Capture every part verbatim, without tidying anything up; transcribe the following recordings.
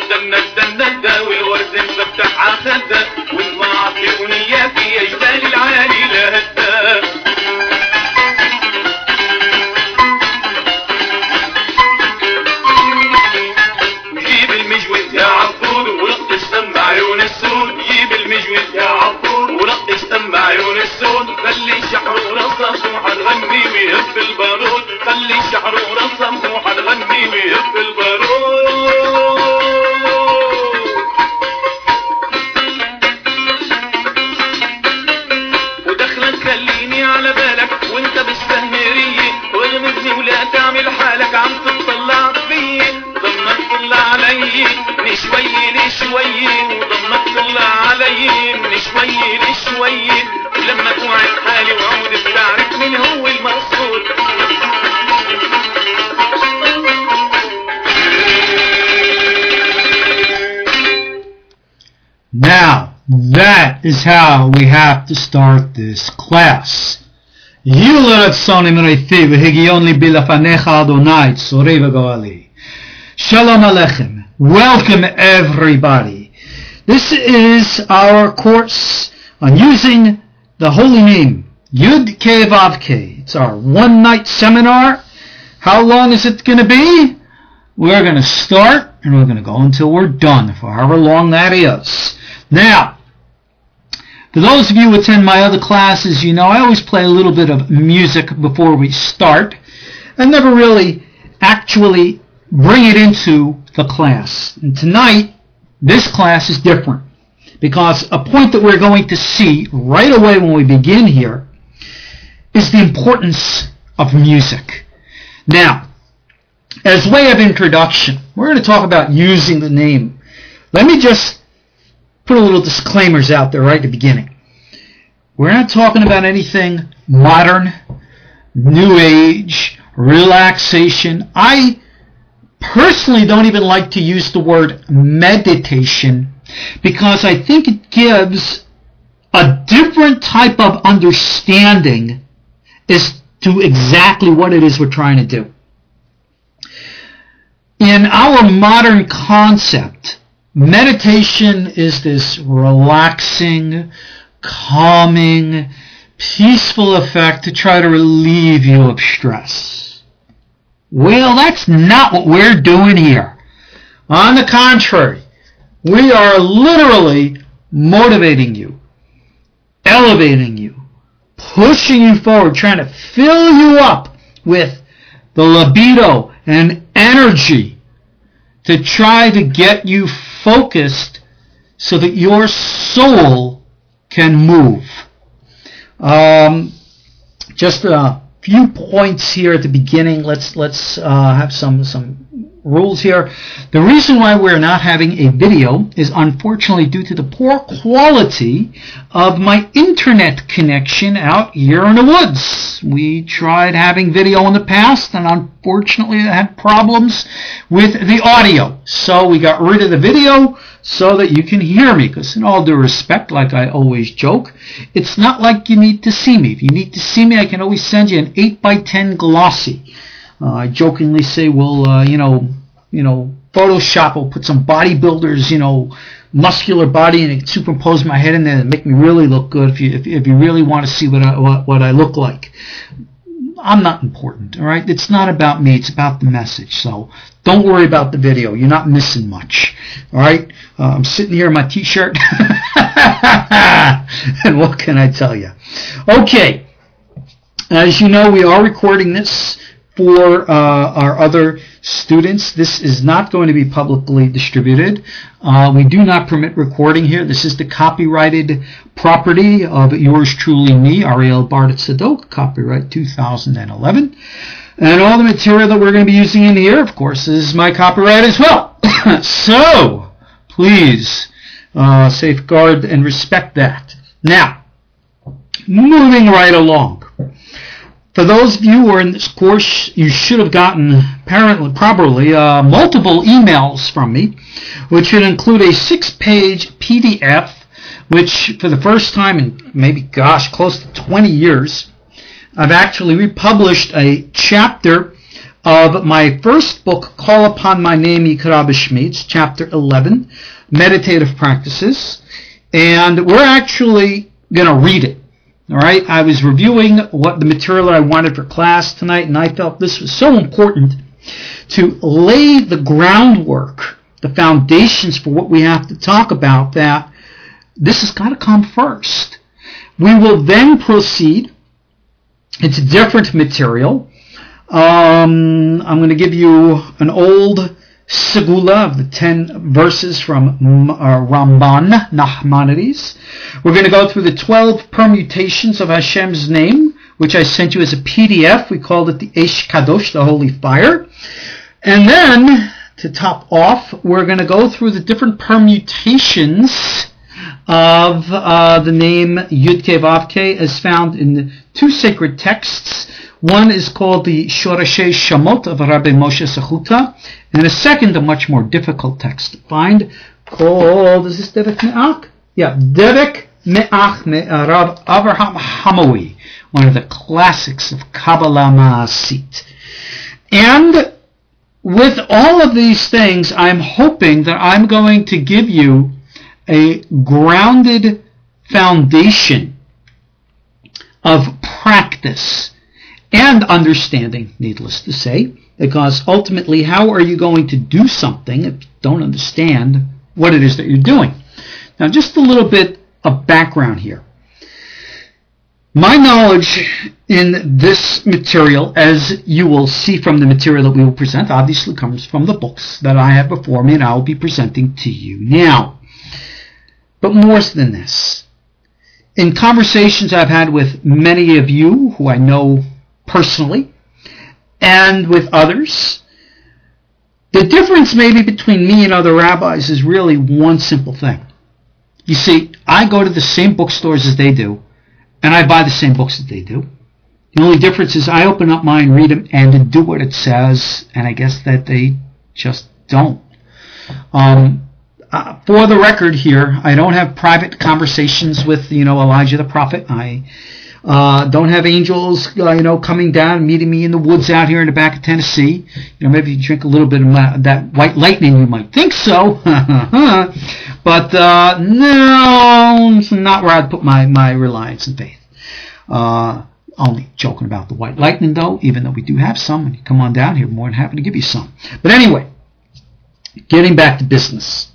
استنى استنى ده والورد مفتح عخده والمعط اغنيه في اجبال العالي لهده جيب المجود يا عطور ولقش دم عيون السود جيب المجود يا عطور ولقش دم عيون السود خلي الشحر ورصص وحنغني ويهب البارود خلي الشحر ورصص وحنغني ويهب البارود ودخلك خليني على بالك وانت بالسهرية واغمزني ولا تعمل حالك عم تطلع فيي ضمك طلع علي من شوي لشوي وضمك طلع علي من شوي لشوي ولما توعد حالي وعود بتعرف من هو المقصود Now, that is how we have to start this class. Yula Ratzoni Mereithi v'higion libi lefanecha Adonai tzorei v'goali. Shalom Aleichem. Welcome everybody. This is our course on using the holy name Yud Kei Vav Kei. It's our one night seminar. How long is it going to be? We're going to start and we're going to go until we're done, for however long that is. Now, for those of you who attend my other classes, you know I always play a little bit of music before we start. I never really actually bring it into the class. And tonight, this class is different, because a point that we're going to see right away when we begin here is the importance of music. Now, as way of introduction, we're going to talk about using the name. Let me just put a little disclaimers out there right at the beginning. We're not talking about anything modern, new age, relaxation. I personally don't even like to use the word meditation because I think it gives a different type of understanding as to exactly what it is we're trying to do. In our modern concept, meditation is this relaxing, calming, peaceful effect to try to relieve you of stress. Well, that's not what we're doing here. On the contrary, we are literally motivating you, elevating you, pushing you forward, trying to fill you up with the libido and energy to try to get you focused so that your soul can move. Um, just a few points here at the beginning. Let's let's uh, have some some rules here. The reason why we're not having a video is unfortunately due to the poor quality of my internet connection out here in the woods. We tried having video in the past, and unfortunately I had problems with the audio. So we got rid of the video so that you can hear me, because in all due respect, like I always joke, it's not like you need to see me. If you need to see me, I can always send you an eight by ten glossy. Uh, I jokingly say, well, uh, you know, you know, Photoshop will put some bodybuilders, you know, muscular body, and it superimpose my head in there and make me really look good. If you if, if you really want to see what I what, what I look like, I'm not important. All right, it's not about me. It's about the message. So don't worry about the video. You're not missing much. All right, uh, I'm sitting here in my T-shirt, and what can I tell you? Okay, as you know, we are recording this for uh, our other students. This is not going to be publicly distributed. Uh, we do not permit recording here. This is the copyrighted property of yours truly, me, Ariel Bardet-Sadok, copyright two thousand eleven. And all the material that we're going to be using in here, of course, is my copyright as well. So, please uh, safeguard and respect that. Now, moving right along. For those of you who are in this course, you should have gotten, apparently, probably, uh, multiple emails from me, which would include a six-page P D F, which, for the first time in maybe, gosh, close to twenty years, I've actually republished a chapter of my first book, Call Upon My Name, Yikra B'Shmi. It's chapter eleven, Meditative Practices. And we're actually going to read it. All right? I was reviewing what the material I wanted for class tonight, and I felt this was so important to lay the groundwork, the foundations for what we have to talk about, that this has got to come first. We will then proceed into different material. Um, I'm going to give you an old Segula of the ten verses from uh, Ramban, Nachmanides. We're going to go through the twelve permutations of Hashem's name, which I sent you as a P D F. We called it the Eish Kadosh, the Holy Fire. And then, to top off, we're going to go through the different permutations of uh, the name Yud-Kei Vav-Kei as found in the two sacred texts. One is called the Shorashei Shamot of Rabbi Moshe Sachuta, and a second, a much more difficult text to find, called, is this Devek Me'ach? Yeah, Devek Me'ach Rav Avraham Hamawi, one of the classics of Kabbalah Ma'asit. And with all of these things, I'm hoping that I'm going to give you a grounded foundation of practice and understanding, needless to say, because ultimately, how are you going to do something if you don't understand what it is that you're doing? Now, just a little bit of background here. My knowledge in this material, as you will see from the material that we will present, obviously comes from the books that I have before me and I will be presenting to you now. But more than this, in conversations I've had with many of you who I know personally, and with others, the difference maybe between me and other rabbis is really one simple thing. You see, I go to the same bookstores as they do, and I buy the same books that they do. The only difference is I open up mine, read them, and do what it says, and I guess that they just don't. Um, uh, for the record here, I don't have private conversations with, you know, Elijah the prophet. I Uh, don't have angels, uh, you know, coming down and meeting me in the woods out here in the back of Tennessee. You know, maybe you drink a little bit of my, that white lightning, you might think so. But uh, no, it's not where I'd put my, my reliance and faith. Uh, only joking about the white lightning, though, even though we do have some. And you come on down here, more than happy to give you some. But anyway, getting back to business.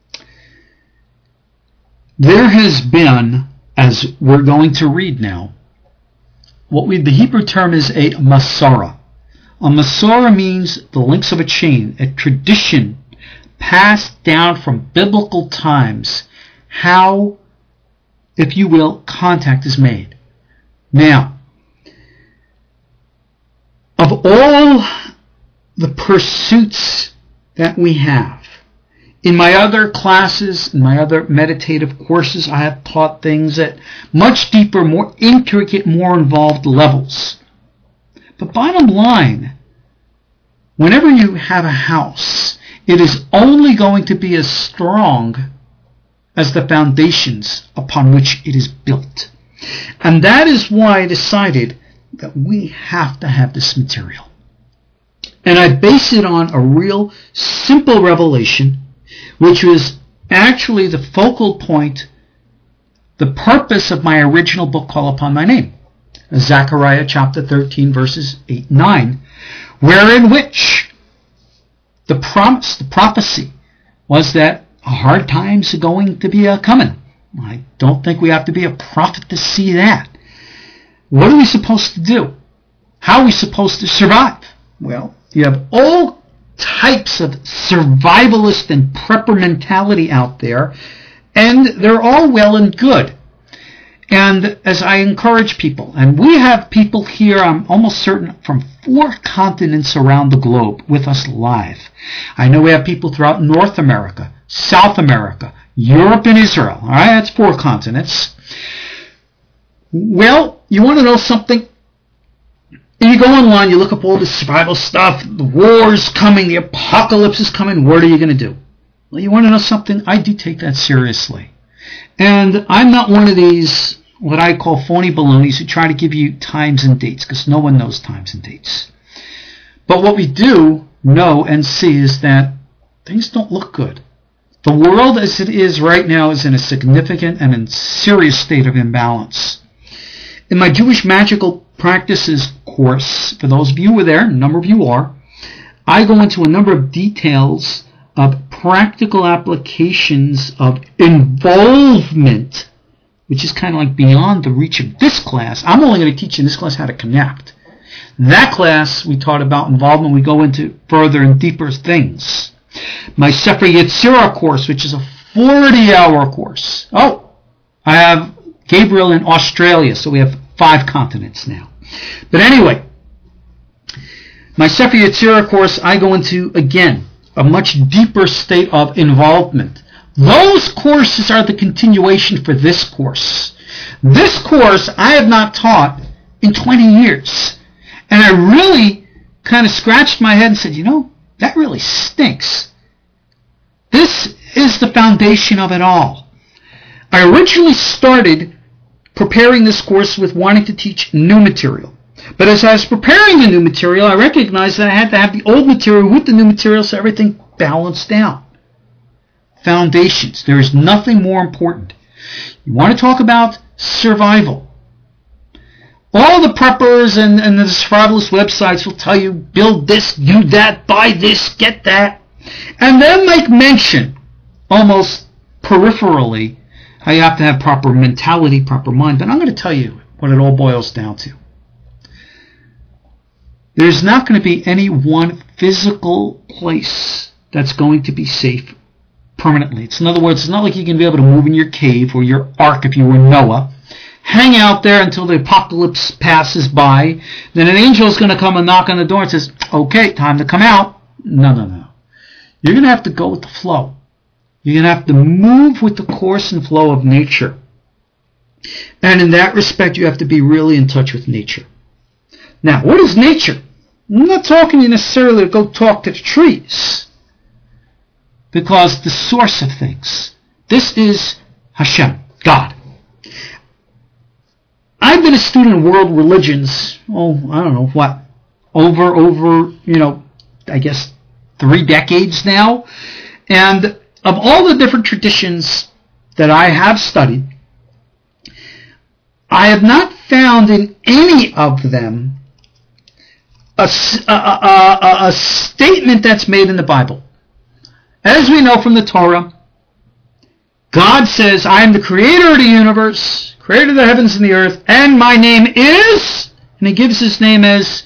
There has been, as we're going to read now, what we, the Hebrew term is a Masorah. A Masorah means the links of a chain, a tradition passed down from biblical times, how, if you will, contact is made. Now, of all the pursuits that we have, in my other classes, in my other meditative courses, I have taught things at much deeper, more intricate, more involved levels. But bottom line, whenever you have a house, it is only going to be as strong as the foundations upon which it is built. And that is why I decided that we have to have this material. And I base it on a real simple revelation, which was actually the focal point, the purpose of my original book, Call Upon My Name, Zechariah chapter thirteen, verses eight and nine, wherein which the promise, the prophecy, was that hard times are going to be uh, coming. I don't think we have to be a prophet to see that. What are we supposed to do? How are we supposed to survive? Well, you have all types of survivalist and prepper mentality out there, and they're all well and good. And as I encourage people, and we have people here, I'm almost certain, from four continents around the globe with us live. I know we have people throughout North America, South America, Europe, and Israel. All right, that's four continents. Well, you want to know something? You go online, you look up all this survival stuff, the war's coming, the apocalypse is coming, what are you going to do? Well, you want to know something? I do take that seriously. And I'm not one of these, what I call phony balonies, who try to give you times and dates, because no one knows times and dates. But what we do know and see is that things don't look good. The world as it is right now is in a significant and a serious state of imbalance. In my Jewish Magical Practices course, for those of you who are there, a number of you are, I go into a number of details of practical applications of involvement, which is kind of like beyond the reach of this class. I'm only going to teach in this class how to connect. That class, we taught about involvement. We go into further and deeper things. My Sefer Yetzirah course, which is a forty-hour course. Oh, I have Gabriel in Australia, so we have five continents now. But anyway, my Sefer Yetzirah course, I go into, again, a much deeper state of involvement. Those courses are the continuation for this course. This course I have not taught in twenty years. And I really kind of scratched my head and said, you know, that really stinks. This is the foundation of it all. I originally started preparing this course with wanting to teach new material. But as I was preparing the new material, I recognized that I had to have the old material with the new material so everything balanced out. Foundations. There is nothing more important. You want to talk about survival. All the preppers and, and the survivalist websites will tell you, build this, do that, buy this, get that. And then make mention, almost peripherally, how you have to have proper mentality, proper mind. But I'm going to tell you what it all boils down to. There's not going to be any one physical place that's going to be safe permanently. It's, in other words, it's not like you're going to be able to move in your cave or your ark if you were Noah, hang out there until the apocalypse passes by, then an angel is going to come and knock on the door and says, okay, time to come out. No, no, no. You're going to have to go with the flow. You're going to have to move with the course and flow of nature. And in that respect, you have to be really in touch with nature. Now, what is nature? I'm not talking you necessarily to go talk to the trees, because the source of things, this is Hashem, God. I've been a student of world religions, oh, I don't know what, over, over, you know, I guess three decades now. And of all the different traditions that I have studied, I have not found in any of them a, a, a, a statement that's made in the Bible. As we know from the Torah, God says, I am the creator of the universe, creator of the heavens and the earth, and my name is, and he gives his name as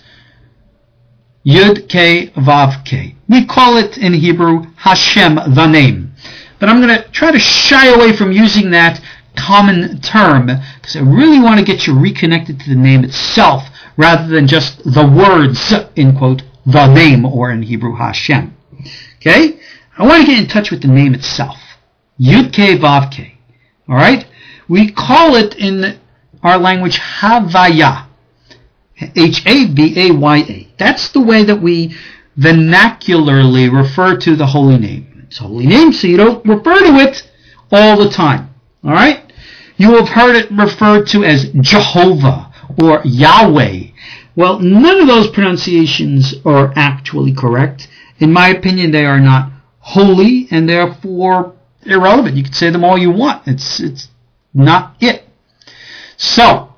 Yud Kei Vav Kei. We call it in Hebrew Hashem, the name. But I'm going to try to shy away from using that common term, because I really want to get you reconnected to the name itself, rather than just the words, in quote, the name, or in Hebrew Hashem. Okay? I want to get in touch with the name itself. Yud Kei Vav Kei. All right? We call it in our language Havaya. H A V A Y A. That's the way that we vernacularly refer to the holy name. It's a holy name, so you don't refer to it all the time. All right? You will have heard it referred to as Jehovah or Yahweh. Well, none of those pronunciations are actually correct. In my opinion, they are not holy and therefore irrelevant. You can say them all you want. It's it's not it. So,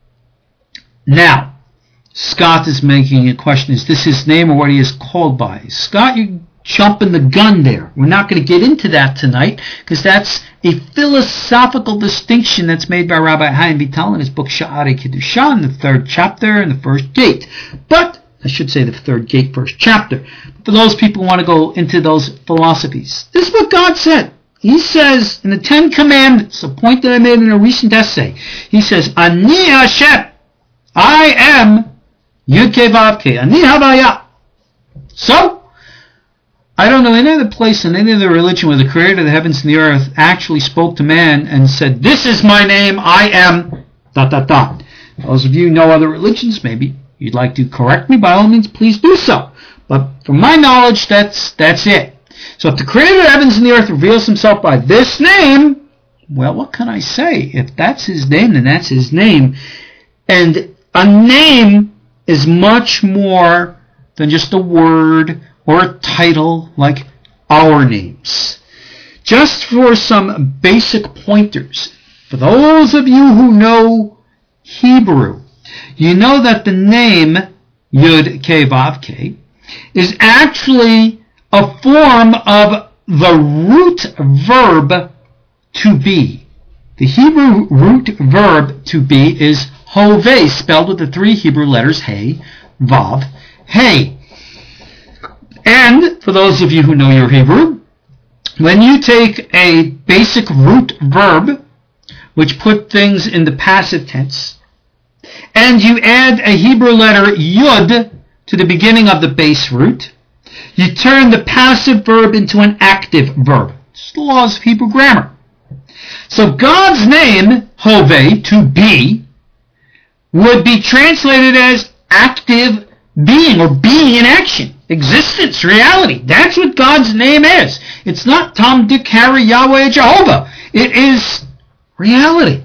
now, Scott is making a question. Is this his name or what he is called by? Scott, you're jumping the gun there. We're not going to get into that tonight because that's a philosophical distinction that's made by Rabbi Chaim Vital in his book Sha'arei Kedusha in the third chapter and the first gate. But, I should say the third gate, first chapter. For those people who want to go into those philosophies, this is what God said. He says in the Ten Commandments, a point that I made in a recent essay, he says, Ani Hashem, I am Yud Kei Vav Kei, Ani Havaya. So, I don't know any other place in any other religion where the creator of the heavens and the earth actually spoke to man and said, this is my name, I am, dot, dot, dot. Those of you who know other religions, maybe you'd like to correct me, by all means, please do so. But from my knowledge, that's that's it. So if the creator of the heavens and the earth reveals himself by this name, well, what can I say? If that's his name, then that's his name. And a name is much more than just a word or a title like our names. Just for some basic pointers, for those of you who know Hebrew, you know that the name Yud Kei Vav Kei is actually a form of the root verb to be. The Hebrew root verb to be is hoveh, spelled with the three Hebrew letters Hey, Vav, Hey. And for those of you who know your Hebrew, when you take a basic root verb, which put things in the passive tense, and you add a Hebrew letter Yud to the beginning of the base root, you turn the passive verb into an active verb. It's the laws of Hebrew grammar. So God's name, Hoveh, to be, would be translated as active being, or being in action, existence, reality. That's what God's name is. It's not Tom, Dick, Harry, Yahweh, Jehovah. It is reality.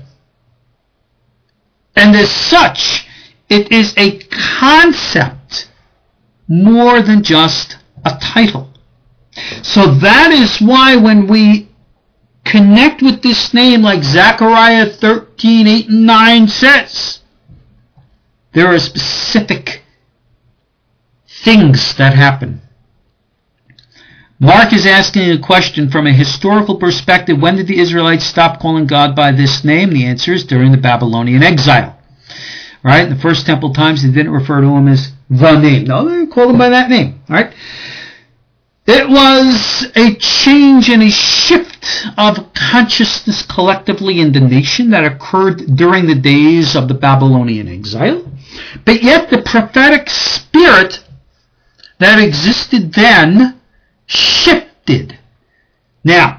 And as such, it is a concept more than just a title. So that is why when we connect with this name, like Zechariah thirteen, eight and nine says, there are specific things that happen. Mark is asking a question from a historical perspective. When did the Israelites stop calling God by this name? The answer is during the Babylonian exile. Right? In the first temple times, they didn't refer to him as the name. No, they called him by that name. Right? It was a change and a shift of consciousness collectively in the nation that occurred during the days of the Babylonian exile. But yet the prophetic spirit that existed then shifted. Now,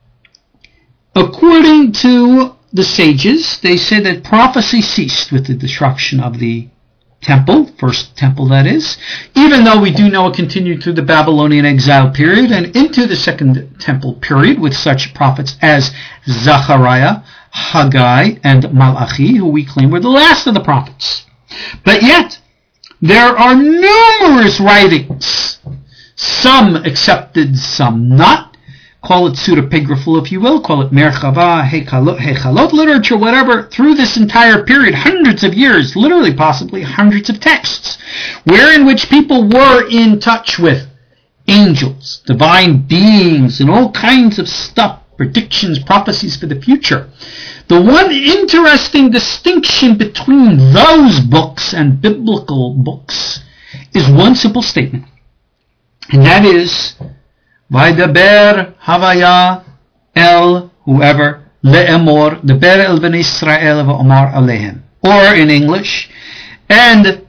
according to the sages, they say that prophecy ceased with the destruction of the temple, first temple that is, even though we do know it continued through the Babylonian exile period and into the second temple period with such prophets as Zechariah, Haggai, and Malachi, who we claim were the last of the prophets. But yet, there are numerous writings, some accepted, some not. Call it pseudepigraphal, if you will. Call it Merkava, Hechalot literature, whatever. Through this entire period, hundreds of years, literally possibly hundreds of texts, wherein which people were in touch with angels, divine beings, and all kinds of stuff, predictions, prophecies for the future. The one interesting distinction between those books and biblical books is one simple statement, and that is, Vaydaber Havaya El whoever le'emor deber el ben Israel va'omar alehem. Or in English, and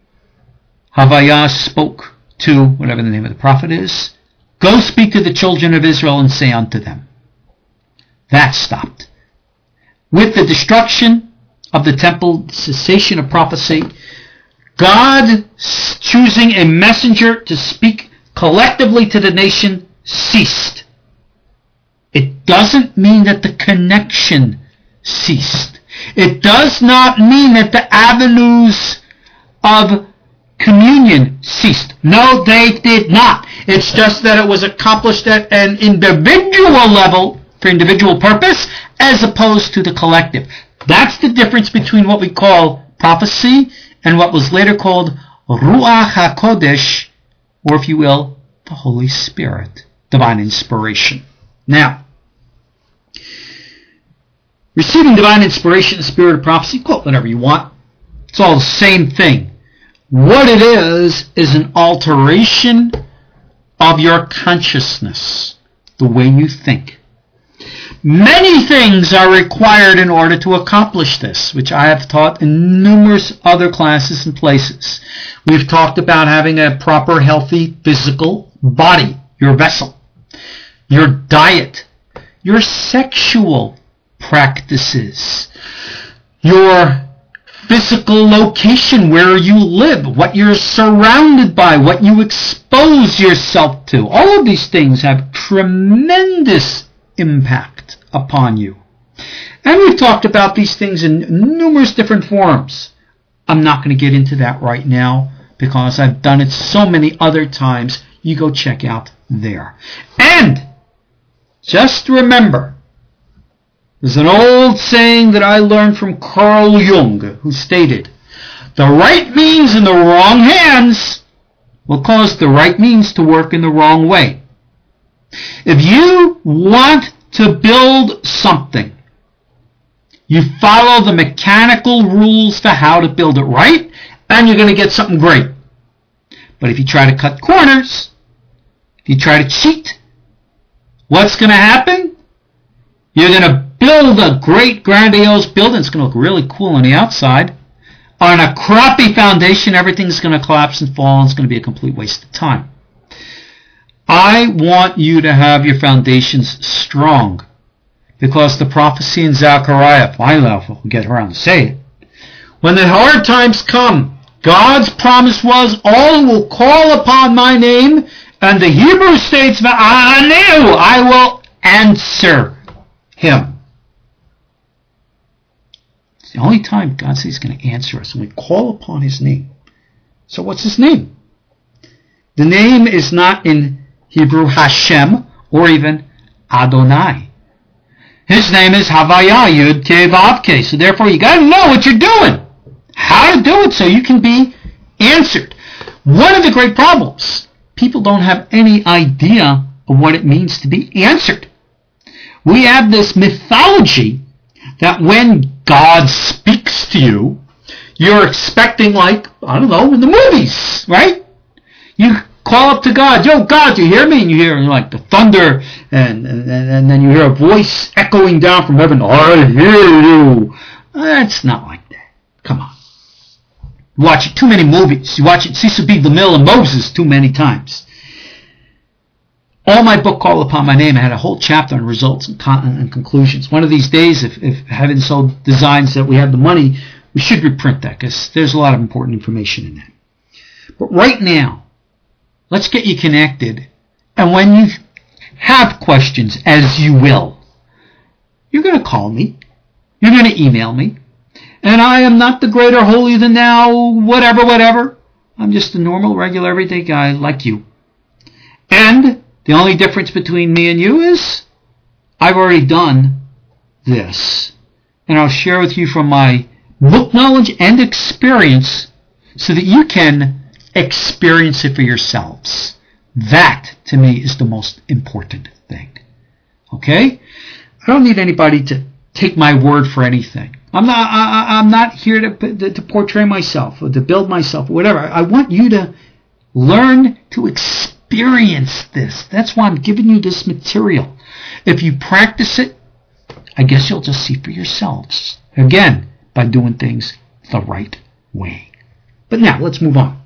Havaya spoke to whatever the name of the prophet is, go speak to the children of Israel and say unto them. That stopped. With the destruction of the temple, cessation of prophecy, God choosing a messenger to speak collectively to the nation ceased. It doesn't mean that the connection ceased. It does not mean that the avenues of communion ceased. No, they did not. It's just that it was accomplished at an individual level for individual purpose as opposed to the collective. That's the difference between what we call prophecy and what was later called Ruach HaKodesh, or if you will, the Holy Spirit, divine inspiration. Now, receiving divine inspiration, the spirit of prophecy, call it whatever you want. It's all the same thing. What it is, is an alteration of your consciousness, the way you think. Many things are required in order to accomplish this, which I have taught in numerous other classes and places. We've talked about having a proper, healthy, physical body, your vessel, your diet, your sexual practices, your physical location, where you live, what you're surrounded by, what you expose yourself to. All of these things have tremendous impact upon you. And we've talked about these things in numerous different forms. I'm not going to get into that right now, because I've done it so many other times. You go check out there. And just remember, there's an old saying that I learned from Carl Jung, who stated, the right means in the wrong hands will cause the right means to work in the wrong way. If you want to build something, you follow the mechanical rules to how to build it right, and you're going to get something great. But if you try to cut corners, if you try to cheat, what's going to happen? You're going to build a great, grandiose building. It's going to look really cool on the outside. On a crappy foundation, everything's going to collapse and fall, and it's going to be a complete waste of time. I want you to have your foundations strong, because the prophecy in Zechariah, finally I'll get around to say it, when the hard times come, God's promise was, all who will call upon my name, and the Hebrew states, Va'aneu, I will answer him. It's the only time God says he's going to answer us when we call upon his name. So what's his name? The name is not in Hebrew Hashem or even Adonai. His name is Havaya Yud Kei Vav Kei. So therefore you got to know what you're doing, how to do it so you can be answered. One of the great problems, people don't have any idea of what it means to be answered. We have this mythology that when God speaks to you, you're expecting, like, I don't know, in the movies, right? You call up to God, yo, God, you hear me? And you hear like the thunder, and, and, and then you hear a voice echoing down from heaven, I hear you. That's not like that. Come on. You watch too many movies. You watch it, Cecil B. DeMille and Moses too many times. All my book, Call Upon My Name, I had a whole chapter on results and, con- and conclusions. One of these days, if, if heaven so designs that we have the money, we should reprint that, because there's a lot of important information in that. But right now, let's get you connected. And when you have questions, as you will, you're going to call me. You're going to email me. And I am not the greater, holier than thou, whatever, whatever. I'm just a normal, regular, everyday guy like you. And the only difference between me and you is I've already done this. And I'll share with you from my book knowledge and experience so that you can experience it for yourselves. That, to me, is the most important thing. Okay? I don't need anybody to take my word for anything. I'm not, I, I'm not here to, to portray myself or to build myself or whatever. I want you to learn to experience this. That's why I'm giving you this material. If you practice it, I guess you'll just see for yourselves. Again, by doing things the right way. But now, let's move on.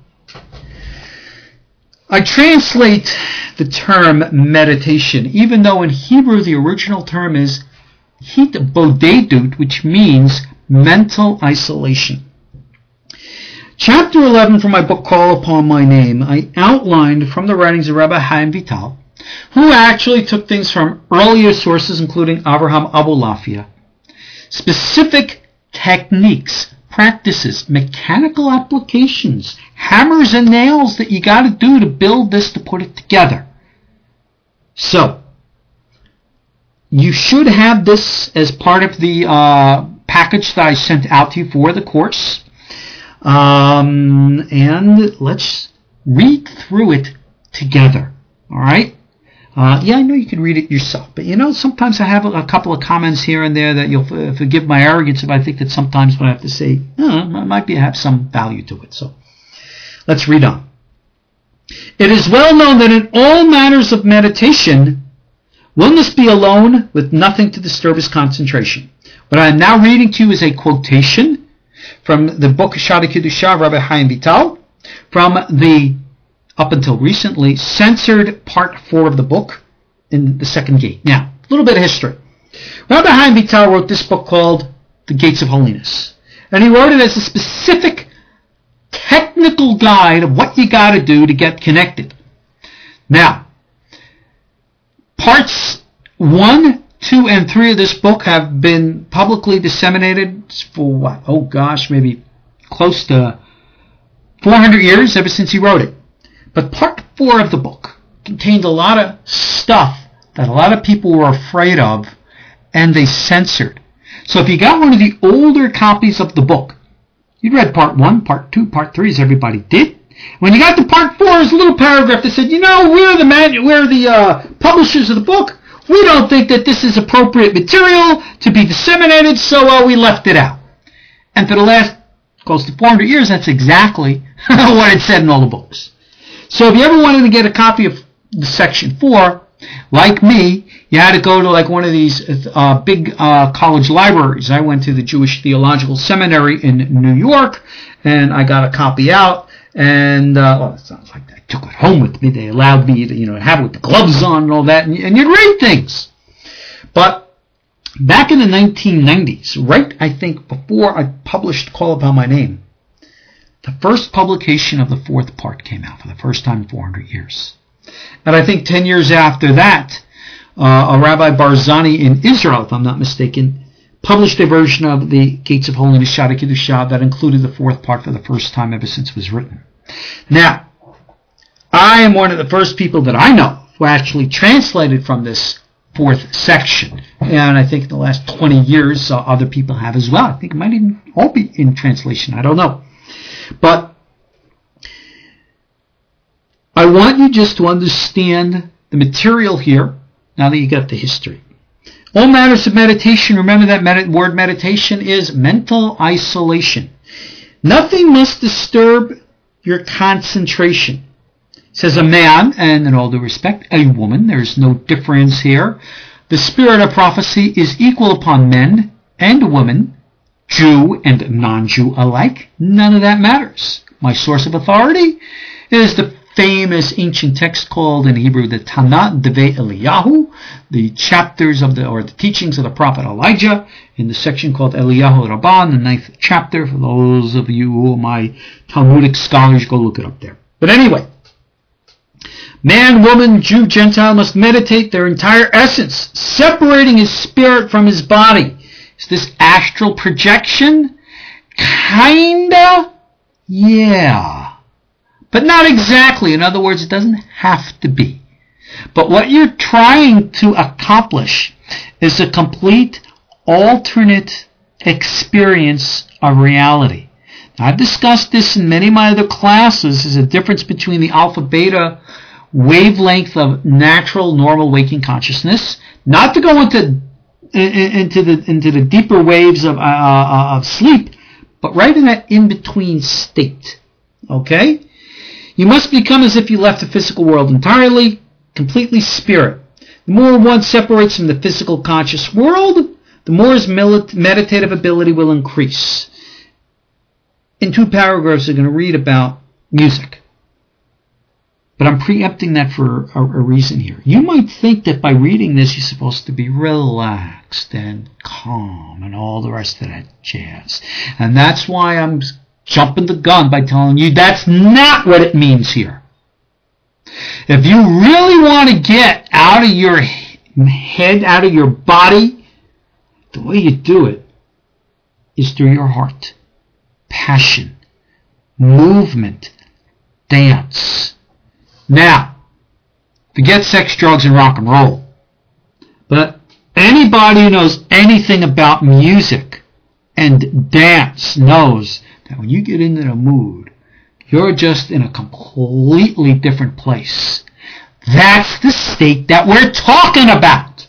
I translate the term meditation, even though in Hebrew the original term is hitbodedut, which means mental isolation. Chapter eleven from my book, Call Upon My Name, I outlined from the writings of Rabbi Chaim Vital, who actually took things from earlier sources, including Avraham Abulafia, specific techniques, practices, mechanical applications, hammers and nails that you got to do to build this, to put it together. So, you should have this as part of the uh, package that I sent out to you for the course. Um, and let's read through it together. All right? Uh, yeah, I know you can read it yourself, but you know, sometimes I have a, a couple of comments here and there that you'll f- forgive my arrogance if I think that sometimes what I have to say uh, might be have some value to it. So, let's read on. It is well known that in all matters of meditation, one must be alone with nothing to disturb his concentration. What I am now reading to you is a quotation from the book Sha'ar HaKedushah, Rabbi Chaim Vital, from the, up until recently, censored part four of the book in the second gate. Now, a little bit of history. Rabbi Chaim Vital wrote this book called The Gates of Holiness. And he wrote it as a specific technical guide of what you got to do to get connected. Now, parts one, two, and three of this book have been publicly disseminated for what? Oh gosh, maybe close to four hundred years ever since he wrote it. But part four of the book contained a lot of stuff that a lot of people were afraid of, and they censored. So if you got one of the older copies of the book, you read part one, part two, part three, as everybody did. When you got to part four, there's a little paragraph that said, you know, we're the man, we're the uh, publishers of the book. We don't think that this is appropriate material to be disseminated, so uh, we left it out. And for the last close to four hundred years, that's exactly what it said in all the books. So if you ever wanted to get a copy of the section four, like me, you had to go to like one of these uh, big uh, college libraries. I went to the Jewish Theological Seminary in New York, and I got a copy out. And uh, well, it sounds like that. I took it home with me. They allowed me to, you know, have it with the gloves on and all that, and, and you'd read things. But back in the nineteen nineties, right, I think before I published Call Upon My Name, the first publication of the fourth part came out for the first time in four hundred years. And I think ten years after that, uh, a Rabbi Barzani in Israel, if I'm not mistaken, published a version of the Gates of Holiness, Sha'arei Kedushah, that included the fourth part for the first time ever since it was written. Now, I am one of the first people that I know who actually translated from this fourth section. And I think in the last twenty years, uh, other people have as well. I think it might even all be in translation. I don't know. But I want you just to understand the material here, now that you got the history. All matters of meditation, remember that med- word meditation is mental isolation. Nothing must disturb your concentration. It says a man, and in all due respect, a woman. There's no difference here. The spirit of prophecy is equal upon men and women, Jew and non-Jew alike. None of that matters. My source of authority is the famous ancient text called in Hebrew the Tanakh Devei Eliyahu, the chapters of the or the teachings of the prophet Elijah, in the section called Eliyahu Rabbah, the ninth chapter. For those of you who are my Talmudic scholars, go look it up there. But anyway, man, woman, Jew, Gentile must meditate their entire essence, separating his spirit from his body. Is this astral projection? Kinda? Yeah. But not exactly. In other words, it doesn't have to be. But what you're trying to accomplish is a complete alternate experience of reality. Now, I've discussed this in many of my other classes. There's a difference between the alpha-beta wavelength of natural, normal waking consciousness, not to go into into the into the deeper waves of uh, of sleep, but right in that in-between state. Okay? You must become as if you left the physical world entirely, completely spirit. The more one separates from the physical conscious world, the more his meditative ability will increase. In two paragraphs, we're going to read about music. But I'm preempting that for a, a reason here. You might think that by reading this, you're supposed to be relaxed and calm and all the rest of that jazz. And that's why I'm jumping the gun by telling you that's not what it means here. If you really want to get out of your head, out of your body, the way you do it is through your heart. Passion, movement, dance. Now, forget sex, drugs, and rock and roll. But anybody who knows anything about music and dance knows that when you get into the mood, you're just in a completely different place. That's the state that we're talking about.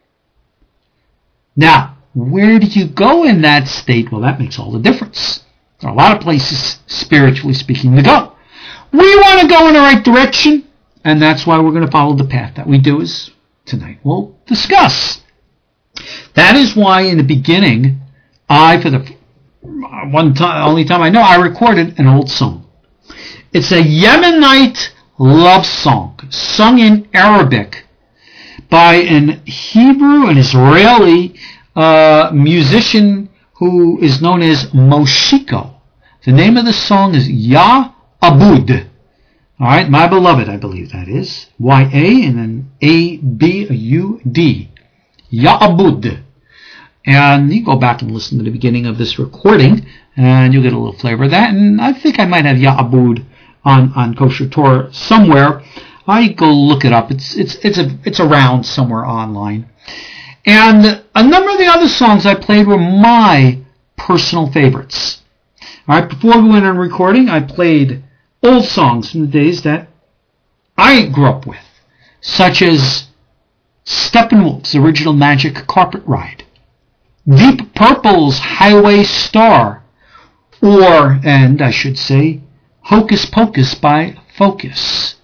Now, where do you go in that state? Well, that makes all the difference. There are a lot of places, spiritually speaking, to go. We want to go in the right direction, and that's why we're going to follow the path that we do, as tonight we'll discuss. That is why in the beginning, I, for the one time, only time I know, I recorded an old song. It's a Yemenite love song, sung in Arabic by an Hebrew, an Israeli uh, musician who is known as Moshiko. The name of the song is Ya Abud. All right, my beloved, I believe that is. Y A and then A B U D. Ya Abud. And you go back and listen to the beginning of this recording. and you'll get a little flavor of that. And I think I might have Ya'abud on, on Kosher Torah somewhere. I go look it up. It's it's it's a it's around somewhere online. And a number of the other songs I played were my personal favorites. All right, before we went on recording, I played old songs from the days that I grew up with, such as Steppenwolf's original Magic Carpet Ride, Deep Purple's Highway Star, or, and I should say, Hocus Pocus by Focus.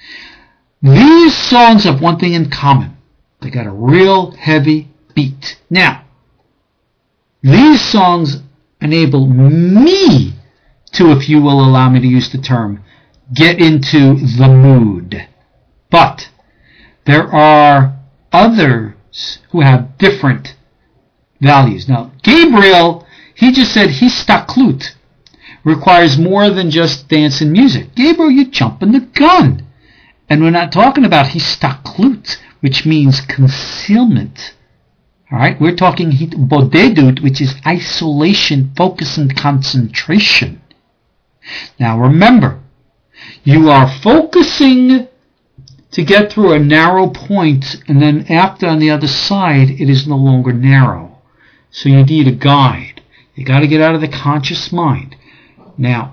These songs have one thing in common. They got a real heavy beat. Now, these songs enable me to, if you will allow me to use the term, get into the mood. But there are others who have different values. Now, Gabriel, he just said histaklut requires more than just dance and music. Gabriel, you're jumping the gun. And we're not talking about histaklut, which means concealment. All right, we're talking bodedut, which is isolation, focus, and concentration. Now remember, you are focusing to get through a narrow point, and then after on the other side, it is no longer narrow. So you need a guide. You got to get out of the conscious mind. Now,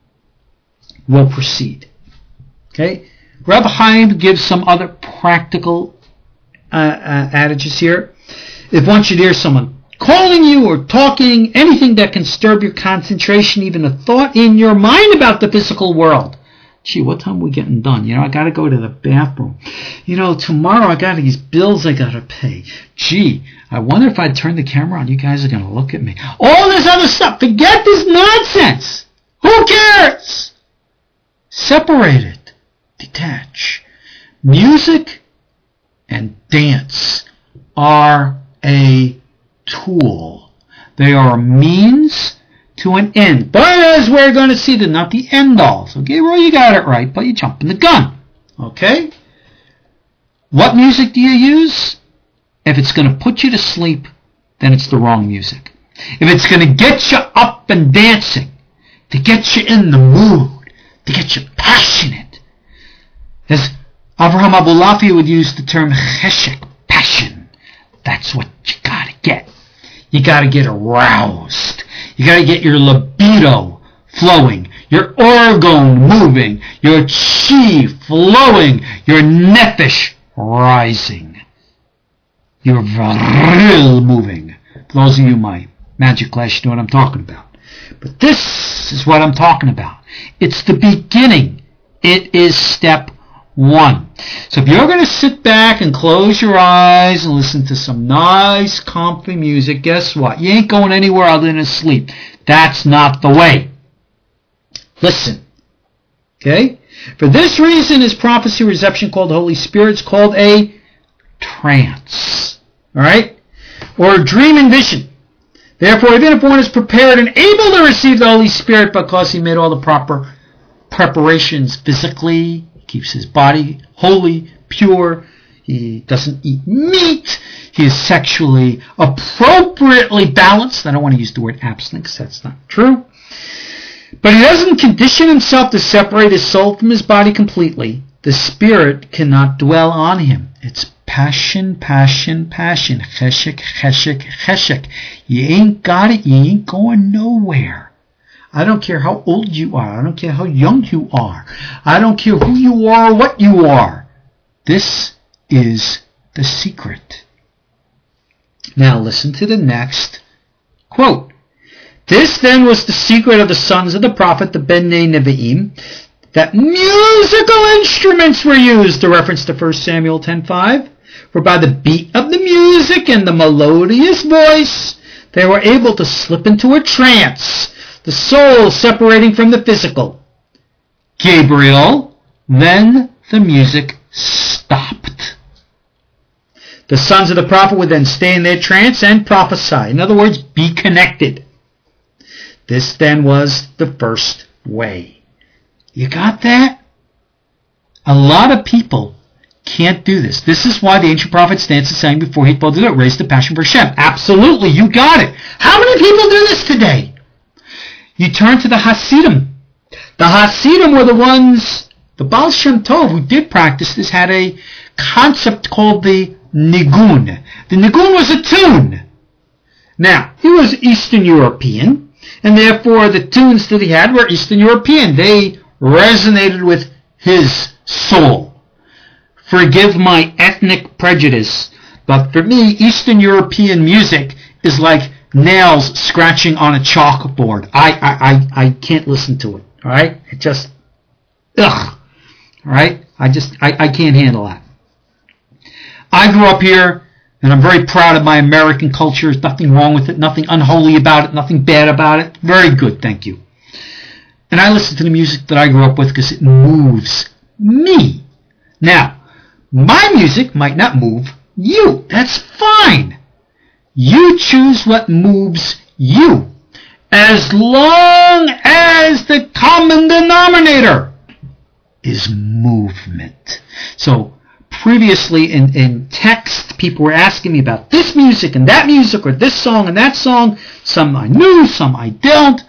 we'll proceed. Okay, Reb Chaim gives some other practical uh, uh, adages here. If one should hear someone calling you or talking, anything that can disturb your concentration, even a thought in your mind about the physical world. Gee, what time are we getting done? You know, I got to go to the bathroom. You know, tomorrow I got these bills I got to pay. Gee, I wonder if I turn the camera on, you guys are going to look at me. All this other stuff. Forget this nonsense. Who cares? Separate it. Detach. Music and dance are a tool. They are a means to an end. But as we're going to see, they're not the end all. So, Gabriel, you got it right, but you're jumping the gun. Okay? What music do you use? If it's going to put you to sleep, then it's the wrong music. If it's going to get you up and dancing, to get you in the mood, to get you passionate, as Avraham Abulafi would use the term cheshek, passion, that's what you got to get. You got to get aroused. You got to get your libido flowing, your orgone moving, your chi flowing, your nefesh rising, your vril moving. For those of you in my magic class, you know what I'm talking about. But this is what I'm talking about. It's the beginning. It is step one. So if you're going to sit back and close your eyes and listen to some nice, comfy music, guess what? You ain't going anywhere other than to sleep. That's not the way. Listen. Okay? For this reason is prophecy reception called the Holy Spirit. It's called a trance. Alright? Or a dream and vision. Therefore, even if one is prepared and able to receive the Holy Spirit because he made all the proper preparations physically, keeps his body holy, pure, he doesn't eat meat, he is sexually appropriately balanced. I don't want to use the word abstinent because that's not true. But he doesn't condition himself to separate his soul from his body completely. The Spirit cannot dwell on him. It's passion, passion, passion. Cheshek, cheshek, cheshek. You ain't got it. You ain't going nowhere. I don't care how old you are. I don't care how young you are. I don't care who you are or what you are. This is the secret. Now listen to the next quote. This then was the secret of the sons of the prophet, the Bnei Nevi'im, that musical instruments were used, to reference to First Samuel ten five. For by the beat of the music and the melodious voice, they were able to slip into a trance, the soul separating from the physical. Gabriel, then the music stopped. The sons of the prophet would then stay in their trance and prophesy. In other words, be connected. This then was the first way. You got that? A lot of people can't do this. This is why the ancient prophet stands and sang before he told it, raise the passion for Hashem. Absolutely, you got it. How many people do this today? you turn to the Hasidim. The Hasidim were the ones, the Baal Shem Tov, who did practice this, had a concept called the Nigun. The Nigun was a tune. Now, he was Eastern European, and therefore the tunes that he had were Eastern European. They resonated with his soul. Forgive my ethnic prejudice, but for me, Eastern European music is like nails scratching on a chalkboard. I, I, I, I can't listen to it. All right? It just, ugh. All right? I just, I, I can't handle that. I grew up here, and I'm very proud of my American culture. There's nothing wrong with it, nothing unholy about it, nothing bad about it. Very good, thank you. And I listen to the music that I grew up with because it moves me. Now, my music might not move you. That's fine. You choose what moves you, as long as the common denominator is movement. So previously in, in text, people were asking me about this music and that music, or this song and that song. Some I knew, some I don't.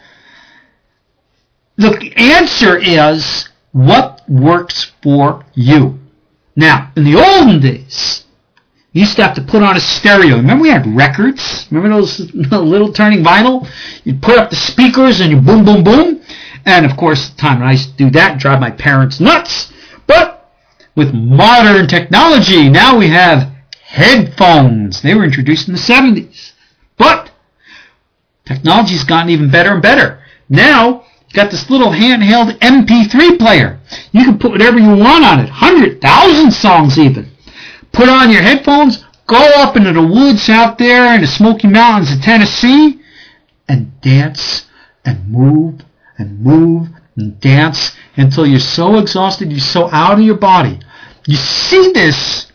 The answer is what works for you. Now, in the olden days, you used to have to put on a stereo. Remember we had records? Remember those little turning vinyl? You'd put up the speakers and you boom, boom, boom. And of course, the time when I used to do that, drive my parents nuts. But with modern technology, now we have headphones. They were introduced in the seventies. But technology's gotten even better and better. Now, you've got this little handheld M P three player. You can put whatever you want on it. one hundred thousand songs even. Put on your headphones, go up into the woods out there in the Smoky Mountains of Tennessee, and dance and move and move and dance until you're so exhausted, you're so out of your body. You see this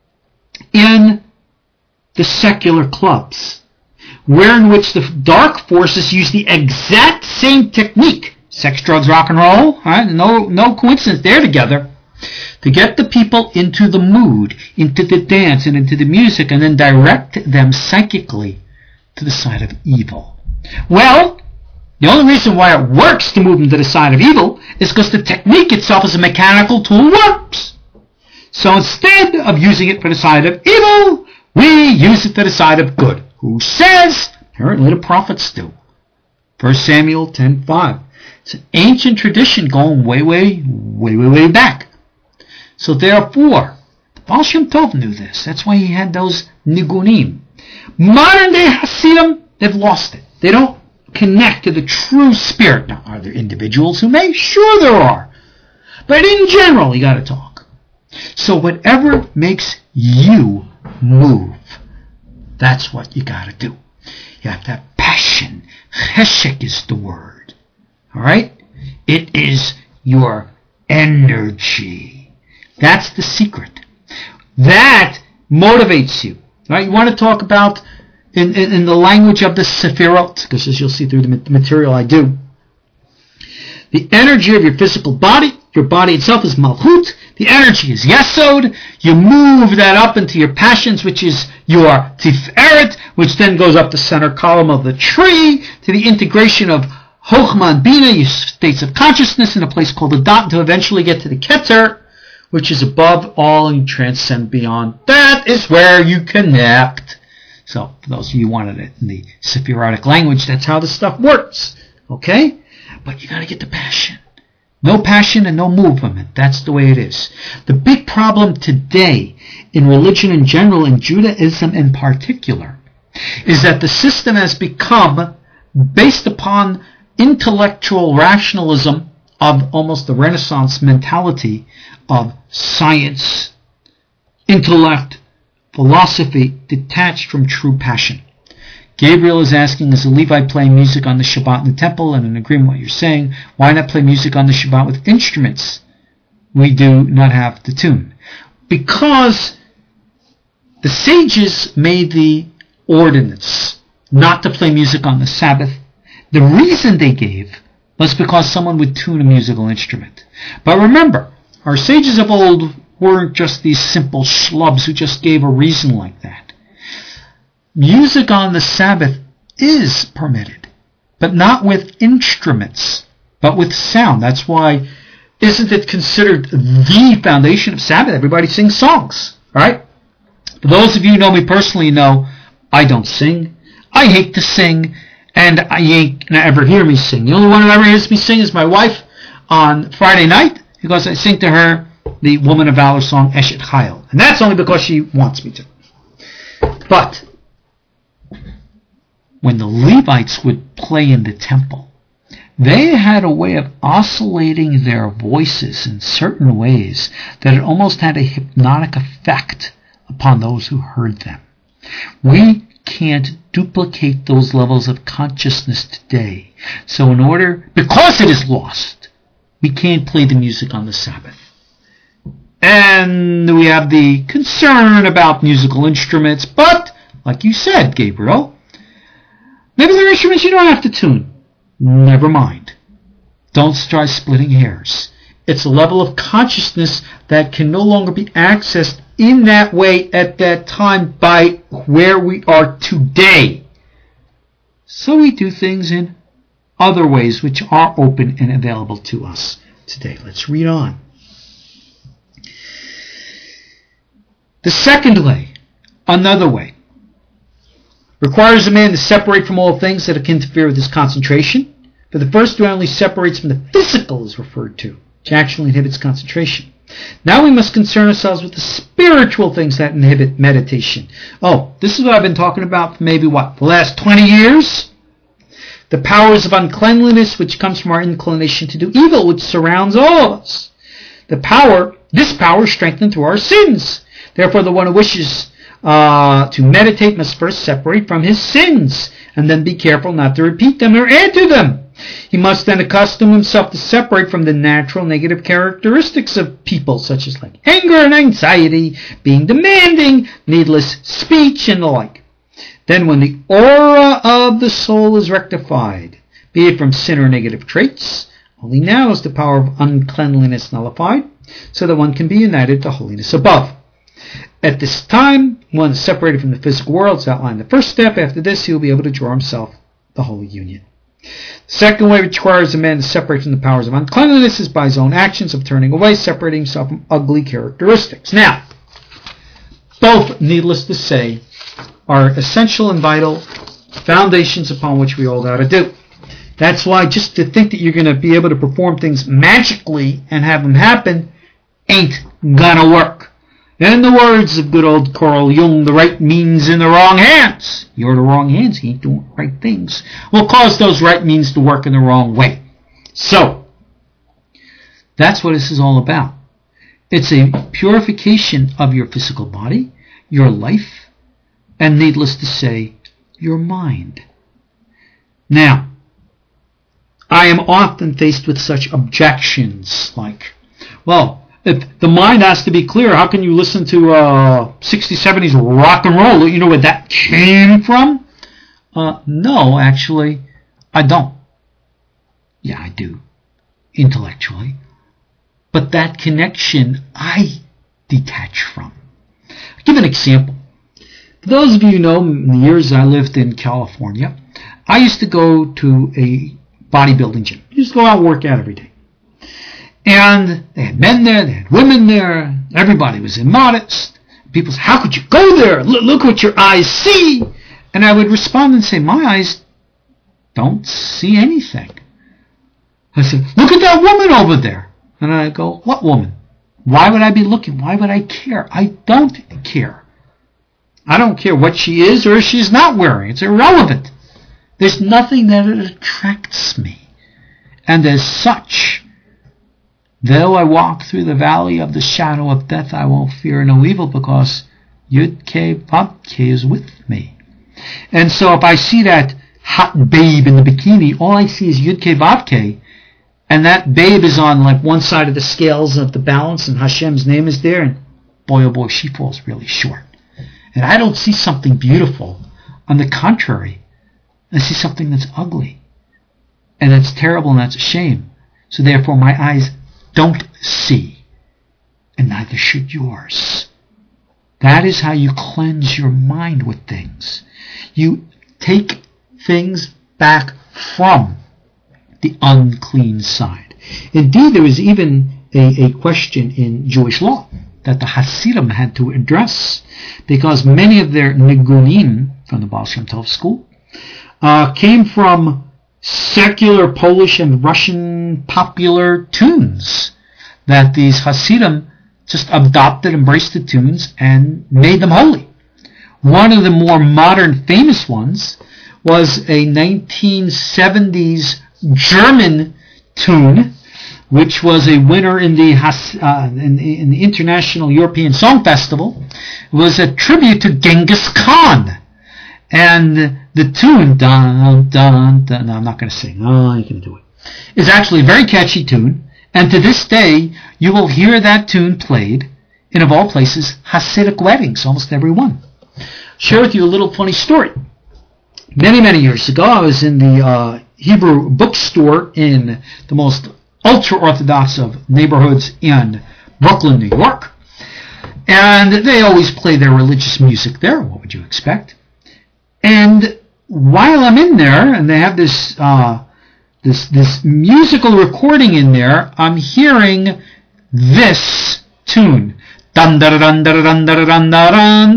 in the secular clubs, where in which the dark forces use the exact same technique, sex, drugs, rock and roll, right? no, no coincidence, they're together, to get the people into the mood, into the dance, and into the music, and then direct them psychically to the side of evil. Well, the only reason why it works to move them to the side of evil is because the technique itself as a mechanical tool works. So instead of using it for the side of evil, we use it for the side of good. Who says? Apparently the prophets do. First Samuel ten five. It's an ancient tradition going way, way, way, way, way back. So therefore, the Baal Shem Tov knew this. That's why he had those nigunim. Modern day Hasidim, they've lost it. They don't connect to the true spirit. Now, are there individuals who may? Sure there are. But in general, you got to talk. So whatever makes you move, that's what you got to do. You have to have passion. Cheshek is the word. All right? It is your energy. That's the secret. That motivates you. Right? You want to talk about in, in, in the language of the Sefirot, because as you'll see through the material I do, the energy of your physical body, your body itself is Malchut, the energy is Yesod, you move that up into your passions, which is your Tiferet, which then goes up the center column of the tree, to the integration of Chochmah and Bina, your states of consciousness, in a place called the Dot, to eventually get to the Keter, which is above all and you transcend beyond. That is where you connect. So, for those of you who wanted it in the Sephirotic language, that's how this stuff works. Okay? But you got to get the passion. No passion and no movement. That's the way it is. The big problem today in religion in general, and Judaism in particular, is that the system has become based upon intellectual rationalism of almost the Renaissance mentality of science, intellect, philosophy, detached from true passion. Gabriel is asking, is a Levite playing music on the Shabbat in the temple? And in agreement with what you're saying, why not play music on the Shabbat with instruments? We do not have the tune. Because the sages made the ordinance not to play music on the Sabbath. The reason they gave was because someone would tune a musical instrument. But remember, our sages of old weren't just these simple schlubs who just gave a reason like that. Music on the Sabbath is permitted. but not with instruments, but with sound. That's why, isn't it considered the foundation of Sabbath? Everybody sings songs, all right? For those of you who know me personally know I don't sing. I hate to sing, and I ain't gonna ever hear me sing. The only one who ever hears me sing is my wife on Friday night, because I sing to her the Woman of Valor song, Eshet Chayil. And that's only because she wants me to. But when the Levites would play in the temple, they had a way of oscillating their voices in certain ways that it almost had a hypnotic effect upon those who heard them. We can't duplicate those levels of consciousness today. So in order, because it is lost, we can't play the music on the Sabbath. And we have the concern about musical instruments, but, like you said, Gabriel, maybe there are instruments you don't have to tune. Never mind. Don't start splitting hairs. It's a level of consciousness that can no longer be accessed in that way at that time by where we are today. So we do things in other ways which are open and available to us today. Let's read on. The second way, another way, requires a man to separate from all things that can interfere with his concentration. For the first way only separates from the physical is referred to, which actually inhibits concentration. Now we must concern ourselves with the spiritual things that inhibit meditation. Oh, this is what I've been talking about for maybe, what, the last twenty years? The powers of uncleanliness, which comes from our inclination to do evil, which surrounds all of us. The power, this power is strengthened through our sins. Therefore, the one who wishes uh, to meditate must first separate from his sins, and then be careful not to repeat them or add to them. He must then accustom himself to separate from the natural negative characteristics of people, such as like anger and anxiety, being demanding, needless speech, and the like. Then when the aura of the soul is rectified, be it from sin or negative traits, only now is the power of uncleanliness nullified, so that one can be united to holiness above. At this time, one is separated from the physical world, as outlined in the first step. After this, he will be able to draw himself the holy union. The second way which requires a man to separate from the powers of uncleanliness is by his own actions of turning away, separating himself from ugly characteristics. Now, both, needless to say, are essential and vital foundations upon which we all got to do. That's why just to think that you're going to be able to perform things magically and have them happen ain't gonna work. In the words of good old Carl Jung, the right means in the wrong hands. You're the wrong hands, you ain't doing the right things. Will cause those right means to work in the wrong way. So, that's what this is all about. It's a purification of your physical body, your life, and needless to say, your mind. Now, I am often faced with such objections like, well, if the mind has to be clear, how can you listen to uh, sixties, seventies rock and roll? You know where that came from? Uh, no, actually, I don't. Yeah, I do, intellectually. But that connection, I detach from. I'll give an example. For those of you who know, in the years I lived in California, I used to go to a bodybuilding gym. I used to go out and work out every day. And they had men there, they had women there, everybody was immodest. People said, how could you go there? Look, look what your eyes see. And I would respond and say, my eyes don't see anything. I said, look at that woman over there. And I go, what woman? Why would I be looking? Why would I care? I don't care. I don't care what she is or if she's not wearing. It's irrelevant. There's nothing that attracts me. And as such, though I walk through the valley of the shadow of death, I won't fear no evil, because Yud-Keh Vav-Keh is with me. And so if I see that hot babe in the bikini, all I see is Yud-Keh Vav-Keh, and that babe is on like one side of the scales of the balance, and Hashem's name is there, and boy oh boy, she falls really short. And I don't see something beautiful. On the contrary, I see something that's ugly, and that's terrible, and that's a shame. So therefore my eyes don't see, and neither should yours. That is how you cleanse your mind with things. You take things back from the unclean side. Indeed, there was even a, a question in Jewish law that the Hasidim had to address, because many of their nigunim from the Baal Shem Tov school uh, came from secular Polish and Russian popular tunes that these Hasidim just adopted, embraced the tunes, and made them holy. One of the more modern famous ones was a nineteen seventies German tune, which was a winner in the, uh, in the in the International European Song Festival. It was a tribute to Genghis Khan. And the tune, dun, dun, dun, no, I'm not going to sing, oh, I'm going to do it, is actually a very catchy tune. And to this day, you will hear that tune played in, of all places, Hasidic weddings, almost every one. Share with you a little funny story. Many, many years ago, I was in the uh, Hebrew bookstore in the most ultra-Orthodox of neighborhoods in Brooklyn, New York. And they always play their religious music there. What would you expect? And while I'm in there, and they have this uh, this this musical recording in there, I'm hearing this tune. Dun dun dun dun dun dun dun dun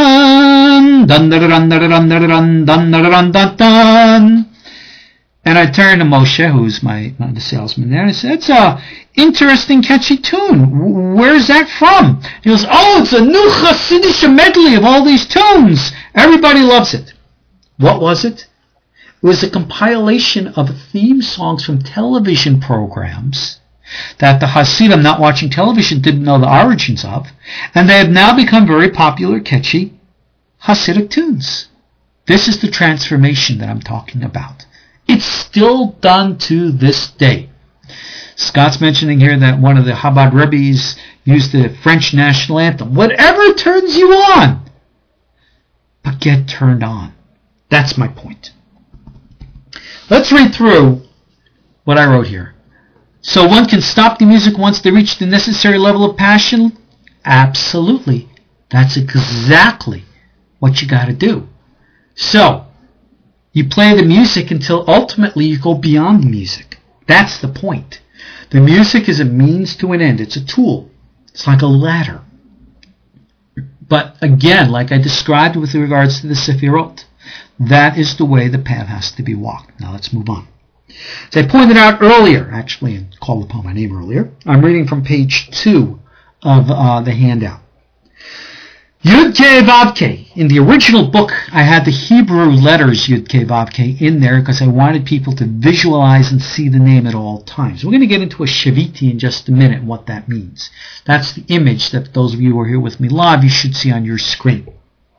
dun dun dun dun dun dun dun dun dun dun. And I turned to Moshe, who's my, my the salesman there, and I said, "It's a interesting, catchy tune. Where's that from?" He goes, "Oh, it's a new Hasidic medley of all these tunes. Everybody loves it." What was it? It was a compilation of theme songs from television programs that the Hasidim, not watching television, didn't know the origins of, and they have now become very popular, catchy Hasidic tunes. This is the transformation that I'm talking about. It's still done to this day. Scott's mentioning here that one of the Chabad Rebbes used the French national anthem. Whatever turns you on, but get turned on. That's my point. Let's read through what I wrote here. So one can stop the music once they reach the necessary level of passion? Absolutely. That's exactly what you got to do. So, you play the music until ultimately you go beyond the music. That's the point. The music is a means to an end. It's a tool. It's like a ladder. But again, like I described with regards to the Sefirot, that is the way the path has to be walked. Now let's move on. As I pointed out earlier, actually, and called upon my name earlier, I'm reading from page two of uh, the handout. Yud Kei Vav Kei. In the original book, I had the Hebrew letters Yud Kei Vav Kei in there because I wanted people to visualize and see the name at all times. We're going to get into a Shaviti in just a minute and what that means. That's the image that those of you who are here with me live, you should see on your screen.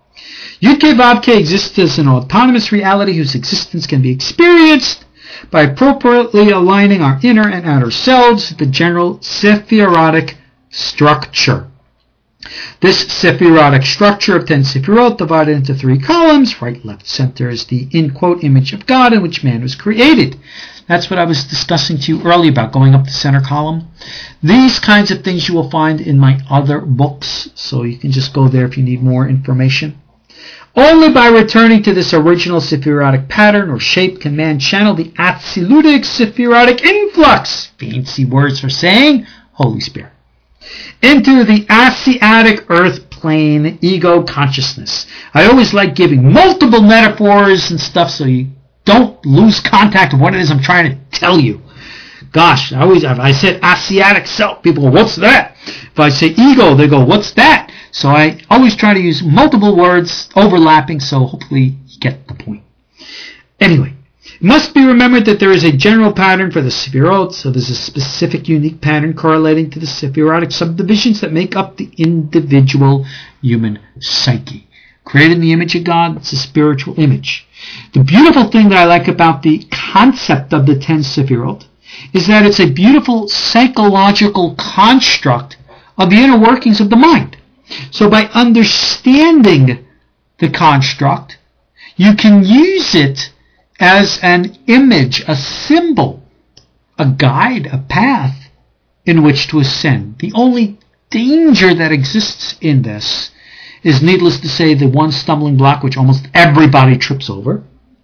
Yud Kei Vav Kei exists as an autonomous reality whose existence can be experienced by appropriately aligning our inner and outer selves with the general Sephirotic structure. This Sephirotic structure of ten Sephirot divided into three columns. Right, left, center is the, in quote, image of God in which man was created. That's what I was discussing to you earlier about going up the center column. These kinds of things you will find in my other books, so you can just go there if you need more information. Only by returning to this original Sephirotic pattern or shape can man channel the Atzilutic Sephirotic influx, fancy words for saying Holy Spirit, into the Asiatic earth plane ego consciousness. I always like giving multiple metaphors and stuff so you don't lose contact of what it is I'm trying to tell you. Gosh, I always, if I said Asiatic self, people go, what's that? If I say ego, they go, what's that? So I always try to use multiple words overlapping, so hopefully you get the point. Anyway, it must be remembered that there is a general pattern for the Sefirot, so there's a specific unique pattern correlating to the Sephirotic subdivisions that make up the individual human psyche. Created in the image of God, it's a spiritual image. The beautiful thing that I like about the concept of the ten Sefirot is that it's a beautiful psychological construct of the inner workings of the mind. So by understanding the construct, you can use it as an image, a symbol, a guide, a path in which to ascend. The only danger that exists in this is, needless to say, the one stumbling block which almost everybody trips over,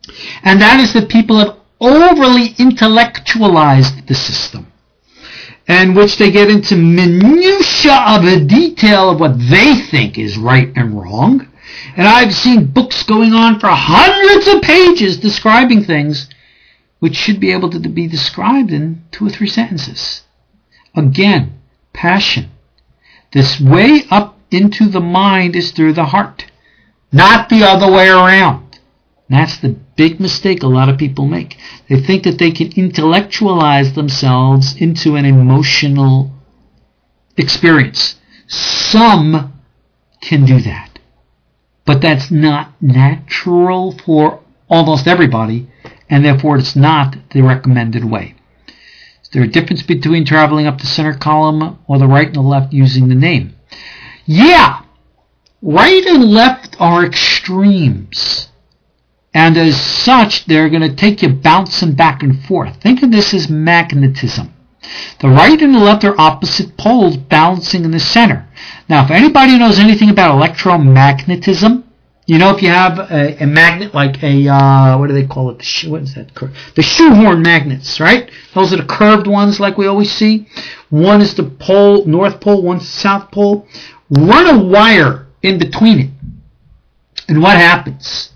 And that is that people have overly intellectualized the system, in which they get into minutiae of the detail of what they think is right and wrong. And I've seen books going on for hundreds of pages describing things which should be able to be described in two or three sentences. Again, passion. This way up into the mind is through the heart, not the other way around. That's the big mistake a lot of people make. They think that they can intellectualize themselves into an emotional experience. Some can do that, but that's not natural for almost everybody, and therefore it's not the recommended way. Is there a difference between traveling up the center column or the right and the left using the name? Yeah, right and left are extremes. And as such, they're going to take you bouncing back and forth. Think of this as magnetism. The right and the left are opposite poles bouncing in the center. Now, if anybody knows anything about electromagnetism, you know, if you have a, a magnet like a, uh, what do they call it? The shoe, what is that? The shoehorn magnets, right? Those are the curved ones like we always see. One is the pole, north pole, one's the south pole. Run a wire in between it. And what happens?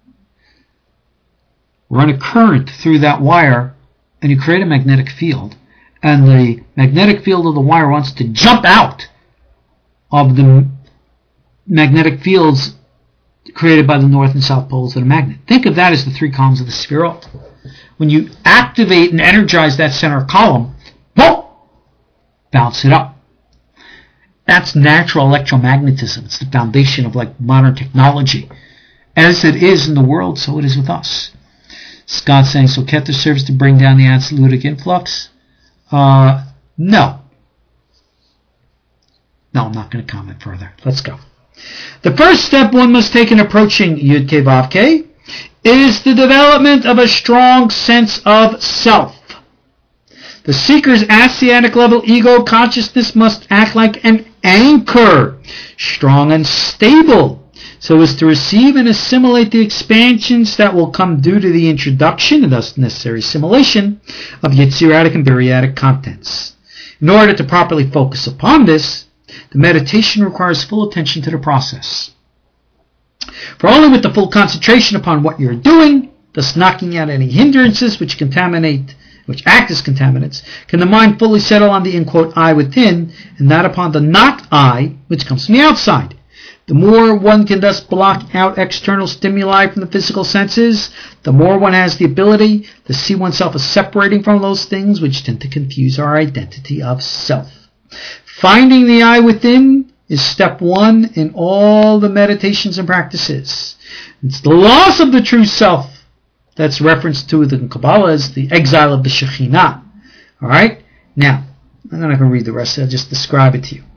Run a current through that wire, and you create a magnetic field. And the magnetic field of the wire wants to jump out of the magnetic fields created by the north and south poles of the magnet. Think of that as the three columns of the spheroid. When you activate and energize that center column, boom, bounce it up. That's natural electromagnetism. It's the foundation of like modern technology. As it is in the world, so it is with us. Scott's saying, so Keter serves to bring down the absolutic influx? Uh, no. No, I'm not going to comment further. Let's go. The first step one must take in approaching Yud-Kei Vav-Kei is the development of a strong sense of self. The seeker's Asiatic level ego consciousness must act like an anchor, strong and stable, so as to receive and assimilate the expansions that will come due to the introduction, and thus necessary assimilation, of Yetziratic and Beriatic contents. In order to properly focus upon this, the meditation requires full attention to the process. For only with the full concentration upon what you're doing, thus knocking out any hindrances which contaminate, which act as contaminants, can the mind fully settle on the in quote I within, and not upon the not I, which comes from the outside. The more one can thus block out external stimuli from the physical senses, the more one has the ability to see oneself as separating from those things which tend to confuse our identity of self. Finding the I within is step one in all the meditations and practices. It's the loss of the true self that's referenced to in Kabbalah as the exile of the Shekhinah. All right? Now, I'm not going to read the rest. I'll just describe it to you.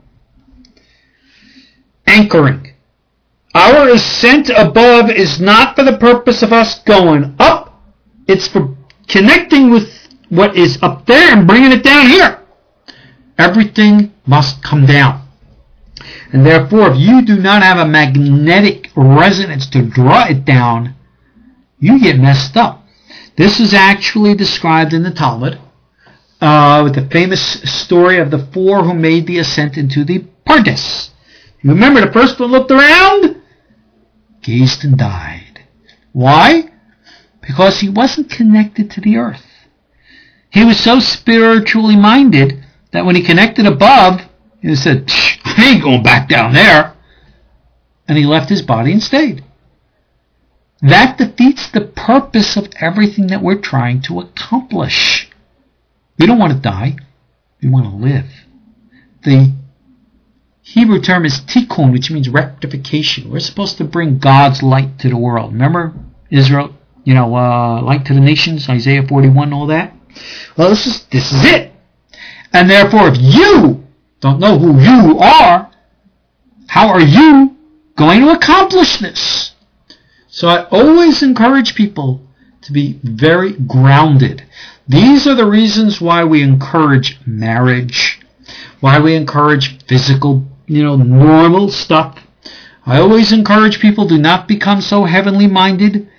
Anchoring. Our ascent above is not for the purpose of us going up. It's for connecting with what is up there and bringing it down here. Everything must come down. And therefore, if you do not have a magnetic resonance to draw it down, you get messed up. This is actually described in the Talmud uh, with the famous story of the four who made the ascent into the Pardes. You remember the first one looked around, gazed and died. Why? Because he wasn't connected to the earth. He was so spiritually minded that when he connected above, he said, I ain't going back down there. And he left his body and stayed. That defeats the purpose of everything that we're trying to accomplish. We don't want to die. We want to live. The Hebrew term is tikkun, which means rectification. We're supposed to bring God's light to the world. Remember Israel, you know, uh, light to the nations, Isaiah forty-one, all that? Well, this is, this is it. And therefore, if you don't know who you are, how are you going to accomplish this? So I always encourage people to be very grounded. These are the reasons why we encourage marriage, why we encourage physical, you know, normal stuff. I always encourage people, do not become so heavenly minded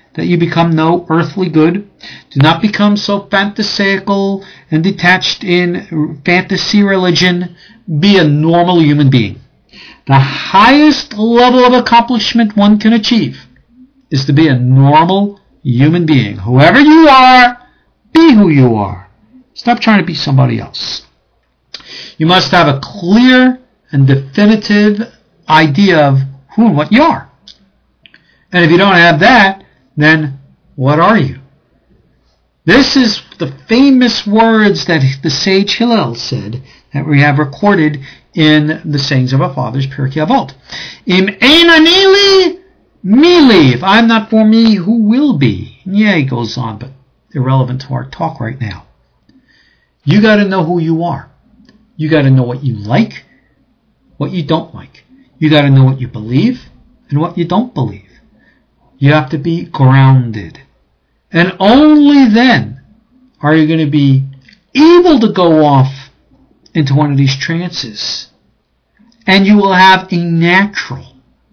that you become no earthly good. Do not become so phantasaical and detached in fantasy religion. Be a normal human being. The highest level of accomplishment one can achieve is to be a normal human being. Whoever you are, be who you are. Stop trying to be somebody else. You must have a clear and definitive idea of who and what you are. And if you don't have that, then what are you? This is the famous words that the sage Hillel said that we have recorded in the sayings of our fathers, Pirkei Avot. Im ein ani li, mi li. If I'm not for me, who will be? And yeah, he goes on, but irrelevant to our talk right now. You got to know who you are. You got to know what you like, what you don't like. You got to know what you believe and what you don't believe. You have to be grounded. And only then are you going to be able to go off into one of these trances. And you will have a natural,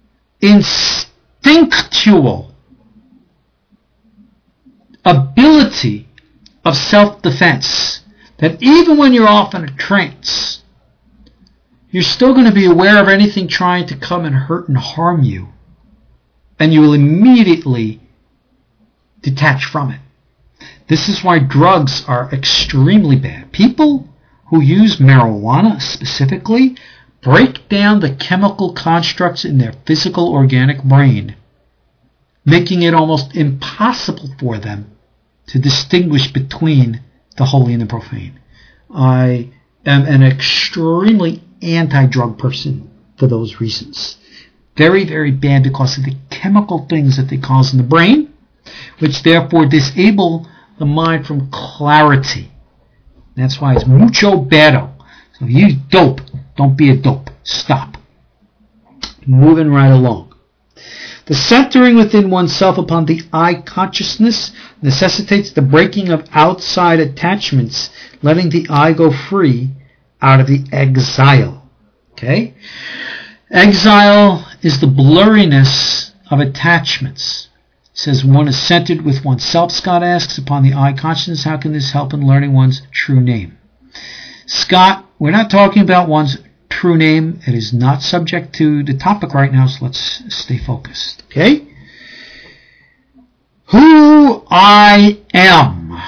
instinctual ability of self-defense that even when you're off in a trance, you're still going to be aware of anything trying to come and hurt and harm you. And you will immediately detach from it. This is why drugs are extremely bad. People who use marijuana specifically break down the chemical constructs in their physical organic brain, making it almost impossible for them to distinguish between the holy and the profane. I am an extremely anti-drug person for those reasons. Very, very bad because of the chemical things that they cause in the brain, which therefore disable the mind from clarity. That's why it's mucho better. So if you use dope, don't be a dope. Stop. Moving right along. The centering within oneself upon the I consciousness necessitates the breaking of outside attachments, letting the I go free out of the exile. Okay? Exile is the blurriness of attachments. It says one is centered with oneself, Scott asks, upon the I consciousness. How can this help in learning one's true name? Scott, we're not talking about one's true name. It is not subject to the topic right now, so let's stay focused. Okay? Who I am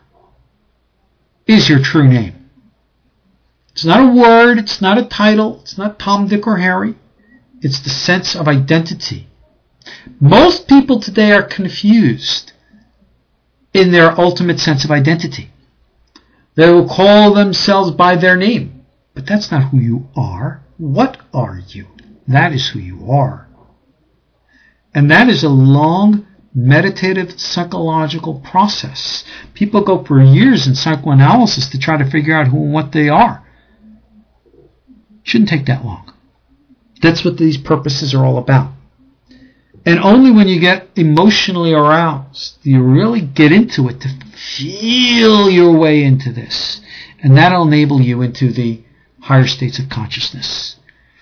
is your true name. It's not a word, it's not a title, it's not Tom, Dick, or Harry. It's the sense of identity. Most people today are confused in their ultimate sense of identity. They will call themselves by their name, but that's not who you are. What are you? That is who you are. And that is a long, meditative, psychological process. People go for years in psychoanalysis to try to figure out who and what they are. Shouldn't take that long. That's what these purposes are all about. And only when you get emotionally aroused do you really get into it to feel your way into this. And that'll enable you into the higher states of consciousness.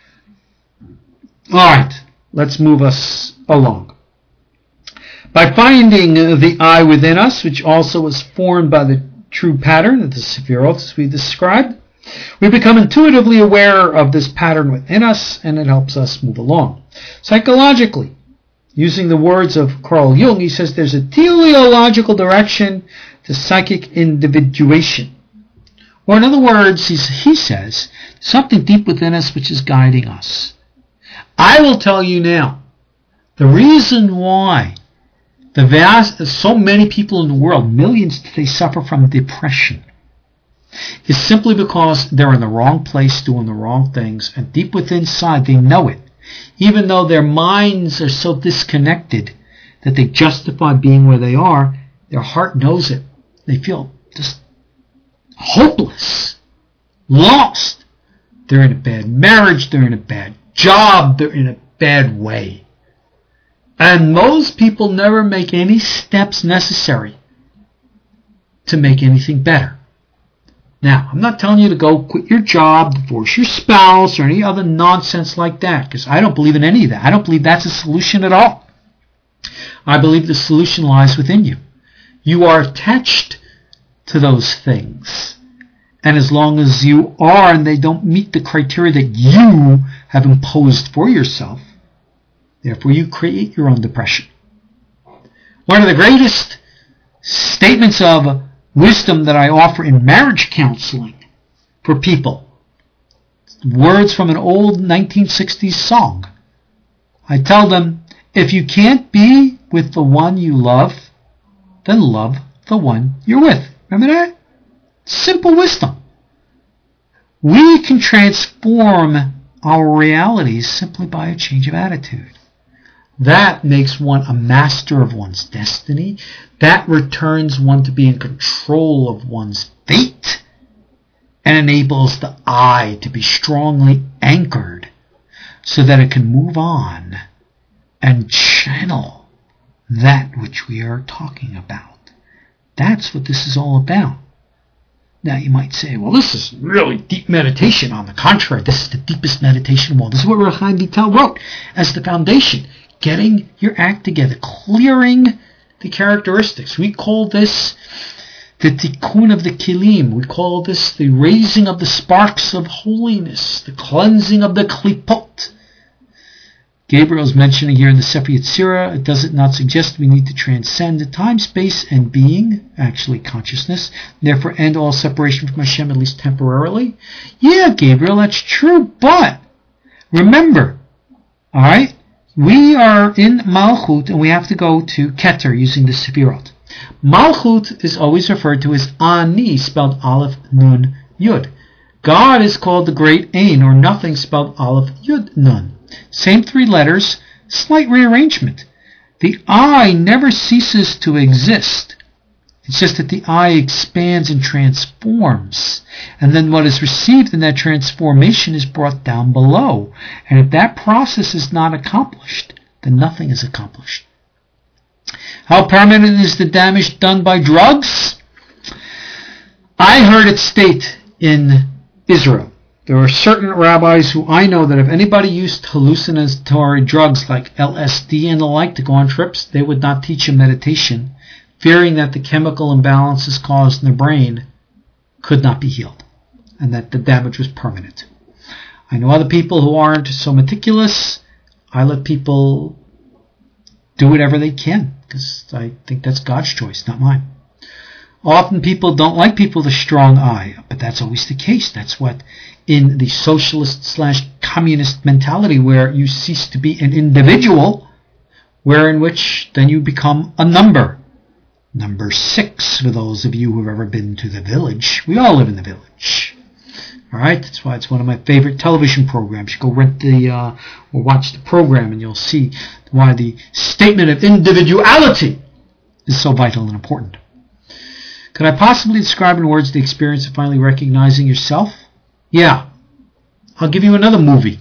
All right, let's move us along. By finding the I within us, which also is formed by the true pattern of the Sephiroth we described, we become intuitively aware of this pattern within us, and it helps us move along. Psychologically, using the words of Carl Jung, he says there's a teleological direction to psychic individuation. Or in other words, he's, he says, something deep within us which is guiding us. I will tell you now, the reason why the vast, so many people in the world, millions today, suffer from depression is simply because they're in the wrong place doing the wrong things, and deep within inside they know it. Even though their minds are so disconnected that they justify being where they are, their heart knows it. They feel just hopeless, lost. They're in a bad marriage, they're in a bad job, they're in a bad way. And most people never make any steps necessary to make anything better. Now, I'm not telling you to go quit your job, divorce your spouse, or any other nonsense like that, because I don't believe in any of that. I don't believe that's a solution at all. I believe the solution lies within you. You are attached to those things. And as long as you are and they don't meet the criteria that you have imposed for yourself, therefore you create your own depression. One of the greatest statements of wisdom that I offer in marriage counseling for people, words from an old nineteen sixties song. I tell them, if you can't be with the one you love, then love the one you're with. Remember that? Simple wisdom. We can transform our realities simply by a change of attitude. That makes one a master of one's destiny. That returns one to be in control of one's fate and enables the I to be strongly anchored so that it can move on and channel that which we are talking about. That's what this is all about. Now you might say, well, this is really deep meditation. On the contrary, this is the deepest meditation of all. This is what Reb Chaim Vital wrote as the foundation. Getting your act together, clearing the characteristics. We call this the tikkun of the kilim. We call this the raising of the sparks of holiness, the cleansing of the klipot. Gabriel's mentioning here in the Sefer Yetzirah, does it not suggest we need to transcend time, space, and being, actually consciousness, therefore end all separation from Hashem, at least temporarily? Yeah, Gabriel, that's true, but remember, all right, we are in Malchut, and we have to go to Keter using the Sefirot. Malchut is always referred to as Ani, spelled Aleph, Nun, Yud. God is called the Great Ein, or Nothing, spelled Aleph, Yud, Nun. Same three letters, slight rearrangement. The I never ceases to exist. It's just that the I expands and transforms. And then what is received in that transformation is brought down below. And if that process is not accomplished, then nothing is accomplished. How permanent is the damage done by drugs? I heard it state in Israel. There are certain rabbis who I know that if anybody used hallucinatory drugs like L S D and the like to go on trips, they would not teach a meditation, fearing that the chemical imbalances caused in the brain could not be healed, and that the damage was permanent. I know other people who aren't so meticulous. I let people do whatever they can, because I think that's God's choice, not mine. Often people don't like people with a strong I, but that's always the case. That's what in the socialist slash communist mentality, where you cease to be an individual, where in which then you become a number. Number six, for those of you who have ever been to the village. We all live in the village. All right, that's why it's one of my favorite television programs. You go rent the uh, or watch the program, and you'll see why the statement of individuality is so vital and important. Could I possibly describe in words the experience of finally recognizing yourself? Yeah. I'll give you another movie.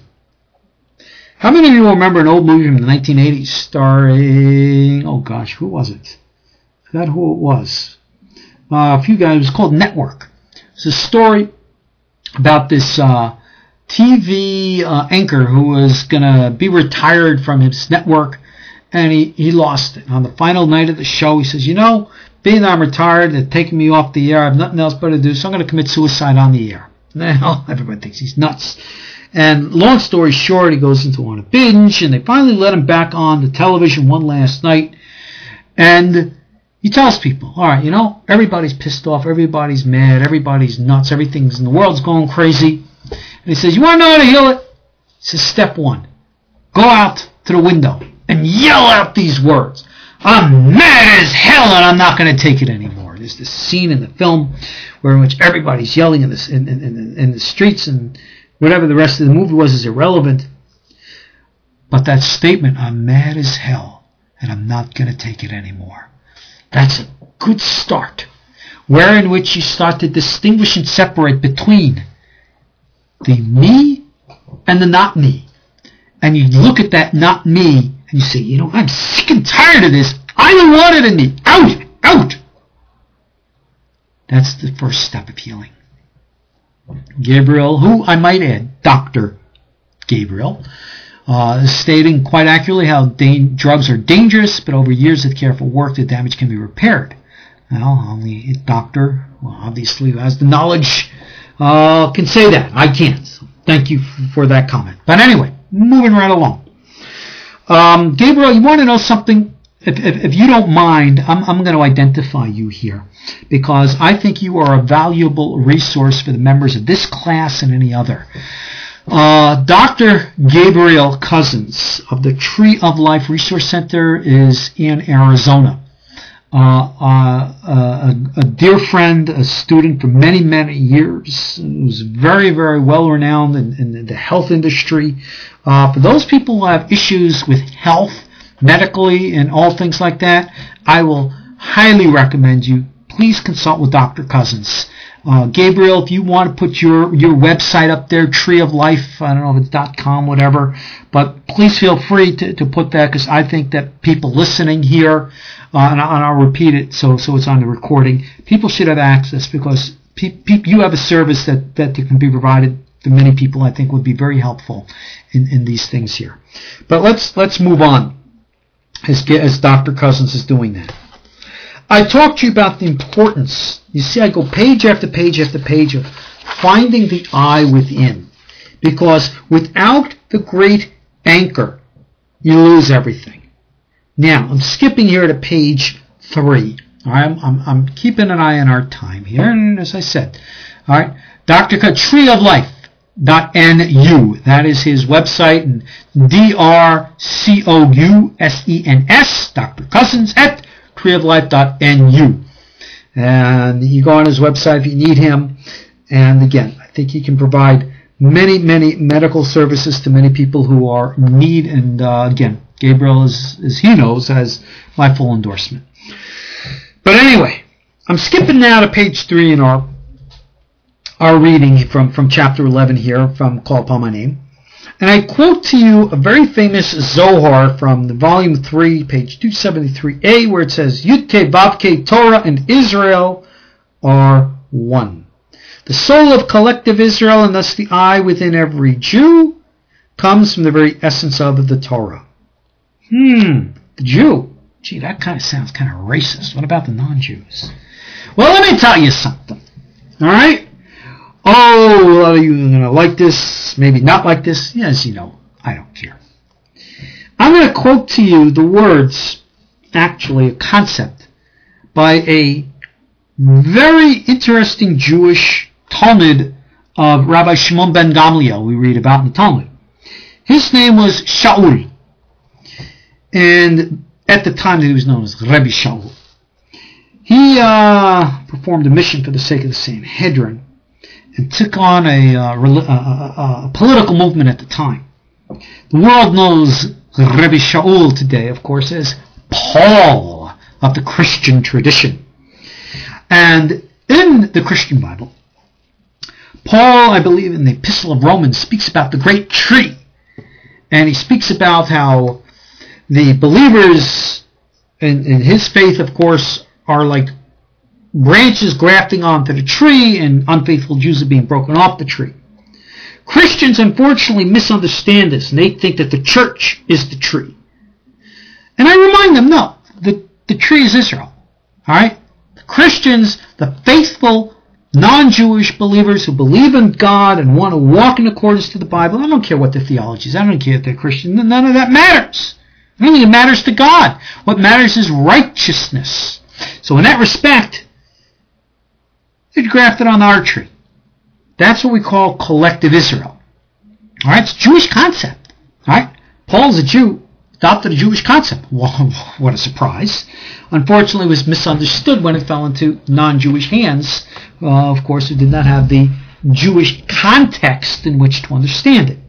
How many of you remember an old movie from the nineteen eighties starring, oh gosh, who was it? I forgot who it was. Uh, a few guys. It was called Network. It's a story about this uh, T V uh, anchor who was going to be retired from his network, and he, he lost it. On the final night of the show, he says, you know, being that I'm retired, they're taking me off the air, I have nothing else better to do, so I'm going to commit suicide on the air. Now, everybody thinks he's nuts. And long story short, he goes into on a binge, and they finally let him back on the television one last night, and he tells people, all right, you know, everybody's pissed off, everybody's mad, everybody's nuts, everything's in the world's going crazy. And he says, you want to know how to heal it? He says, step one, go out to the window and yell out these words. I'm mad as hell and I'm not going to take it anymore. There's this scene in the film where in which everybody's yelling in the, in, in, in, in the streets, and whatever the rest of the movie was is irrelevant. But that statement, I'm mad as hell and I'm not going to take it anymore, that's a good start, where in which you start to distinguish and separate between the me and the not me. And you look at that not me and you say, you know, I'm sick and tired of this. I don't want it in me. Out! Out! That's the first step of healing. Gabriel, who I might add, Doctor Gabriel, uh, stating quite accurately how da- drugs are dangerous, but over years of careful work, the damage can be repaired. Well, only a doctor, well, obviously, who has the knowledge, uh, can say that. I can't. So thank you f- for that comment. But anyway, moving right along. Um, Gabriel, you want to know something? If, if, if you don't mind, I'm, I'm going to identify you here because I think you are a valuable resource for the members of this class and any other. Uh, Doctor Gabriel Cousins of the Tree of Life Resource Center is in Arizona. Uh, uh, a, a dear friend, a student for many, many years, who's very, very well renowned in, in the health industry. Uh, for those people who have issues with health, medically, and all things like that, I will highly recommend you. Please consult with Doctor Cousins. Uh, Gabriel, if you want to put your, your website up there, Tree of Life, I don't know if it's .com, whatever, but please feel free to, to put that because I think that people listening here, uh, and, I, and I'll repeat it so so it's on the recording, people should have access because pe- pe- you have a service that, that can be provided to many people I think would be very helpful in, in these things here. But let's let's move on as, as Doctor Cousins is doing that. I talked to you about the importance. You see, I go page after page after page of finding the I within. Because without the great anchor, you lose everything. Now, I'm skipping here to page three. All right, I'm, I'm, I'm keeping an eye on our time here. And as I said, all right, Doctor Tree of Life. Dot N-U. That is his website. And D R C O U S E N S, Doctor Cousins, at tree of life dot N U. And you go on his website if you need him. And again, I think he can provide many, many medical services to many people who are in need. And uh, again, Gabriel, as, as he knows, has my full endorsement. But anyway, I'm skipping now to page three in our our reading from, from chapter eleven here from Call Upon My Name. And I quote to you a very famous Zohar from the volume three, page two seventy-three A, where it says, Yud-Kei Vav-Kei, Torah and Israel are one. The soul of collective Israel, and thus the I within every Jew, comes from the very essence of the Torah. Hmm, the Jew. Gee, that kind of sounds kind of racist. What about the non-Jews? Well, let me tell you something. All right? Oh, a lot of you are going to like this, maybe not like this. Yes, you know, I don't care. I'm going to quote to you the words, actually a concept, by a very interesting Jewish Talmud of Rabbi Shimon ben Gamliel we read about in the Talmud. His name was Shaul, and at the time that he was known as Rabbi Shaul. He uh, performed a mission for the sake of the Sanhedrin, and took on a, uh, a, a political movement at the time. The world knows Rabbi Shaul today, of course, as Paul of the Christian tradition. And in the Christian Bible, Paul, I believe in the Epistle of Romans, speaks about the great tree. And he speaks about how the believers in, in his faith, of course, are like branches grafting onto the tree, and unfaithful Jews are being broken off the tree. Christians, unfortunately, misunderstand this, and they think that the church is the tree. And I remind them, no, the, the tree is Israel. All right? The Christians, the faithful, non-Jewish believers who believe in God and want to walk in accordance to the Bible, I don't care what their theology is. I don't care if they're Christian. None of that matters. I don't think it matters to God. What matters is righteousness. So in that respect, they're grafted on our tree. That's what we call collective Israel. All right, it's a Jewish concept. All right, Paul's a Jew, adopted a Jewish concept. Well, what a surprise! Unfortunately, it was misunderstood when it fell into non-Jewish hands. Uh, of course, who did not have the Jewish context in which to understand it.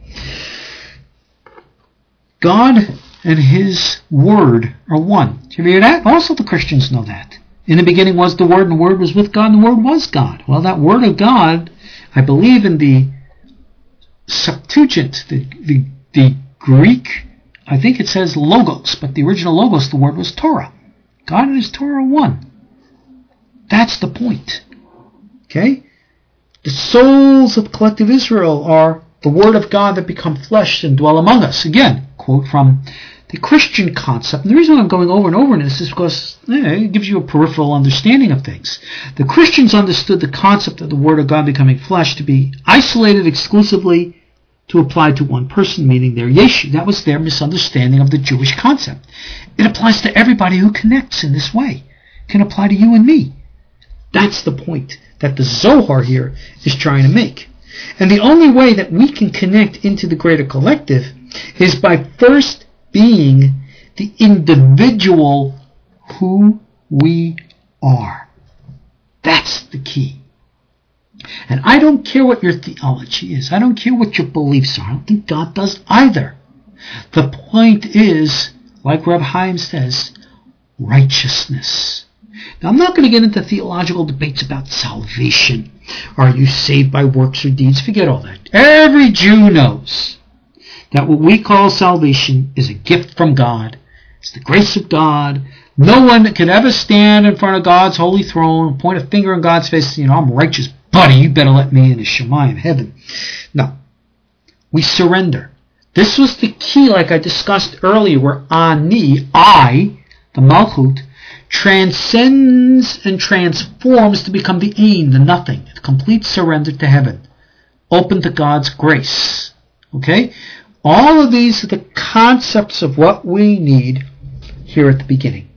God and His Word are one. Did you hear that? Also, the Christians know that. In the beginning was the Word, and the Word was with God, and the Word was God. Well, that Word of God, I believe in the Septuagint, the, the, the Greek, I think it says Logos, but the original Logos, the word was Torah. God and His Torah are one. That's the point. Okay? The souls of collective Israel are the Word of God that become flesh and dwell among us. Again, quote from the Christian concept. And the reason I'm going over and over this is because eh, it gives you a peripheral understanding of things. The Christians understood the concept of the Word of God becoming flesh to be isolated exclusively to apply to one person, meaning their Yeshu. That was their misunderstanding of the Jewish concept. It applies to everybody who connects in this way. It can apply to you and me. That's the point that the Zohar here is trying to make. And the only way that we can connect into the greater collective is by first being the individual who we are. That's the key. And I don't care what your theology is. I don't care what your beliefs are. I don't think God does either. The point is, like Reb Chaim says, righteousness. Now, I'm not going to get into theological debates about salvation. Are you saved by works or deeds? Forget all that. Every Jew knows that what we call salvation is a gift from God. It's the grace of God. No one can ever stand in front of God's holy throne and point a finger in God's face and say, you know, I'm righteous, buddy, you better let me in the Shemayim heaven. No. We surrender. This was the key, like I discussed earlier, where Ani, I, the Malchut, transcends and transforms to become the Ein, the nothing, the complete surrender to heaven, open to God's grace. Okay? All of these are the concepts of what we need here at the beginning.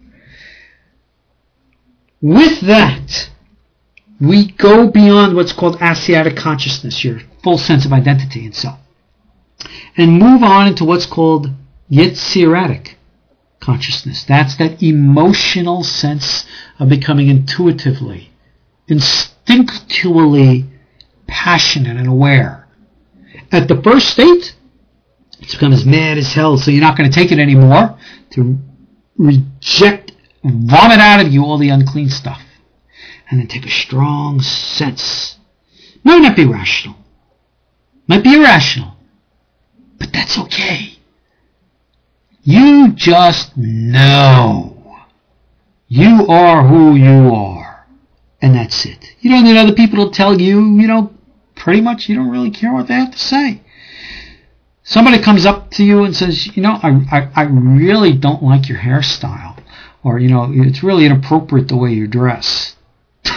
With that, we go beyond what's called Asiatic consciousness, your full sense of identity and self, and move on into what's called Yetziratic consciousness. That's that emotional sense of becoming intuitively, instinctually passionate and aware. At the first state, it's become as mad as hell, so you're not going to take it anymore, to reject, vomit out of you all the unclean stuff, and then take a strong sense. Might not be rational, might be irrational, but that's okay. You just know. You are who you are. And that's it. You don't need other people to tell you, you know, pretty much you don't really care what they have to say. Somebody comes up to you and says, you know, I, I, I really don't like your hairstyle. Or, you know, it's really inappropriate the way you dress. You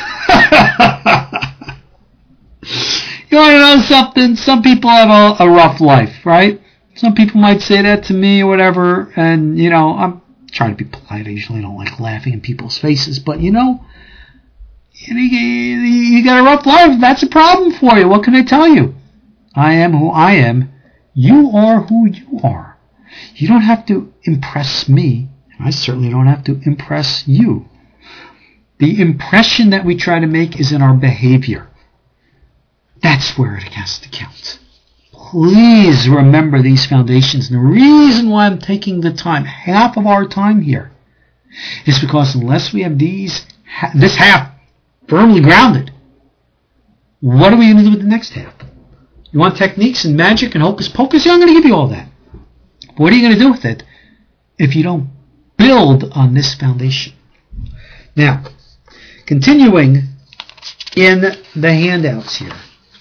want to know something? Some people have a, a rough life, right? Some people might say that to me or whatever, and, you know, I'm trying to be polite. I usually don't like laughing in people's faces, but, you know, you, you got a rough life. That's a problem for you. What can I tell you? I am who I am. You are who you are. You don't have to impress me. I certainly don't have to impress you. The impression that we try to make is in our behavior. That's where it has to count. Please remember these foundations. And the reason why I'm taking the time, half of our time here, is because unless we have these, this half firmly grounded, what are we going to do with the next half? You want techniques and magic and hocus pocus? Yeah, I'm going to give you all that. But what are you going to do with it if you don't build on this foundation? Now, continuing in the handouts here.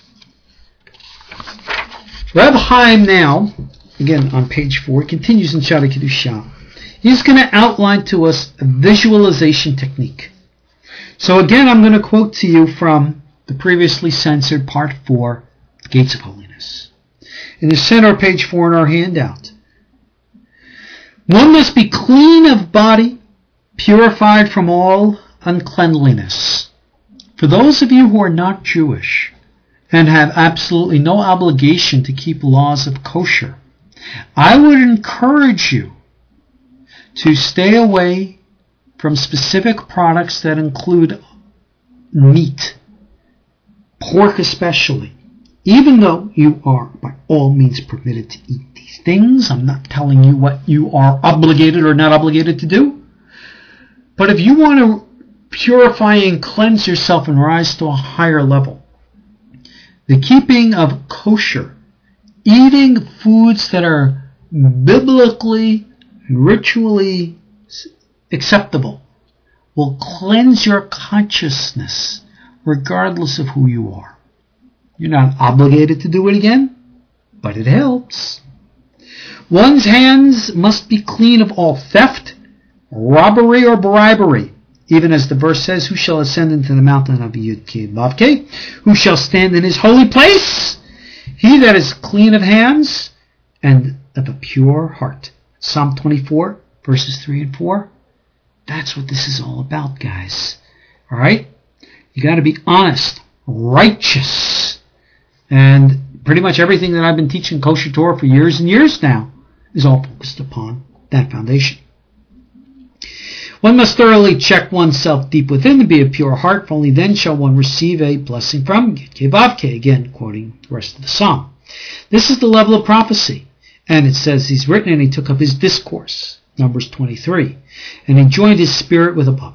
Reb Chaim now, again on page four, continues in Shara Kedusha. He's going to outline to us a visualization technique. So again, I'm going to quote to you from the previously censored part four, The Gates of Holiness. In the center of page four in our handout. One must be clean of body, purified from all uncleanliness. For those of you who are not Jewish, and have absolutely no obligation to keep laws of kosher, I would encourage you to stay away from specific products that include meat, pork especially, even though you are by all means permitted to eat these things. I'm not telling you what you are obligated or not obligated to do. But if you want to purify and cleanse yourself and rise to a higher level, the keeping of kosher, eating foods that are biblically, ritually acceptable, will cleanse your consciousness regardless of who you are. You're not obligated to do it again, but it helps. One's hands must be clean of all theft, robbery, or bribery. Even as the verse says, who shall ascend into the mountain of Yud-Keh Vav-Keh? Who shall stand in his holy place? He that is clean of hands and of a pure heart. Psalm twenty-four, verses three and four. That's what this is all about, guys. All right? You got to be honest, righteous. And pretty much everything that I've been teaching Kosher Torah for years and years now is all focused upon that foundation. One must thoroughly check oneself deep within to be a pure heart, for only then shall one receive a blessing from Yud-Keh Vav-Keh, again quoting the rest of the psalm. This is the level of prophecy, and it says he's written, and he took up his discourse, Numbers twenty-three, and he joined his spirit with above.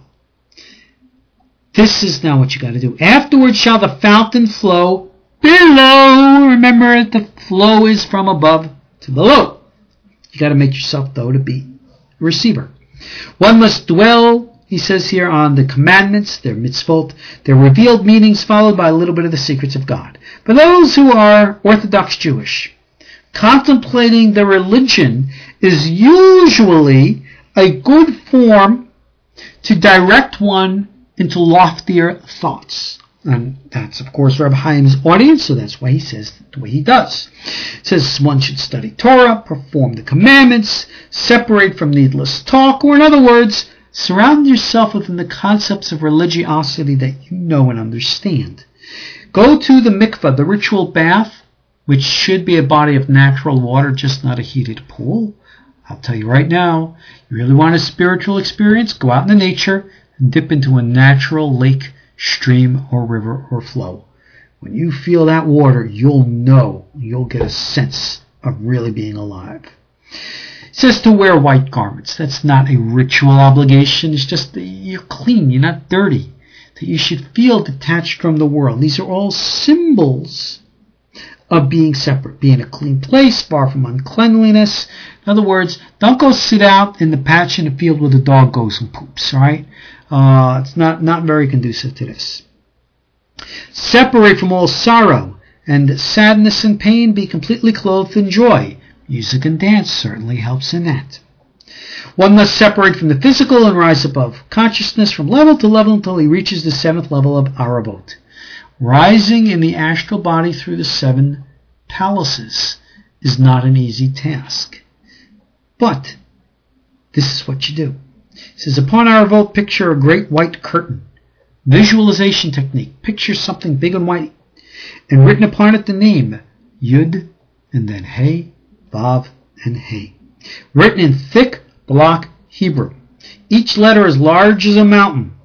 This is now what you got to do. Afterwards shall the fountain flow below. Remember, the flow is from above to below. You got to make yourself, though, to be a receiver. One must dwell, he says here, on the commandments, their mitzvot, their revealed meanings, followed by a little bit of the secrets of God. For those who are Orthodox Jewish, contemplating their religion is usually a good form to direct one into loftier thoughts. And that's, of course, Rabbi Chaim's audience, so that's why he says the way he does. It says one should study Torah, perform the commandments, separate from needless talk, or in other words, surround yourself within the concepts of religiosity that you know and understand. Go to the mikveh, the ritual bath, which should be a body of natural water, just not a heated pool. I'll tell you right now, you really want a spiritual experience, go out into nature and dip into a natural lake, stream, or river, or flow. When you feel that water, you'll know, you'll get a sense of really being alive. It says to wear white garments. That's not a ritual obligation. It's just that you're clean, you're not dirty. That you should feel detached from the world. These are all symbols of being separate, being a clean place, far from uncleanliness. In other words, don't go sit out in the patch in the field where the dog goes and poops, all right? Uh, it's not, not very conducive to this. Separate from all sorrow and sadness and pain, be completely clothed in joy. Music and dance certainly helps in that. One must separate from the physical and rise above consciousness from level to level until he reaches the seventh level of Aravot. Rising in the astral body through the seven palaces is not an easy task. But this is what you do. It says, upon Aravot, picture a great white curtain. Visualization technique. Picture something big and white. And written upon it the name, Yud, and then Hey, Vav, and Hey. Written in thick block Hebrew. Each letter as large as a mountain.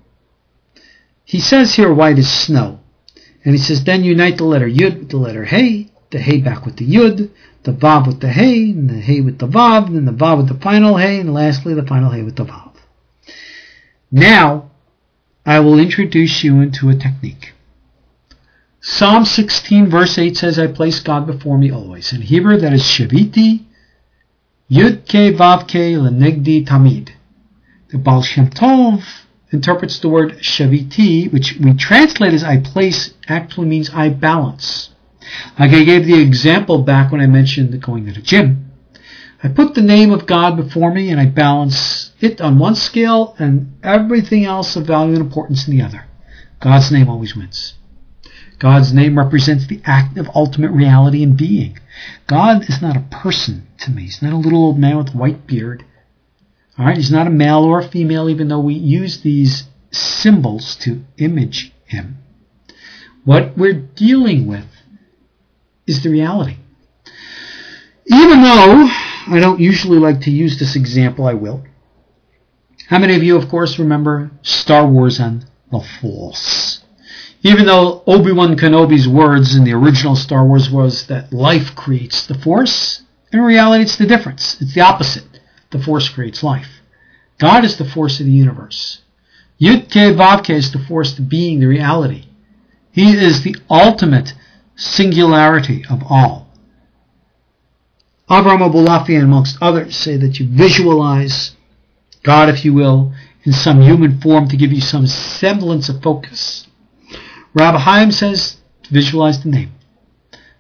He says here white is snow. And he says, then unite the letter Yud with the letter Hey, the Hey back with the Yud, the Vav with the Hey, and the Hey with the Vav, and then the Vav with the final Hey, and lastly the final Hey with the Vav. Now, I will introduce you into a technique. Psalm sixteen verse eight says, I place God before me always. In Hebrew, that is Shaviti, Yud-Keh Vav-Keh Lenegdi Tamid. The Baal Shem Tov interprets the word Shaviti, which we translate as I place, actually means I balance. Like I gave the example back when I mentioned going to the gym. I put the name of God before me and I balance it on one scale and everything else of value and importance in the other. God's name always wins. God's name represents the act of ultimate reality and being. God is not a person to me. He's not a little old man with a white beard. All right, he's not a male or a female, even though we use these symbols to image him. What we're dealing with is the reality. Even though I don't usually like to use this example, I will. How many of you, of course, remember Star Wars and the Force? Even though Obi-Wan Kenobi's words in the original Star Wars was that life creates the Force, in reality it's the difference. It's the opposite. The Force creates life. God is the force of the universe. Yud-Keh Vav-Keh is the force of being, the reality. He is the ultimate singularity of all. Avraham Abulafian, amongst others, say that you visualize God, if you will, in some human form to give you some semblance of focus. Rabbi Chaim says to visualize the name.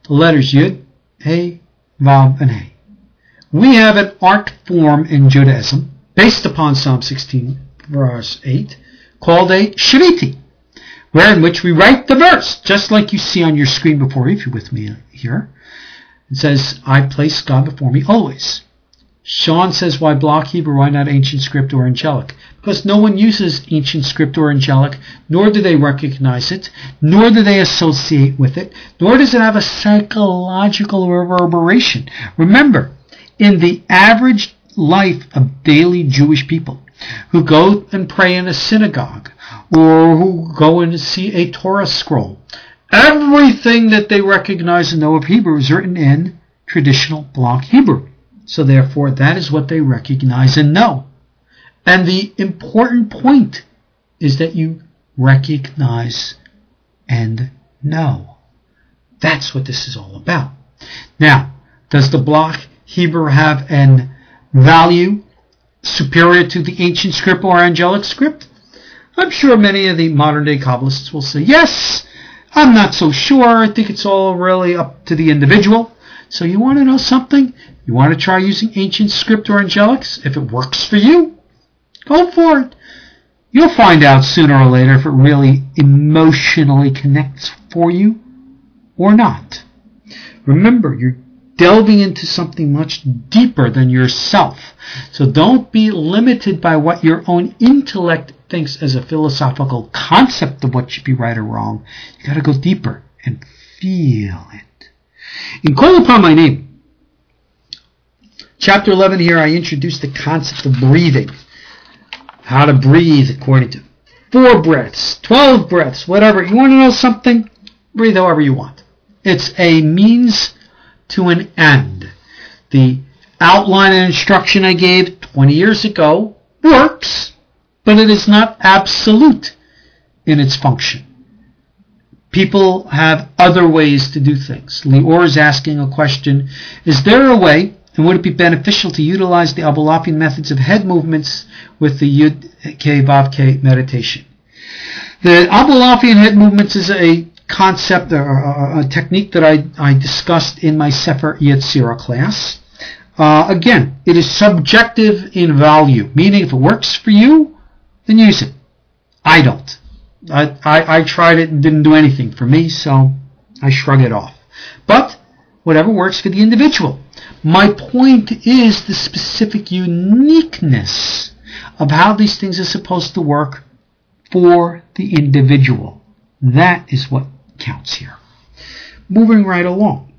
the letters Yud, Hey, Vav, and Hey. We have an art form in Judaism based upon Psalm sixteen, verse eight, called a Shviti, wherein which we write the verse, just like you see on your screen before you, if you're with me here. It says, I place God before me always. Sean says, why block Hebrew? Why not ancient script or angelic? Because no one uses ancient script or angelic, nor do they recognize it, nor do they associate with it, nor does it have a psychological reverberation. Remember, in the average life of daily Jewish people who go and pray in a synagogue or who go and see a Torah scroll, everything that they recognize and know of Hebrew is written in traditional block Hebrew. So therefore, that is what they recognize and know. And the important point is that you recognize and know. That's what this is all about. Now, does the block Hebrew have an value superior to the ancient script or angelic script? I'm sure many of the modern-day Kabbalists will say, yes, I'm not so sure. I think it's all really up to the individual. So you want to know something? You want to try using ancient script or angelics? If it works for you, go for it. You'll find out sooner or later if it really emotionally connects for you or not. Remember, you're delving into something much deeper than yourself. So don't be limited by what your own intellect thinks as a philosophical concept of what should be right or wrong. You got to go deeper and feel it. In Call Upon My Name, chapter eleven here, I introduced the concept of breathing. How to breathe according to four breaths, twelve breaths, whatever. You want to know something? Breathe however you want. It's a means to an end. The outline and instruction I gave twenty years ago works, but it is not absolute in its function. People have other ways to do things. Lior is asking a question, is there a way, and would it be beneficial to utilize the Abulafian methods of head movements with the Yud K Vav K meditation? The Abulafian head movements is a concept, or a, a technique that I, I discussed in my Sefer Yetzirah class. Uh, again, it is subjective in value, meaning if it works for you, then use it. I don't. I, I, I tried it and didn't do anything for me, so I shrug it off. But whatever works for the individual. My point is the specific uniqueness of how these things are supposed to work for the individual. That is what counts here. Moving right along.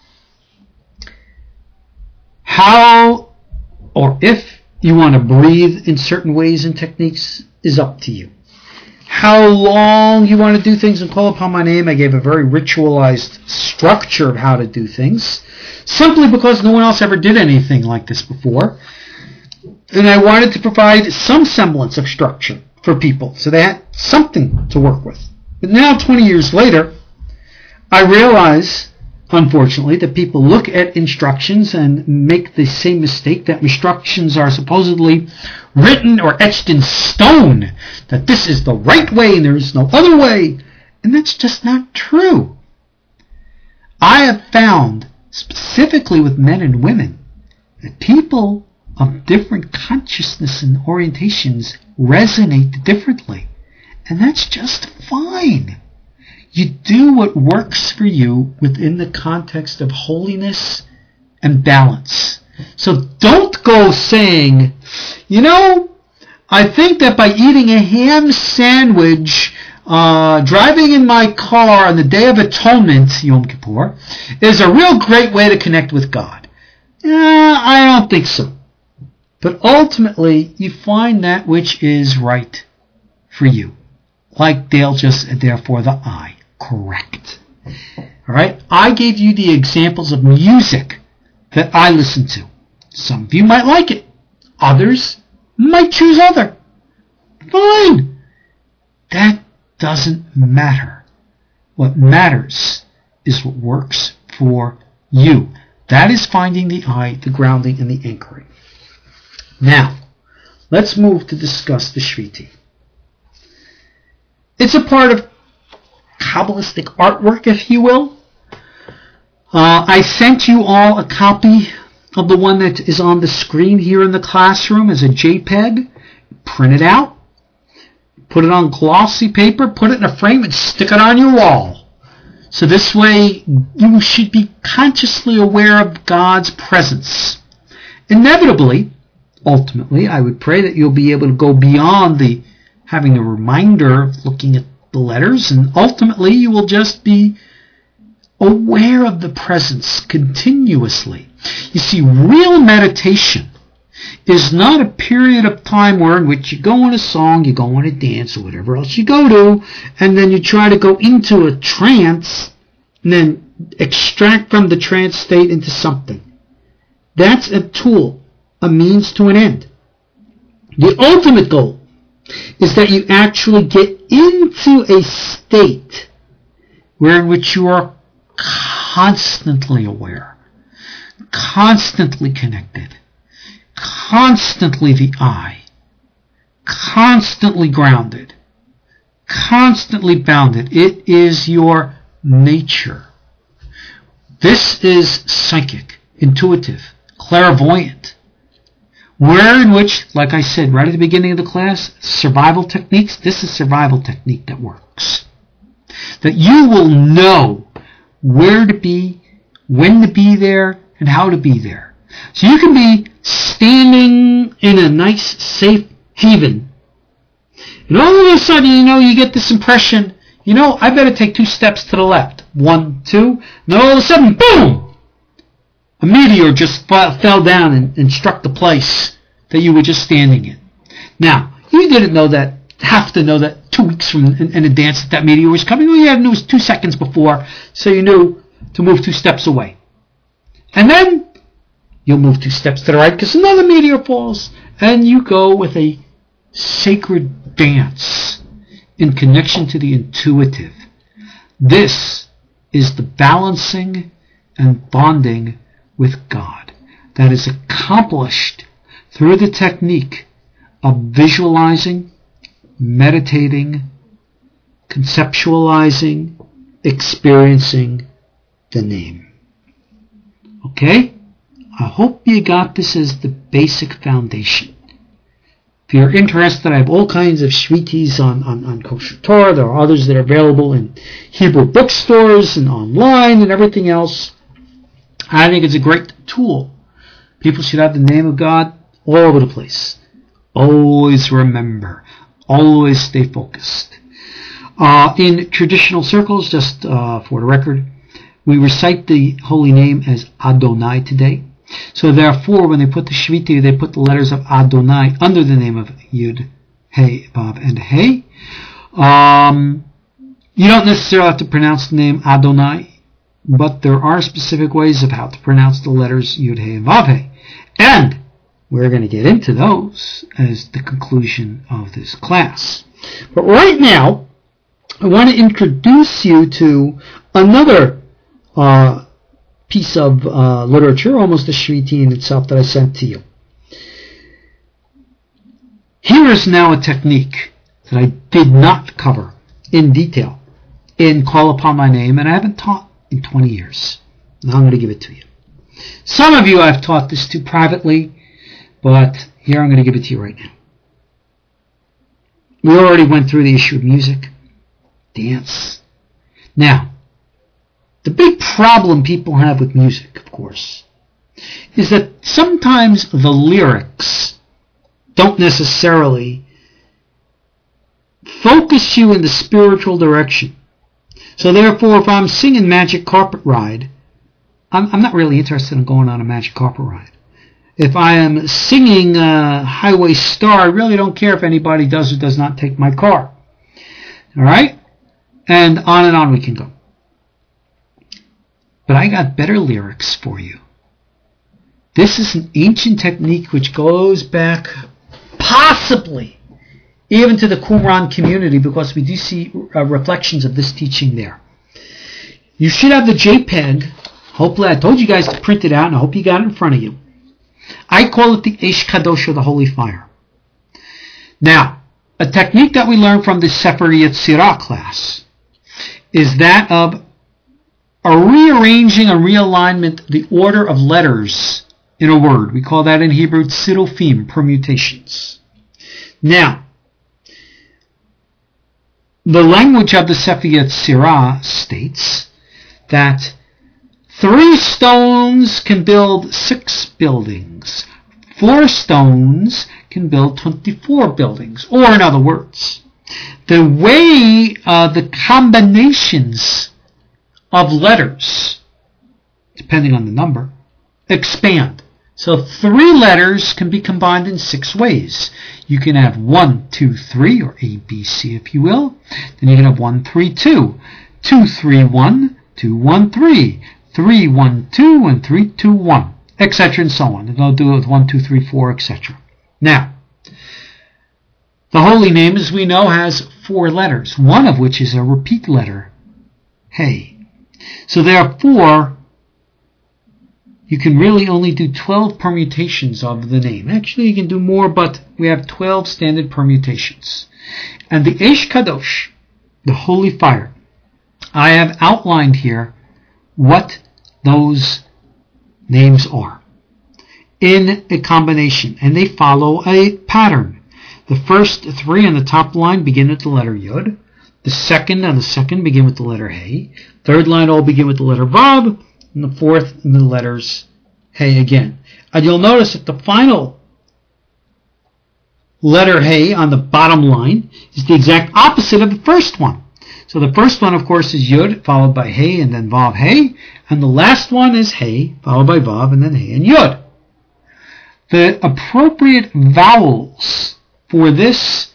How or if you want to breathe in certain ways and techniques is up to you. How long you want to do things and call upon my name, I gave a very ritualized structure of how to do things, simply because no one else ever did anything like this before. And I wanted to provide some semblance of structure for people, so they had something to work with. But now, twenty years later, I realize, unfortunately, that people look at instructions and make the same mistake, that instructions are supposedly written or etched in stone, that this is the right way and there is no other way. And that's just not true. I have found, specifically with men and women, that people of different consciousness and orientations resonate differently. And that's just fine. You do what works for you within the context of holiness and balance. So don't go saying, you know, I think that by eating a ham sandwich, uh, driving in my car on the Day of Atonement, Yom Kippur, is a real great way to connect with God. Uh, I don't think so. But ultimately, you find that which is right for you. Like Dale just said, therefore the I. Correct. All right? I gave you the examples of music that I listen to. Some of you might like it. Others might choose other. Fine. That doesn't matter. What matters is what works for you. That is finding the I, the grounding, and the anchoring. Now, let's move to discuss the Shviti. It's a part of Kabbalistic artwork, if you will. Uh, I sent you all a copy of the one that is on the screen here in the classroom as a JPEG. Print it out, put it on glossy paper, put it in a frame, and stick it on your wall. So this way you should be consciously aware of God's presence. Inevitably, ultimately, I would pray that you'll be able to go beyond the having a reminder of looking at the letters, and ultimately you will just be aware of the presence continuously. You see, real meditation is not a period of time where in which you go on a song, you go on a dance, or whatever else you go to, and then you try to go into a trance and then extract from the trance state into something. That's a tool, a means to an end. The ultimate goal is that you actually get into a state where in which you are constantly aware, constantly connected, constantly the I, constantly grounded, constantly bounded. It is your nature. This is psychic, intuitive, clairvoyant, where in which, like I said right at the beginning of the class, survival techniques, this is survival technique that works. That you will know where to be, when to be there, and how to be there. So you can be standing in a nice, safe haven, and all of a sudden, you know, you get this impression, you know, I better take two steps to the left. One, two, and all of a sudden, boom! A meteor just fell down and, and struck the place that you were just standing in. Now, you didn't know that, have to know that two weeks from in, in advance that that meteor was coming. All you had to know was two seconds before, so you knew to move two steps away. And then you'll move two steps to the right because another meteor falls, and you go with a sacred dance in connection to the intuitive. This is the balancing and bonding with God that is accomplished through the technique of visualizing, meditating, conceptualizing, experiencing the name. Okay? I hope you got this as the basic foundation. If you're interested, I have all kinds of shvitis on, on, on Kosher Torah. There are others that are available in Hebrew bookstores and online and everything else. I think it's a great tool. People should have the name of God all over the place. Always remember. Always stay focused. Uh, in traditional circles, just uh, for the record, we recite the holy name as Adonai today. So therefore, when they put the Shviti, they put the letters of Adonai under the name of Yud, Hey, Vav, and Hey. Um, you don't necessarily have to pronounce the name Adonai, but there are specific ways of how to pronounce the letters Yud, Hey, and Vav, Hey. And we're going to get into those as the conclusion of this class. But right now, I want to introduce you to another uh, piece of uh, literature, almost a shviti in itself, that I sent to you. Here is now a technique that I did not cover in detail in Call Upon My Name, and I haven't taught in twenty years. Now I'm going to give it to you. Some of you I've taught this to privately, but here I'm going to give it to you right now. We already went through the issue of music, dance. Now, the big problem people have with music, of course, is that sometimes the lyrics don't necessarily focus you in the spiritual direction. So therefore, if I'm singing Magic Carpet Ride, I'm, I'm not really interested in going on a Magic Carpet Ride. If I am singing uh, Highway Star, I really don't care if anybody does or does not take my car. All right? And on and on we can go. But I got better lyrics for you. This is an ancient technique which goes back possibly even to the Qumran community, because we do see uh, reflections of this teaching there. You should have the JPEG. Hopefully, I told you guys to print it out, and I hope you got it in front of you. I call it the Eish Kadosh, or the Holy Fire. Now, a technique that we learned from the Sefer Yetzirah class is that of a rearranging, a realignment, the order of letters in a word. We call that in Hebrew tzirufim, permutations. Now, the language of the Sefer Yetzirah states that three stones can build six buildings. Four stones can build twenty-four buildings. Or in other words, the way uh, the combinations of letters, depending on the number, expand. So three letters can be combined in six ways. You can have one, two, three, or A, B, C, if you will. Then you can have one, three, two, two, three, one, two, one, three, three, one, two, and three, two, one, et cetera, and so on. And they'll do it with one, two, three, four, et cetera. Now, the holy name, as we know, has four letters, one of which is a repeat letter, Hey. So therefore, you can really only do twelve permutations of the name. Actually, you can do more, but we have twelve standard permutations. And the Eish Kadosh, the holy fire, I have outlined here what those names are in a combination, and they follow a pattern. The first three on the top line begin with the letter Yud. The second on the second begin with the letter Hey. Third line all begin with the letter Vav. And the fourth in the letters Hey again. And you'll notice that the final letter Hey on the bottom line is the exact opposite of the first one. So the first one, of course, is Yud, followed by Hey, and then Vav, Hey. And the last one is Hey, followed by Vav, and then Hey and Yud. The appropriate vowels for this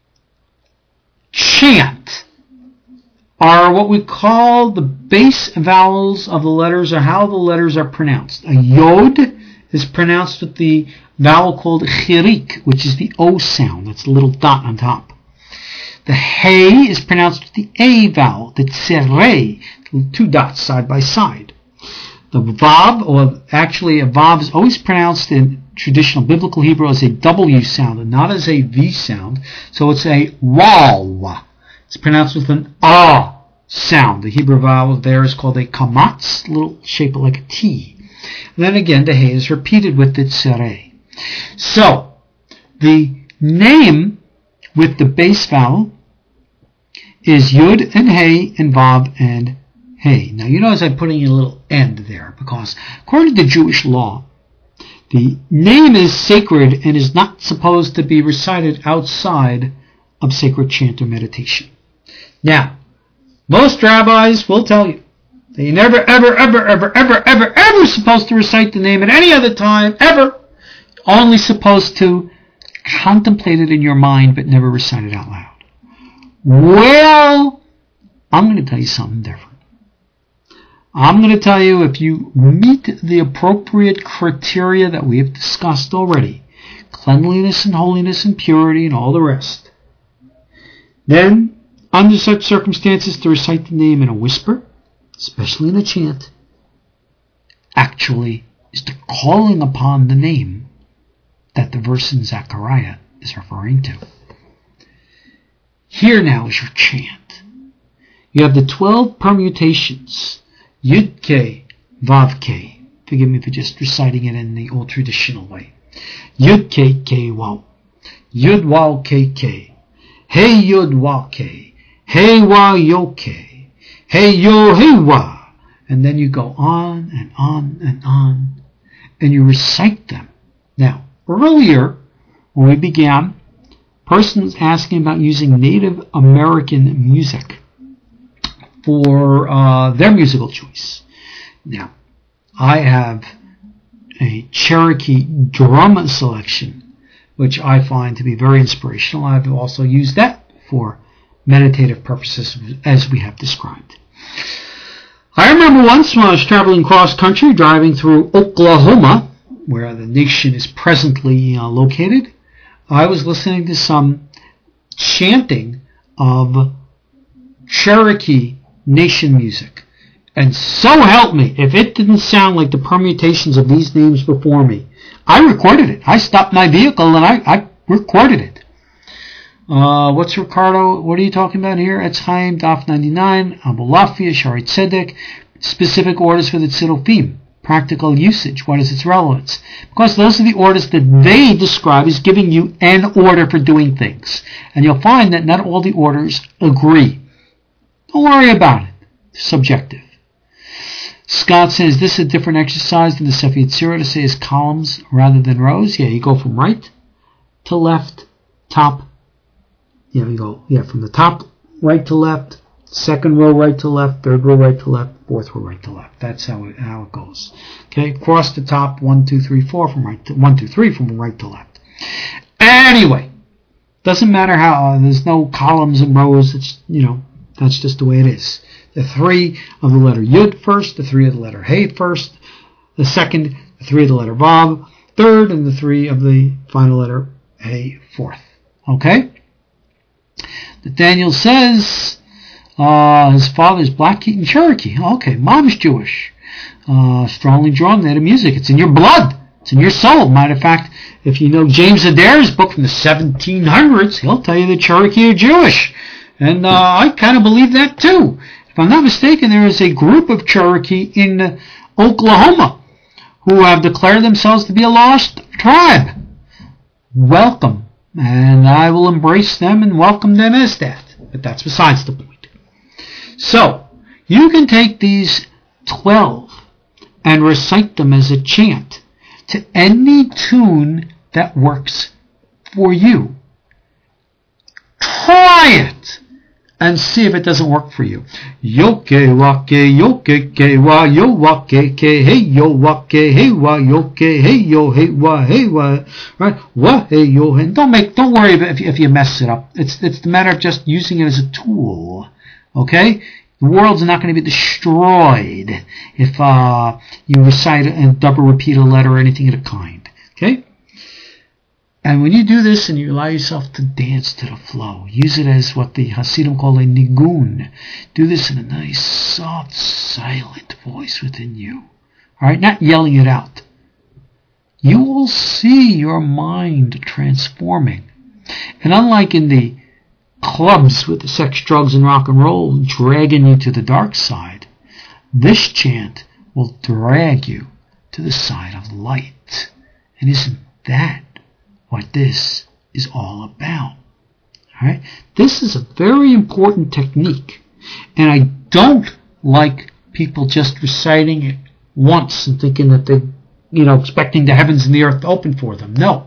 chant are what we call the base vowels of the letters, or how the letters are pronounced. A Yod is pronounced with the vowel called Chirik, which is the O sound. That's a little dot on top. The Hey is pronounced with the A vowel, the Tzerei, two dots side by side. The Vav, or actually a Vav, is always pronounced in traditional biblical Hebrew as a W sound and not as a V sound. So it's a Waw. It's pronounced with an Ah sound. The Hebrew vowel there is called a Kamatz, a little shaped like a T. And then again, the Hey is repeated with the Tzerei. So, the name with the base vowel is Yud and Hey and Vav and Hey. Now, you notice I'm putting in a little end there because according to Jewish law, the name is sacred and is not supposed to be recited outside of sacred chant or meditation. Now, most rabbis will tell you that you're never, ever, ever, ever, ever, ever, ever supposed to recite the name at any other time, ever. Only supposed to contemplate it in your mind, but never recite it out loud. Well, I'm going to tell you something different. I'm going to tell you, if you meet the appropriate criteria that we have discussed already, cleanliness and holiness and purity and all the rest, then, under such circumstances, to recite the name in a whisper, especially in a chant, actually is the calling upon the name that the verse in Zechariah is referring to. Here now is your chant. You have the twelve permutations, Yud K, Vav K. Forgive me for just reciting it in the old traditional way. Yud K K Waw. Yud Waw K K. Hey Yud Waw K. Hey Waw Yo K. Hey Yo Hey Waw. And then you go on and on and on, and you recite them. Now, earlier, when we began, a person was asking about using Native American music for uh, their musical choice. Now, I have a Cherokee drum selection, which I find to be very inspirational. I've also used that for meditative purposes, as we have described. I remember once when I was traveling cross country, driving through Oklahoma, where the nation is presently uh, located, I was listening to some chanting of Cherokee nation music. And so help me, if it didn't sound like the permutations of these names before me, I recorded it. I stopped my vehicle and I, I recorded it. Uh, what's Ricardo? What are you talking about here? Etz Chaim, Daf ninety-nine, Abu Lafia, Shari Tzedek, specific orders for the tzirufim. Practical usage. What is its relevance? Because those are the orders that they describe as giving you an order for doing things. And you'll find that not all the orders agree. Don't worry about it. It's subjective. Scott says, this is a different exercise than the Sefer Yetzirah to say is columns rather than rows. Yeah, you go from right to left, top. Yeah, you go, yeah, from the top, right to left, second row right to left, third row right to left, fourth row right to left. That's how it, how it goes. Okay, across the top, one, two, three, four from right to, one, two, three from right to left. Anyway, doesn't matter how, uh, there's no columns and rows. It's, you know, that's just the way it is. The three of the letter Yud first, the three of the letter Hey first, the second, the three of the letter Vav third, and the three of the final letter Hey fourth. Okay? Nathaniel says uh, his father's Blackfeet and Cherokee. Okay, mom's Jewish. Uh, strongly drawn there to music. It's in your blood. It's in your soul. Matter of fact, if you know James Adair's book from the seventeen hundreds, he'll tell you the Cherokee are Jewish. And uh, I kind of believe that too. If I'm not mistaken, there is a group of Cherokee in Oklahoma who have declared themselves to be a lost tribe. Welcome. And I will embrace them and welcome them as that. But that's besides the point. So, you can take these twelve and recite them as a chant to any tune that works for you. Try it and see if it doesn't work for you. Yoke wake yoke ke wa yo wake ke hey yo wake hey wa yoke hey yo hey wa hey wa right wa hey yo, and don't make don't worry if if you mess it up. It's it's the matter of just using it as a tool. Okay, the world's not going to be destroyed if uh, you recite and double repeat a letter or anything of the kind. Okay. And when you do this and you allow yourself to dance to the flow, use it as what the Hasidim call a nigun. Do this in a nice, soft, silent voice within you. All right, not yelling it out. You will see your mind transforming. And unlike in the clubs with the sex, drugs, and rock and roll dragging you to the dark side, this chant will drag you to the side of light. And isn't that what this is all about? All right? This is a very important technique, and I don't like people just reciting it once and thinking that they, you know, expecting the heavens and the earth to open for them. No.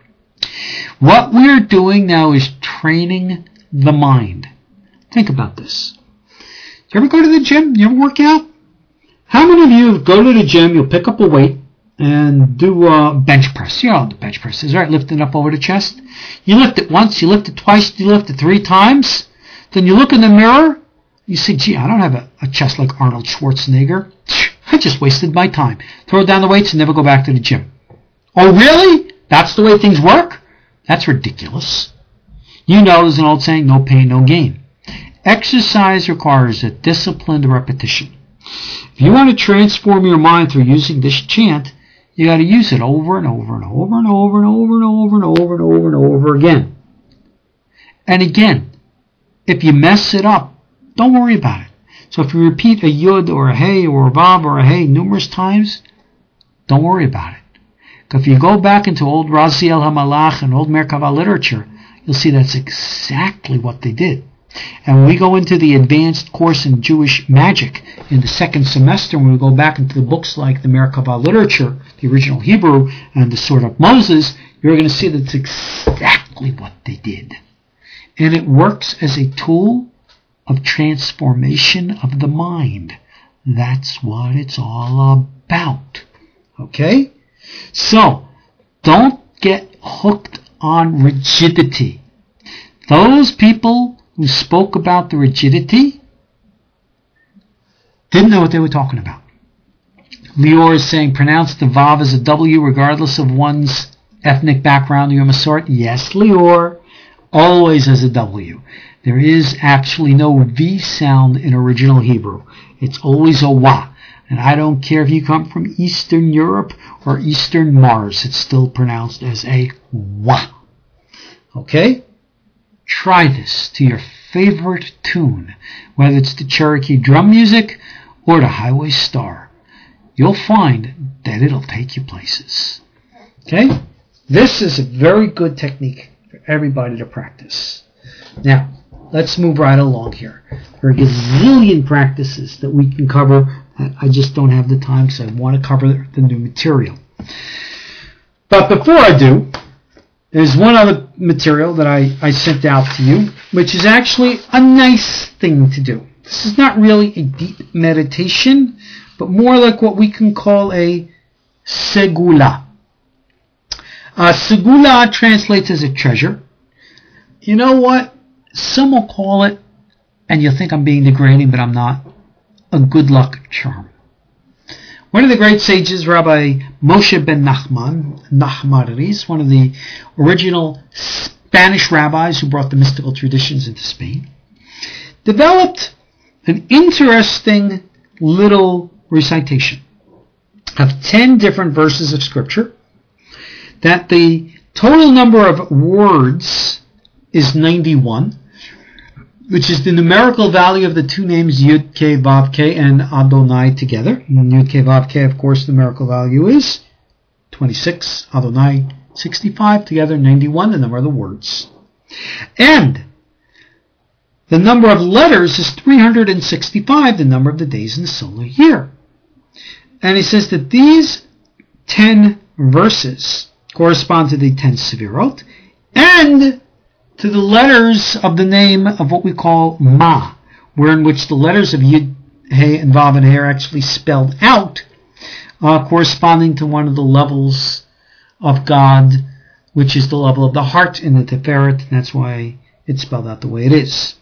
What we're doing now is training the mind. Think about this. You ever go to the gym? You ever work out? How many of you go to the gym, you'll pick up a weight, and do a bench press? You know what the bench press is, right? Lifting up over the chest. You lift it once, you lift it twice, you lift it three times. Then you look in the mirror, you say, gee, I don't have a, a chest like Arnold Schwarzenegger. I just wasted my time. Throw down the weights and never go back to the gym. Oh, really? That's the way things work? That's ridiculous. You know there's an old saying, no pain, no gain. Exercise requires a disciplined repetition. If you want to transform your mind through using this chant, you got to use it over and over and over and over and over and over and over and over and over again. And again, if you mess it up, don't worry about it. So if you repeat a yud or a hey or a vav or a hey numerous times, don't worry about it. If you go back into old Raziel HaMalach and old Merkava literature, you'll see that's exactly what they did. And when we go into the advanced course in Jewish magic in the second semester, when we go back into the books like the Merkava literature, the original Hebrew, and the Sword of Moses, you're going to see that's exactly what they did. And it works as a tool of transformation of the mind. That's what it's all about. Okay? So, don't get hooked on rigidity. Those people who spoke about the rigidity didn't know what they were talking about. Lior is saying, pronounce the Vav as a W regardless of one's ethnic background or Masoret. Yes, Lior, always as a W. There is actually no V sound in original Hebrew. It's always a Wa. And I don't care if you come from Eastern Europe or Eastern Mars, it's still pronounced as a Wa. Okay? Try this to your favorite tune, whether it's the Cherokee drum music or the Highway Star. You'll find that it'll take you places. Okay? This is a very good technique for everybody to practice. Now, let's move right along here. There are a gazillion practices that we can cover. I just don't have the time because I want to cover the new material. But before I do, there's one other material that I, I sent out to you, which is actually a nice thing to do. This is not really a deep meditation, but more like what we can call a segula. Uh, segula translates as a treasure. You know what? Some will call it, and you'll think I'm being degrading, but I'm not, a good luck charm. One of the great sages, Rabbi Moshe ben Nachman, Nachmanides, one of the original Spanish rabbis who brought the mystical traditions into Spain, developed an interesting little recitation of ten different verses of Scripture, that the total number of words is ninety-one, which is the numerical value of the two names Yud K Vav K and Adonai together. And Yud K Vav K, of course, the numerical value is twenty-six, Adonai sixty-five, together ninety-one, the number of the words. And the number of letters is three hundred sixty-five, the number of the days in the solar year. And he says that these ten verses correspond to the ten Sefirot and to the letters of the name of what we call Ma, where in which the letters of Yud, He, and Vav and He are actually spelled out, uh, corresponding to one of the levels of God, which is the level of the heart in the Tiferet, and that's why it's spelled out the way it is.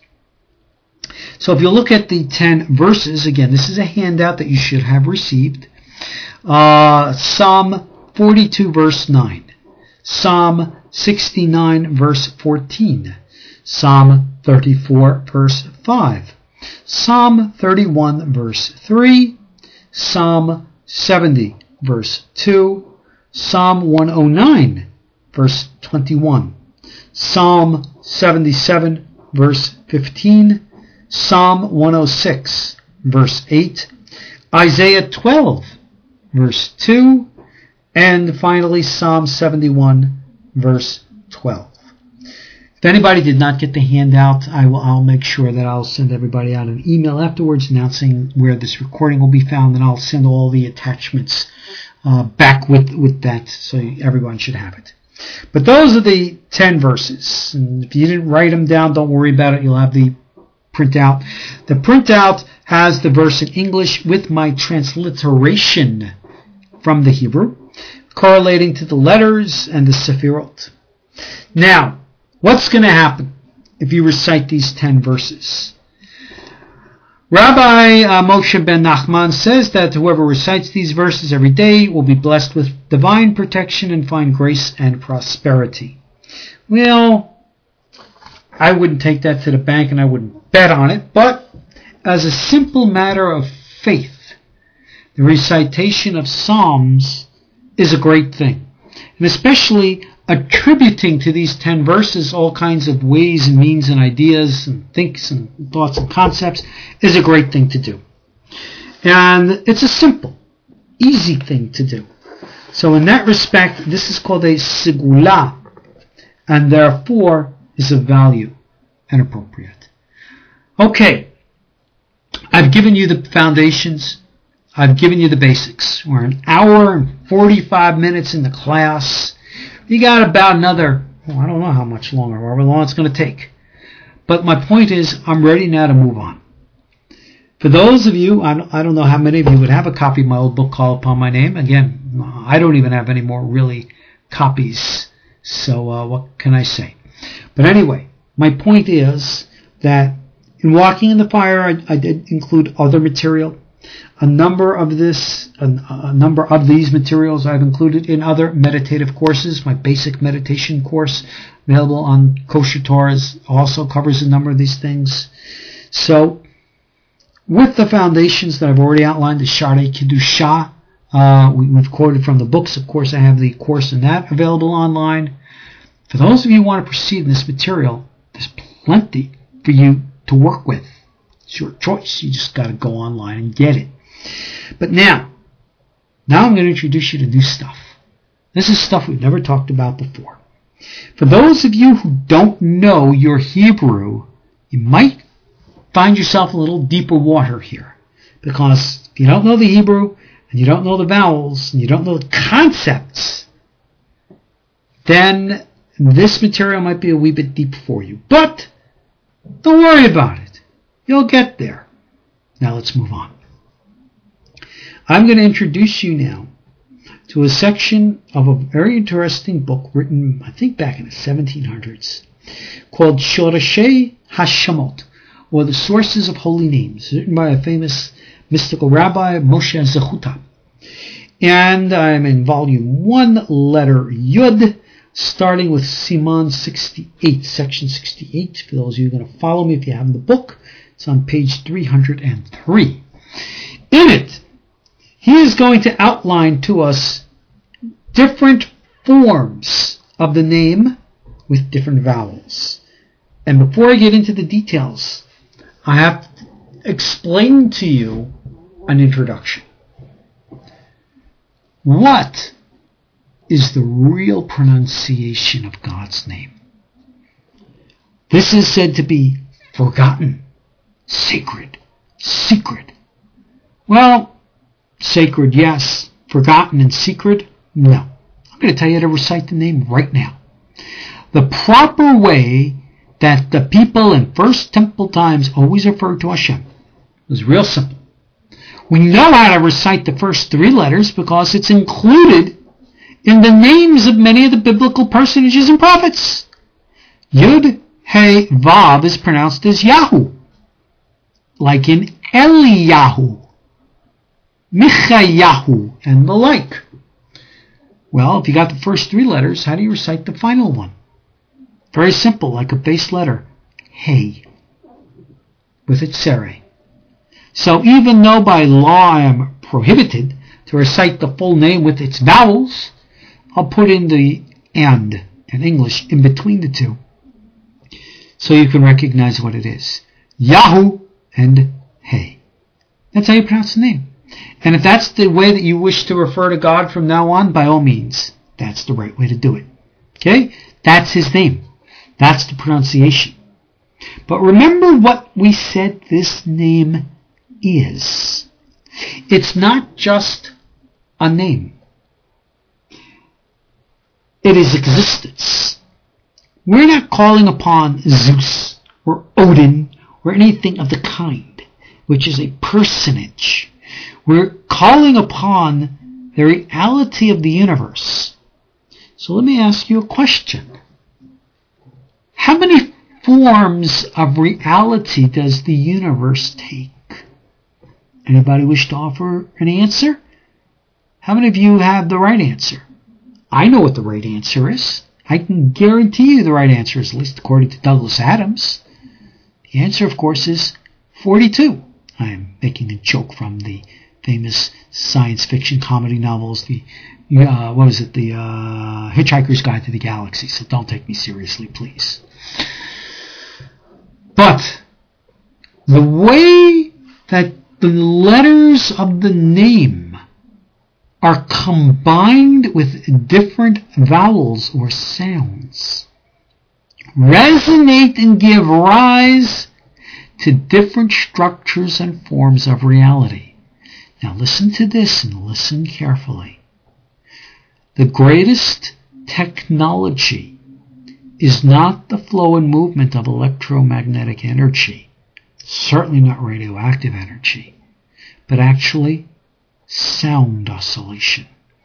So if you look at the ten verses, again, this is a handout that you should have received. Uh, Psalm forty-two, verse nine. Psalm sixty-nine, verse fourteen. Psalm thirty-four, verse five. Psalm thirty-one, verse three. Psalm seventy, verse two. Psalm one oh nine, verse twenty-one. Psalm seventy-seven, verse fifteen. Psalm one oh six, verse eight. Isaiah twelve, verse two. And finally, Psalm seventy-one, verse twelve. If anybody did not get the handout, I will, I'll make sure that I'll send everybody out an email afterwards announcing where this recording will be found, and I'll send all the attachments uh, back with, with that, so everyone should have it. But those are the ten verses. And if you didn't write them down, don't worry about it. You'll have the printout. The printout has the verse in English with my transliteration from the Hebrew, correlating to the letters and the Sefirot. Now, what's going to happen if you recite these ten verses? Rabbi uh, Moshe ben Nachman says that whoever recites these verses every day will be blessed with divine protection and find grace and prosperity. Well, I wouldn't take that to the bank and I wouldn't bet on it, but as a simple matter of faith, the recitation of Psalms is a great thing. And especially attributing to these ten verses all kinds of ways and means and ideas and thinks and thoughts and concepts is a great thing to do. And it's a simple, easy thing to do. So in that respect, this is called a segula, and therefore is of value and appropriate. Okay, I've given you the foundations. I've given you the basics. We're an hour and forty-five minutes in the class. You got about another, well, I don't know how much longer, however long it's going to take. But my point is, I'm ready now to move on. For those of you, I don't know how many of you would have a copy of my old book, Call Upon My Name. Again, I don't even have any more really copies. So uh, what can I say? But anyway, my point is that in Walking in the Fire, I, I did include other material. A number of this, a, a number of these materials I've included in other meditative courses. My basic meditation course, available on Kosher Torahs, also covers a number of these things. So, with the foundations that I've already outlined, the Sharei Kedusha, uh, we, we've quoted from the books. Of course, I have the course in that available online. For those of you who want to proceed in this material, there's plenty for you to work with. It's your choice. You just got to go online and get it. But now, now I'm going to introduce you to new stuff. This is stuff we've never talked about before. For those of you who don't know your Hebrew, you might find yourself in a little deeper water here. Because if you don't know the Hebrew, and you don't know the vowels, and you don't know the concepts, then this material might be a wee bit deep for you. But don't worry about it. You'll get there. Now let's move on. I'm going to introduce you now to a section of a very interesting book written, I think, back in the seventeen hundreds, called Shorashei Hashamot, or The Sources of Holy Names, written by a famous mystical rabbi, Moshe Zechuta. And I'm in volume one, letter Yud, starting with Siman sixty-eight, section sixty-eight. For those of you who are going to follow me, if you have the book, it's on page three hundred three. In it, he is going to outline to us different forms of the name with different vowels. And before I get into the details, I have to explain to you an introduction. What is the real pronunciation of God's name? This is said to be forgotten, sacred, secret. Well, sacred, yes. Forgotten and secret, no. I'm going to tell you to recite the name right now. The proper way that the people in First Temple times always referred to Hashem was real simple. We know how to recite the first three letters because it's included in the names of many of the biblical personages and prophets. Yud, He, Vav is pronounced as Yahu, like in Eliyahu, Michayahu, and the like. Well, if you got the first three letters, how do you recite the final one? Very simple, like a base letter, He, with its sere. So even though by law I am prohibited to recite the full name with its vowels, I'll put in the and in English in between the two so you can recognize what it is. Yahu and He. That's how you pronounce the name. And if that's the way that you wish to refer to God from now on, by all means, that's the right way to do it. Okay? That's His name. That's the pronunciation. But remember what we said this name is. It's not just a name. It is existence. We're not calling upon Zeus or Odin or anything of the kind, which is a personage. We're calling upon the reality of the universe. So let me ask you a question. How many forms of reality does the universe take? Anybody wish to offer an answer? How many of you have the right answer? I know what the right answer is. I can guarantee you the right answer is, at least according to Douglas Adams. The answer, of course, is forty-two. I am making a joke from the famous science fiction comedy novels, the uh, what is it, the uh, Hitchhiker's Guide to the Galaxy. So don't take me seriously, please. But the way that the letters of the name are combined with different vowels or sounds resonate and give rise to different structures and forms of reality. Now listen to this and listen carefully. The greatest technology is not the flow and movement of electromagnetic energy, certainly not radioactive energy, but actually sound oscillation.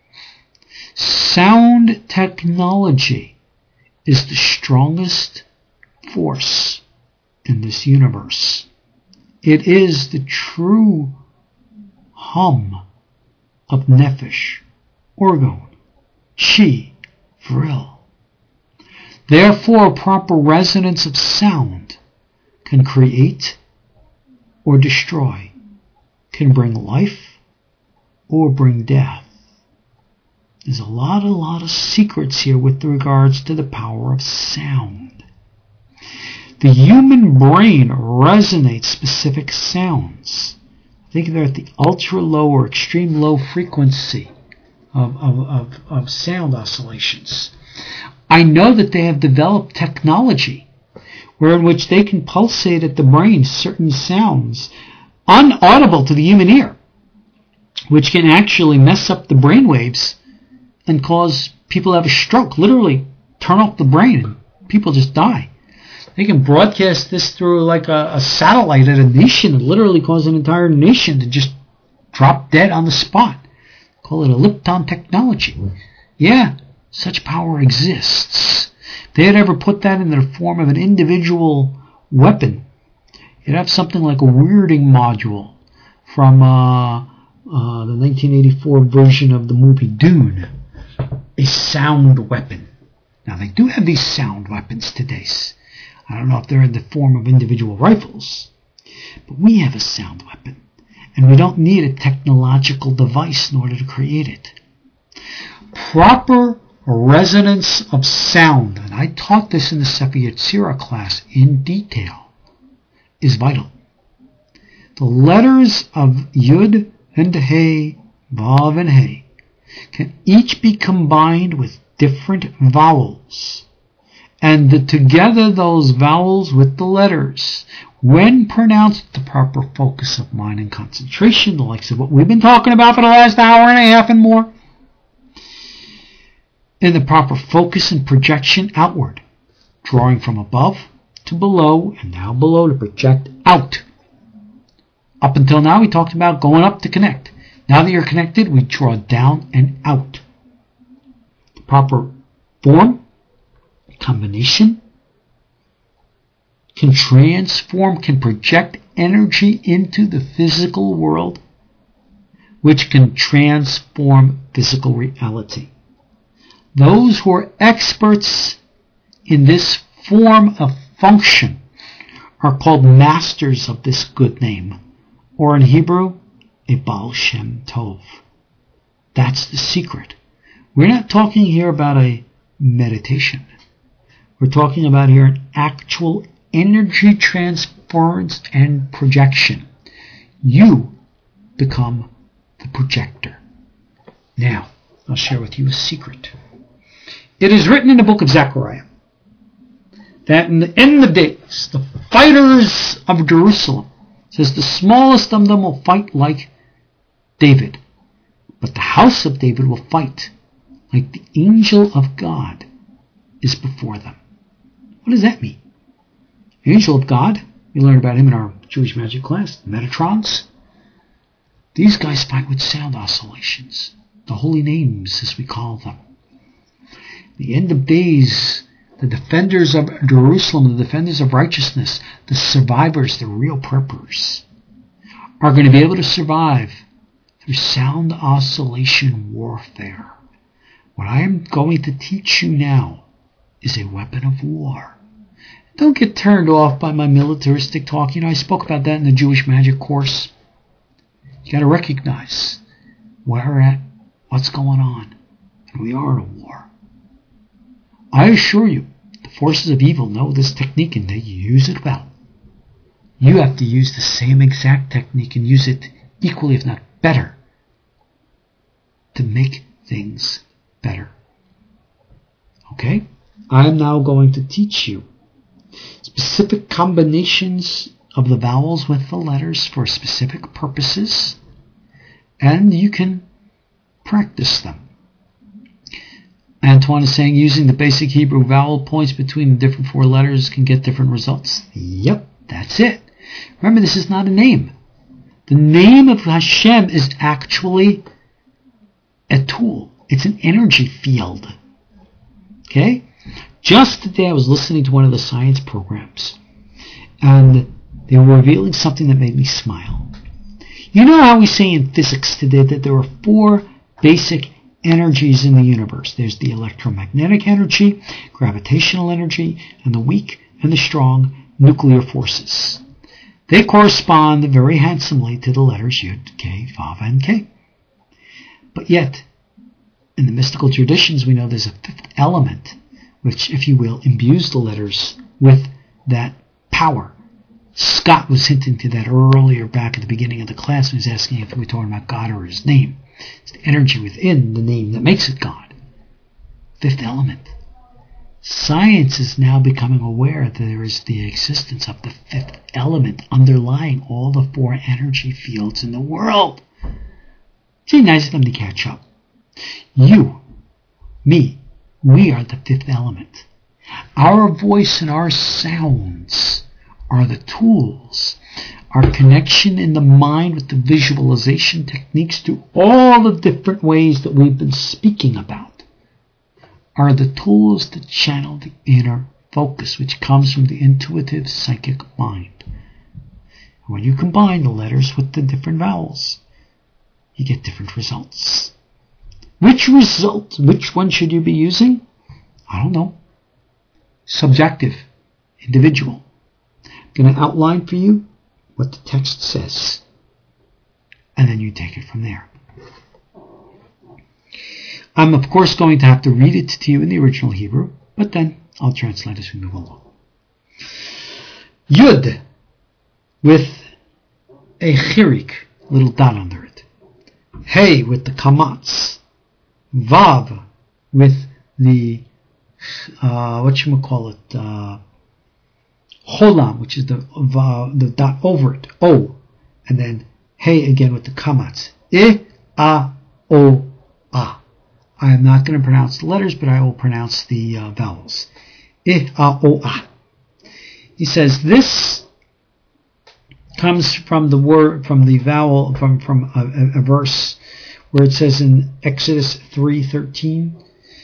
Sound technology is the strongest force in this universe. It is the true hum of nefesh, orgone, chi, vril. Therefore, proper resonance of sound can create or destroy, can bring life or bring death. There's a lot, a lot of secrets here with regards to the power of sound. The human brain resonates specific sounds. I think they're at the ultra low or extreme low frequency of, of, of, of sound oscillations. I know that they have developed technology where in which they can pulsate at the brain certain sounds unaudible to the human ear, which can actually mess up the brain waves and cause people to have a stroke, literally turn off the brain and people just die. They can broadcast this through like a, a satellite at a nation and literally cause an entire nation to just drop dead on the spot. Call it a Lipton technology. Yeah, such power exists. If they had ever put that in the form of an individual weapon, you'd have something like a weirding module from uh, uh, the nineteen eighty-four version of the movie Dune. A sound weapon. Now, they do have these sound weapons today. I don't know if they're in the form of individual rifles, but we have a sound weapon, and we don't need a technological device in order to create it. Proper resonance of sound, and I taught this in the Sefer Yetzirah class in detail, is vital. The letters of Yud and Hey, Vav and Hey, can each be combined with different vowels. And the, together those vowels with the letters, when pronounced with the proper focus of mind and concentration, the likes of what we've been talking about for the last hour and a half and more, in the proper focus and projection outward, drawing from above to below and now below to project out. Up until now we talked about going up to connect. Now that you're connected, we draw down and out. The proper form, combination, can transform, can project energy into the physical world, which can transform physical reality. Those who are experts in this form of function are called masters of this good name, or in Hebrew, a Baal Shem Tov. That's the secret. We're not talking here about a meditation. We're talking about here an actual energy transference and projection. You become the projector. Now, I'll share with you a secret. It is written in the book of Zechariah that in the end of days, the fighters of Jerusalem, says the smallest of them will fight like David, but the house of David will fight like the angel of God is before them. What does that mean? The angel of God, we learned about him in our Jewish magic class, Metatrons. These guys fight with sound oscillations, the holy names as we call them. The end of days, the defenders of Jerusalem, the defenders of righteousness, the survivors, the real preppers, are going to be able to survive through sound oscillation warfare. What I am going to teach you now is a weapon of war. Don't get turned off by my militaristic talk. You know, I spoke about that in the Jewish Magic course. You got to recognize where we're at, what's going on, and we are in a war. I assure you, the forces of evil know this technique and they use it well. You have to use the same exact technique and use it equally, if not better, to make things better. Okay? I am now going to teach you specific combinations of the vowels with the letters for specific purposes, and you can practice them. Antoine is saying using the basic Hebrew vowel points between the different four letters can get different results. Yep, that's it. Remember, this is not a name. The name of Hashem is actually a tool. It's an energy field. Okay? Just today I was listening to one of the science programs, and they were revealing something that made me smile. You know how we say in physics today that there are four basic energies in the universe. There's the electromagnetic energy, gravitational energy, and the weak and the strong nuclear forces. They correspond very handsomely to the letters Yud, K, Vav, and K. But yet, in the mystical traditions, we know there's a fifth element, which, if you will, imbues the letters with that power. Scott was hinting to that earlier back at the beginning of the class when he was asking if we were talking about God or his name. It's the energy within the name that makes it God. Fifth element. Science is now becoming aware that there is the existence of the fifth element underlying all the four energy fields in the world. It's nice of them to catch up. You, me, we are the fifth element. Our voice and our sounds are the tools. Our connection in the mind with the visualization techniques through all the different ways that we've been speaking about are the tools that channel the inner focus, which comes from the intuitive psychic mind. When you combine the letters with the different vowels, you get different results. Which result, which one should you be using? I don't know. Subjective, individual. I'm going to outline for you what the text says, and then you take it from there. I'm of course going to have to read it to you in the original Hebrew, but then I'll translate as we move along. Yud with a chirik, little dot under it. Hey with the kamatz. Vav with the uh, what you call it, uh, cholam, which is the uh, the dot over it, o, and then hey again with the kamatz. I, a, o, a. I am not going to pronounce the letters, but I will pronounce the uh, vowels. I, a, o, a. He says this comes from the word, from the vowel, from from a, a, a verse where it says in Exodus three thirteen,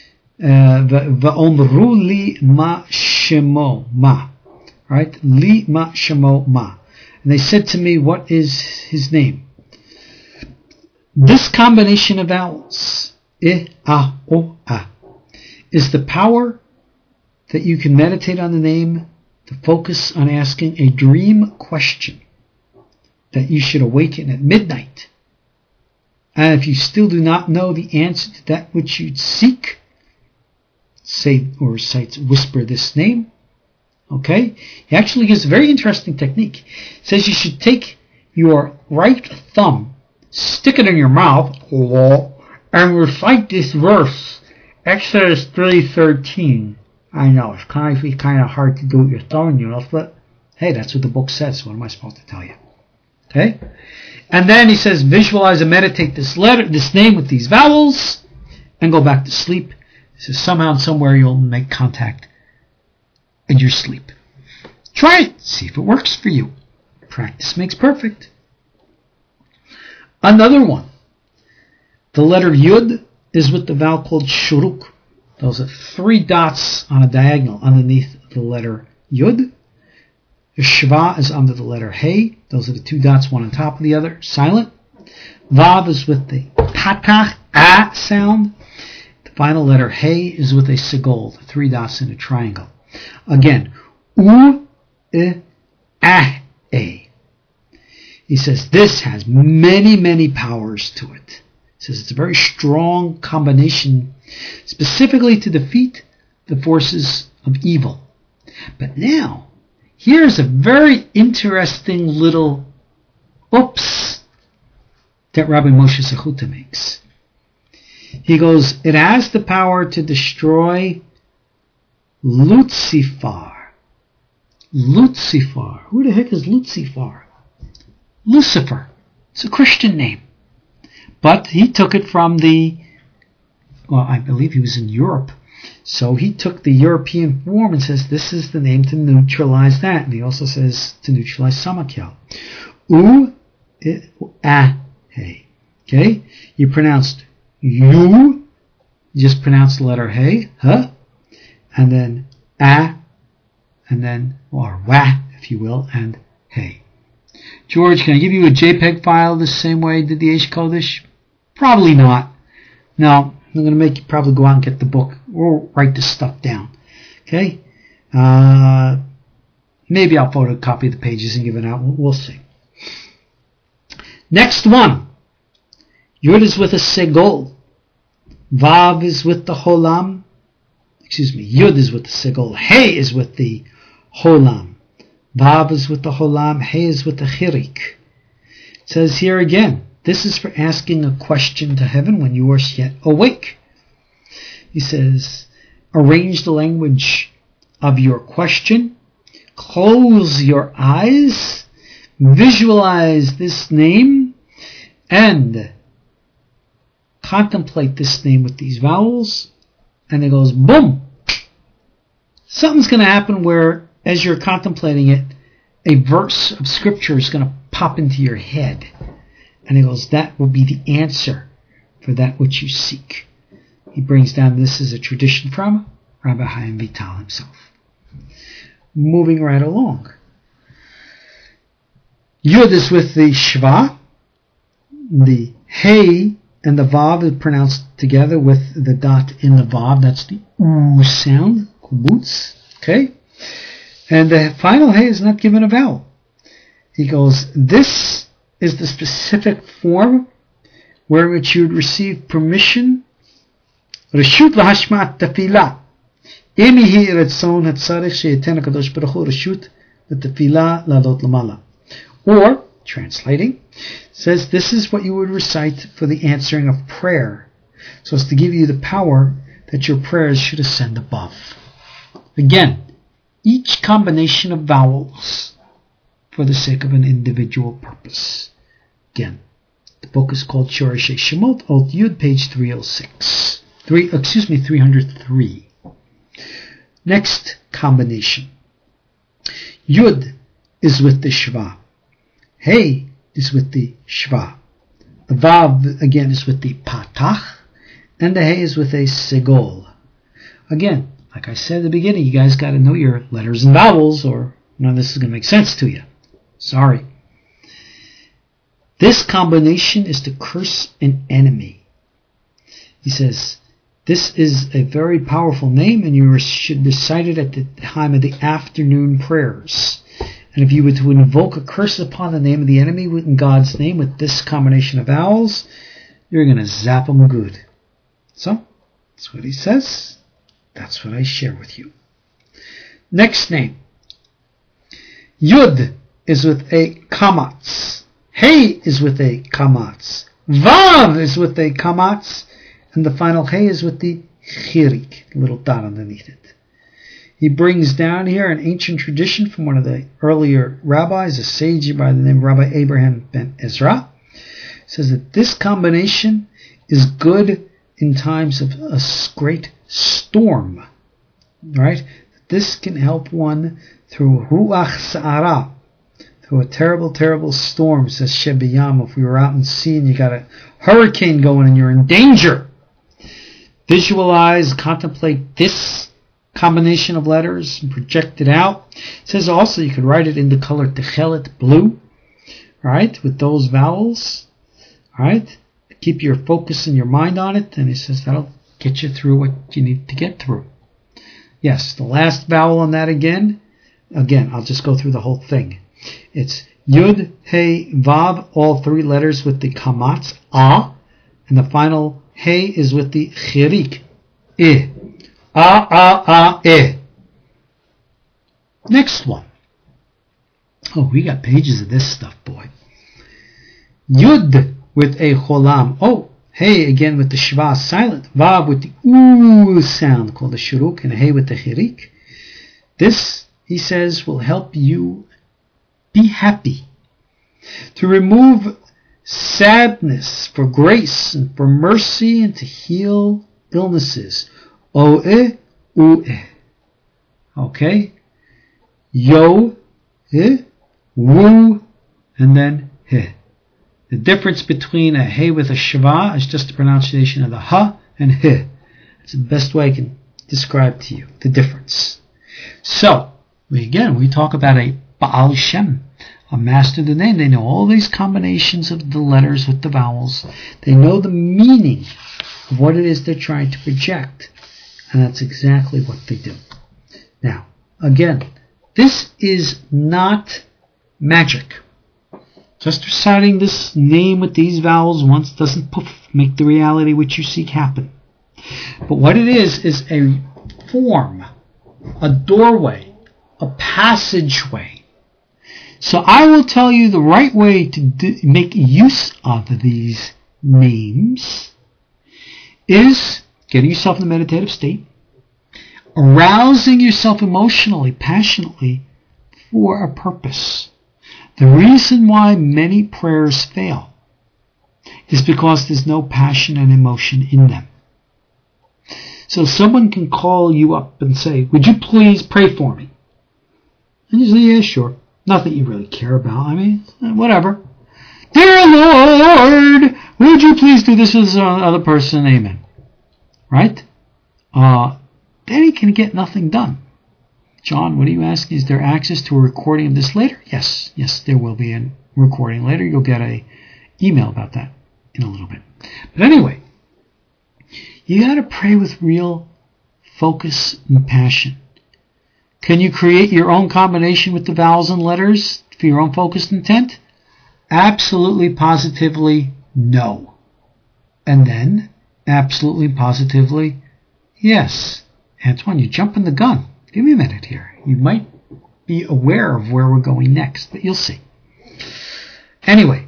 "Va'omru li ma shemo ma," right? Li ma shemo ma, and they said to me, "What is his name?" This combination of vowels, I, a, o, a, is the power that you can meditate on the name to focus on asking a dream question that you should awaken at midnight. And if you still do not know the answer to that which you seek, say or recite, whisper this name. Okay? He actually gives a very interesting technique. He says you should take your right thumb, stick it in your mouth, and recite this verse, Exodus three thirteen. I know, it's kind of, it's kind of hard to do with your thumb, you know, but hey, that's what the book says. What am I supposed to tell you? Okay? And then he says, visualize and meditate this letter, this name with these vowels, and go back to sleep. He says, somehow and somewhere you'll make contact in your sleep. Try it. See if it works for you. Practice makes perfect. Another one. The letter Yud is with the vowel called Shuruk. Those are three dots on a diagonal underneath the letter Yud. Shva is under the letter Hey. Those are the two dots, one on top of the other, silent. Vav is with the patach, ah sound. The final letter Hey is with a segol, the three dots in a triangle. Again, u, I, ah, a. He says this has many, many powers to it. He says it's a very strong combination, specifically to defeat the forces of evil. But now, here's a very interesting little oops that Rabbi Moshe Sechuta makes. He goes, it has the power to destroy Lucifer. Lucifer. Who the heck is Lucifer? Lucifer. It's a Christian name. But he took it from the, well, I believe he was in Europe. So he took the European form and says this is the name to neutralize that. And he also says to neutralize Samakel. U, a, hey. Okay? You pronounced you, you just pronounce the letter hey, huh? And then a, and then, or wa, if you will, and hey. George, can I give you a JPEG file the same way I did the Eish Kodesh? Probably not. No. I'm going to make you probably go out and get the book or write this stuff down. Okay? Uh, maybe I'll photocopy the pages and give it out. We'll see. Next one. Yud is with a segol. Vav is with the holam. Excuse me. Yud is with the segol. Hey is with the holam. Vav is with the Cholam, He is with the Chirik. It says here again, this is for asking a question to heaven when you are yet awake. He says, arrange the language of your question, close your eyes, visualize this name, and contemplate this name with these vowels, and it goes boom. Something's going to happen where, as you're contemplating it, a verse of scripture is going to pop into your head. And he goes, that will be the answer for that which you seek. He brings down this as a tradition from Rabbi Chaim Vital himself. Moving right along. Yud is with the Shva. The Hey and the Vav is pronounced together with the dot in the Vav. That's the U sound. Kubutz. Okay? And the final Hey is not given a vowel. He goes, this is the specific form where which you would receive permission. Reshut lahashmat tefillah. Emihi retzon hatzarich she'eten HaKadosh Baruch Hu reshut l'tefillah ladot lamala. Or, translating, says this is what you would recite for the answering of prayer, so as to give you the power that your prayers should ascend above. Again, each combination of vowels for the sake of an individual purpose. Again, the book is called Shoreshei Shemot, Ot Yud, page three oh six. Three, excuse me, three hundred three. Next combination. Yud is with the Shva. Hey is with the Shva. The Vav, again, is with the Patach. And the Hey is with a Segol. Again, like I said at the beginning, you guys got to know your letters and vowels, or none of this is going to make sense to you. Sorry. This combination is to curse an enemy. He says, this is a very powerful name, and you should recite it at the time of the afternoon prayers. And if you were to invoke a curse upon the name of the enemy in God's name with this combination of vowels, you're going to zap them good. So, that's what he says. That's what I share with you. Next name. Yud is with a kamatz. Hey is with a kamatz. Vav is with a kamatz. And the final Hey is with the chirik, little dot underneath it. He brings down here an ancient tradition from one of the earlier rabbis, a sage by the name of Rabbi Abraham ben Ezra. He says that this combination is good in times of a great storm. Right? This can help one through ruach sa'ara, through a terrible, terrible storm, says Shebiyam. If we were out in sea and you got a hurricane going and you're in danger, visualize, contemplate this combination of letters and project it out. It says also you could write it in the color techelet, blue, right, with those vowels, right? Keep your focus and your mind on it, and he says that'll get you through what you need to get through. Yes, the last vowel on that again, again, I'll just go through the whole thing. It's Yud, Hey, Vav, all three letters with the kamatz, Ah, and the final Hey is with the chirik, Eh. Ah, ah, ah, Eh. Next one. Oh, we got pages of this stuff, boy. Yud with a cholam. Oh, Hey again with the shva silent. Vav with the oo sound called the shuruk, and Hey with the chirik. This, he says, will help you be happy. To remove sadness, for grace and for mercy, and to heal illnesses. O-e, u-e. Okay? Yo, eh, woo, and then he. The difference between a he with a shva is just the pronunciation of the ha and he. It's the best way I can describe to you the difference. So, we, again, we talk about a Baal Shem, a master of the name. They know all these combinations of the letters with the vowels. They know the meaning of what it is they're trying to project. And that's exactly what they do. Now, again, this is not magic. Just reciting this name with these vowels once doesn't poof, make the reality which you seek happen. But what it is, is a form, a doorway, a passageway So I will tell you the right way to do, make use of these names is getting yourself in the meditative state, arousing yourself emotionally, passionately for a purpose. The reason why many prayers fail is because there's no passion and emotion in them. So someone can call you up and say, would you please pray for me? And you say, yeah, sure. Not that you really care about. I mean, whatever. Dear Lord, would you please do this with another person? Amen. Right? Uh, then he can get nothing done. John, what are you asking? Is there access to a recording of this later? Yes. Yes, there will be a recording later. You'll get a email about that in a little bit. But anyway, you got to pray with real focus and passion. Can you create your own combination with the vowels and letters for your own focused intent? Absolutely, positively, no. And then, absolutely, positively, yes. Antoine, you're jumping the gun. Give me a minute here. You might be aware of where we're going next, but you'll see. Anyway,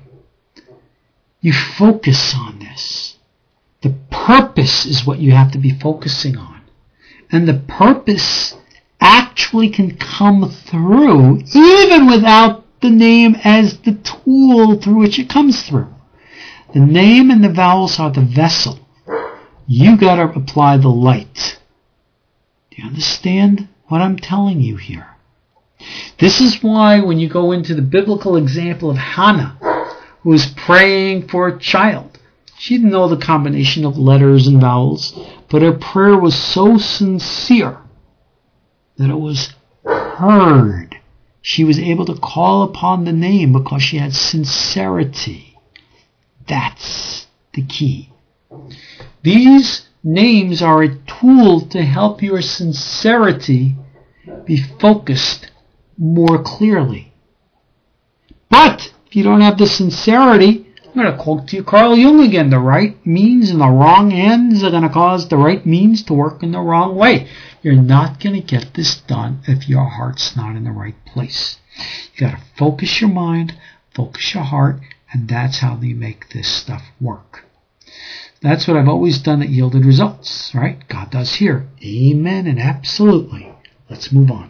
you focus on this. The purpose is what you have to be focusing on. And the purpose actually can come through even without the name as the tool through which it comes through. The name and the vowels are the vessel. You got to apply the light. Do you understand what I'm telling you here? This is why when you go into the biblical example of Hannah, who was praying for a child, she didn't know the combination of letters and vowels, but her prayer was so sincere that it was heard. She was able to call upon the name because she had sincerity. That's the key. These names are a tool to help your sincerity be focused more clearly. But if you don't have the sincerity, I'm going to quote to you Carl Jung again. The right means and the wrong ends are going to cause the right means to work in the wrong way. You're not going to get this done if your heart's not in the right place. You got to focus your mind, focus your heart, and that's how you make this stuff work. That's what I've always done that yielded results, right? God does here. Amen and absolutely. Let's move on.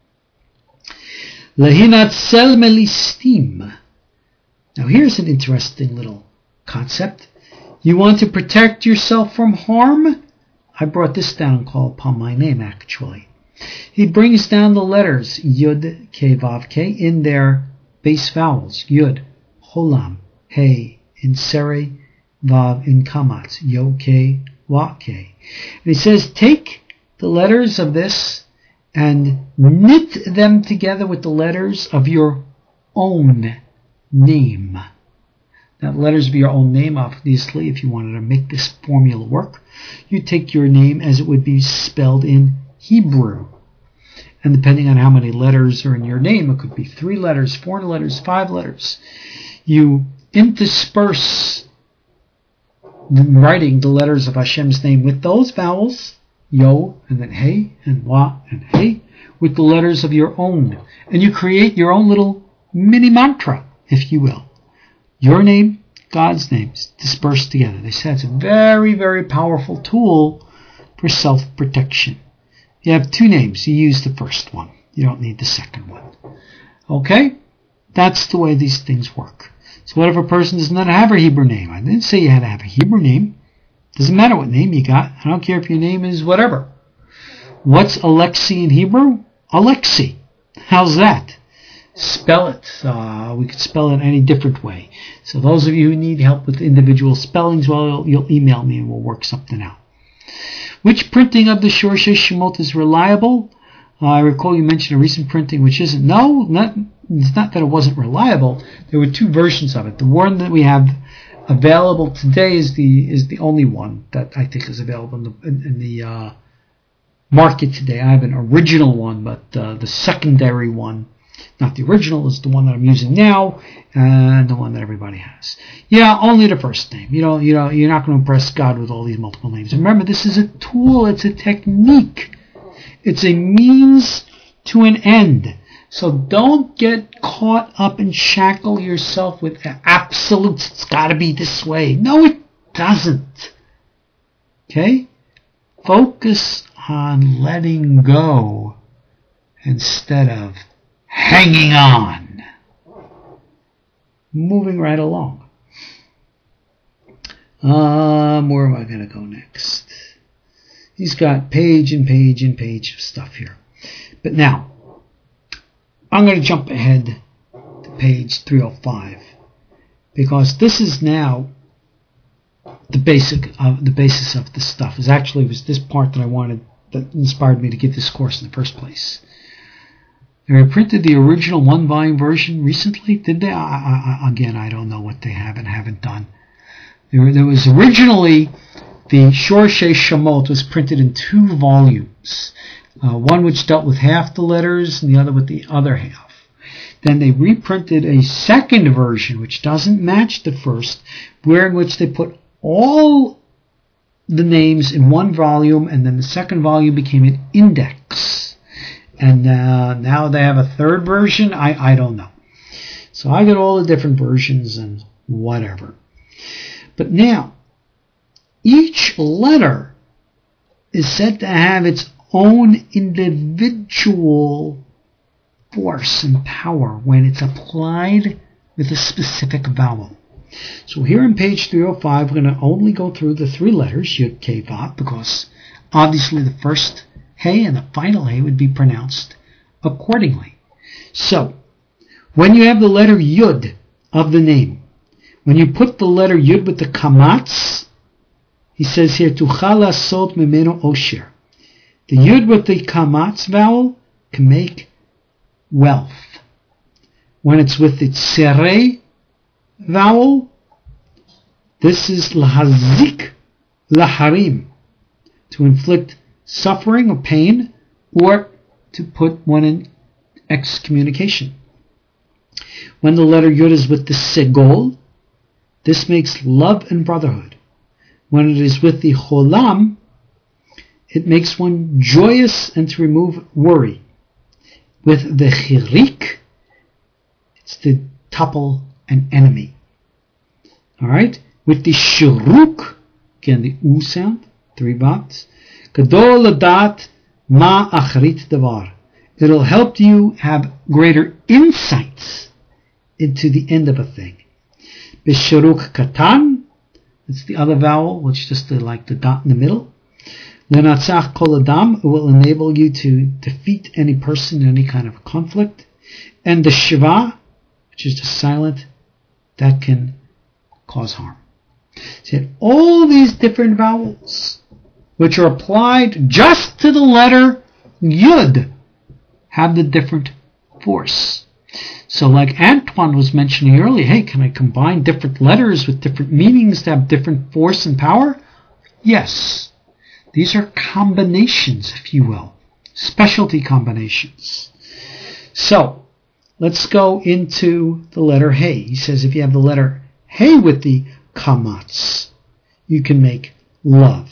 Lehinatzel melistim. Now here's an interesting little concept. You want to protect yourself from harm? I brought this down, call upon my name actually. He brings down the letters Yud, Ke, Vav, Ke in their base vowels. Yud, Holam, He, in Sere, Vav, in Kamatz, Yod, Ke, Wa, Ke. And he says, take the letters of this and knit them together with the letters of your own name. Now, letters of your own name, obviously, if you wanted to make this formula work, you take your name as it would be spelled in Hebrew. And depending on how many letters are in your name, it could be three letters, four letters, five letters. You intersperse writing the letters of Hashem's name with those vowels, Yo, and then He, and Wa, and He, with the letters of your own. And you create your own little mini mantra, if you will. Your name, God's names, dispersed together. They say it's a very, very powerful tool for self-protection. You have two names. You use the first one. You don't need the second one. Okay? That's the way these things work. So what if a person does not have a Hebrew name? I didn't say you had to have a Hebrew name. Doesn't matter what name you got. I don't care if your name is whatever. What's Alexei in Hebrew? Alexei. How's that? Spell it. Uh, we could spell it any different way. So those of you who need help with individual spellings, well, you'll, you'll email me and we'll work something out. Which printing of the Shorshei Shemot is reliable? Uh, I recall you mentioned a recent printing which isn't. No, not, it's not that it wasn't reliable. There were two versions of it. The one that we have available today is the is the only one that I think is available in the, in, in the uh, market today. I have an original one, but uh, the secondary one, not the original, is the one that I'm using now, and the one that everybody has. Yeah, only the first name. You know, you know, you're not going to impress God with all these multiple names. And remember, this is a tool. It's a technique. It's a means to an end. So don't get caught up and shackle yourself with absolutes. It's got to be this way. No, it doesn't. Okay? Focus on letting go instead of hanging on. Moving right along. Um, where am I going to go next? He's got page and page and page of stuff here. But now, I'm going to jump ahead to page three oh five because this is now the basic of the basis of the stuff. Is actually it was this part that I wanted that inspired me to give this course in the first place. They reprinted the original one-volume version recently. Did they? I, I, again, I don't know what they have and haven't done. There, there was originally the Shorshei Shemot was printed in two volumes. Uh, one which dealt with half the letters and the other with the other half. Then they reprinted a second version which doesn't match the first, where in which they put all the names in one volume, and then the second volume became an index. And uh, now they have a third version. I, I don't know. So I get all the different versions and whatever. But now, each letter is said to have its own individual force and power when it's applied with a specific vowel. So here on page three oh five, we're going to only go through the three letters, Yud, Kei, Vav, because obviously the first Hey and the final Hey would be pronounced accordingly. So, when you have the letter Yud of the name, when you put the letter Yud with the kamatz, he says here, Tuchal lasot mimeno osher. The Yud with the kamatz vowel can make wealth. When it's with the Tserei vowel, this is lahazik laharim, to inflict suffering or pain, or to put one in excommunication. When the letter Yud is with the Segol, this makes love and brotherhood. When it is with the Cholam, it makes one joyous and to remove worry. With the Chirik, it's to topple an enemy. Alright? With the Shuruk, again the U sound, three bats, Gadol Ladat Ma Achrit Davar. It'll help you have greater insights into the end of a thing. Bishuruk Katan, that's the other vowel, which is just the, like the dot in the middle. Lenatzach Kol Adam, it will enable you to defeat any person in any kind of conflict. And the Shiva, which is just silent, that can cause harm. So all these different vowels, which are applied just to the letter Yud, have the different force. So like Antoine was mentioning earlier, hey, can I combine different letters with different meanings to have different force and power? Yes. These are combinations, if you will. Specialty combinations. So, let's go into the letter Hey. He says if you have the letter Hey with the kamatz, you can make love.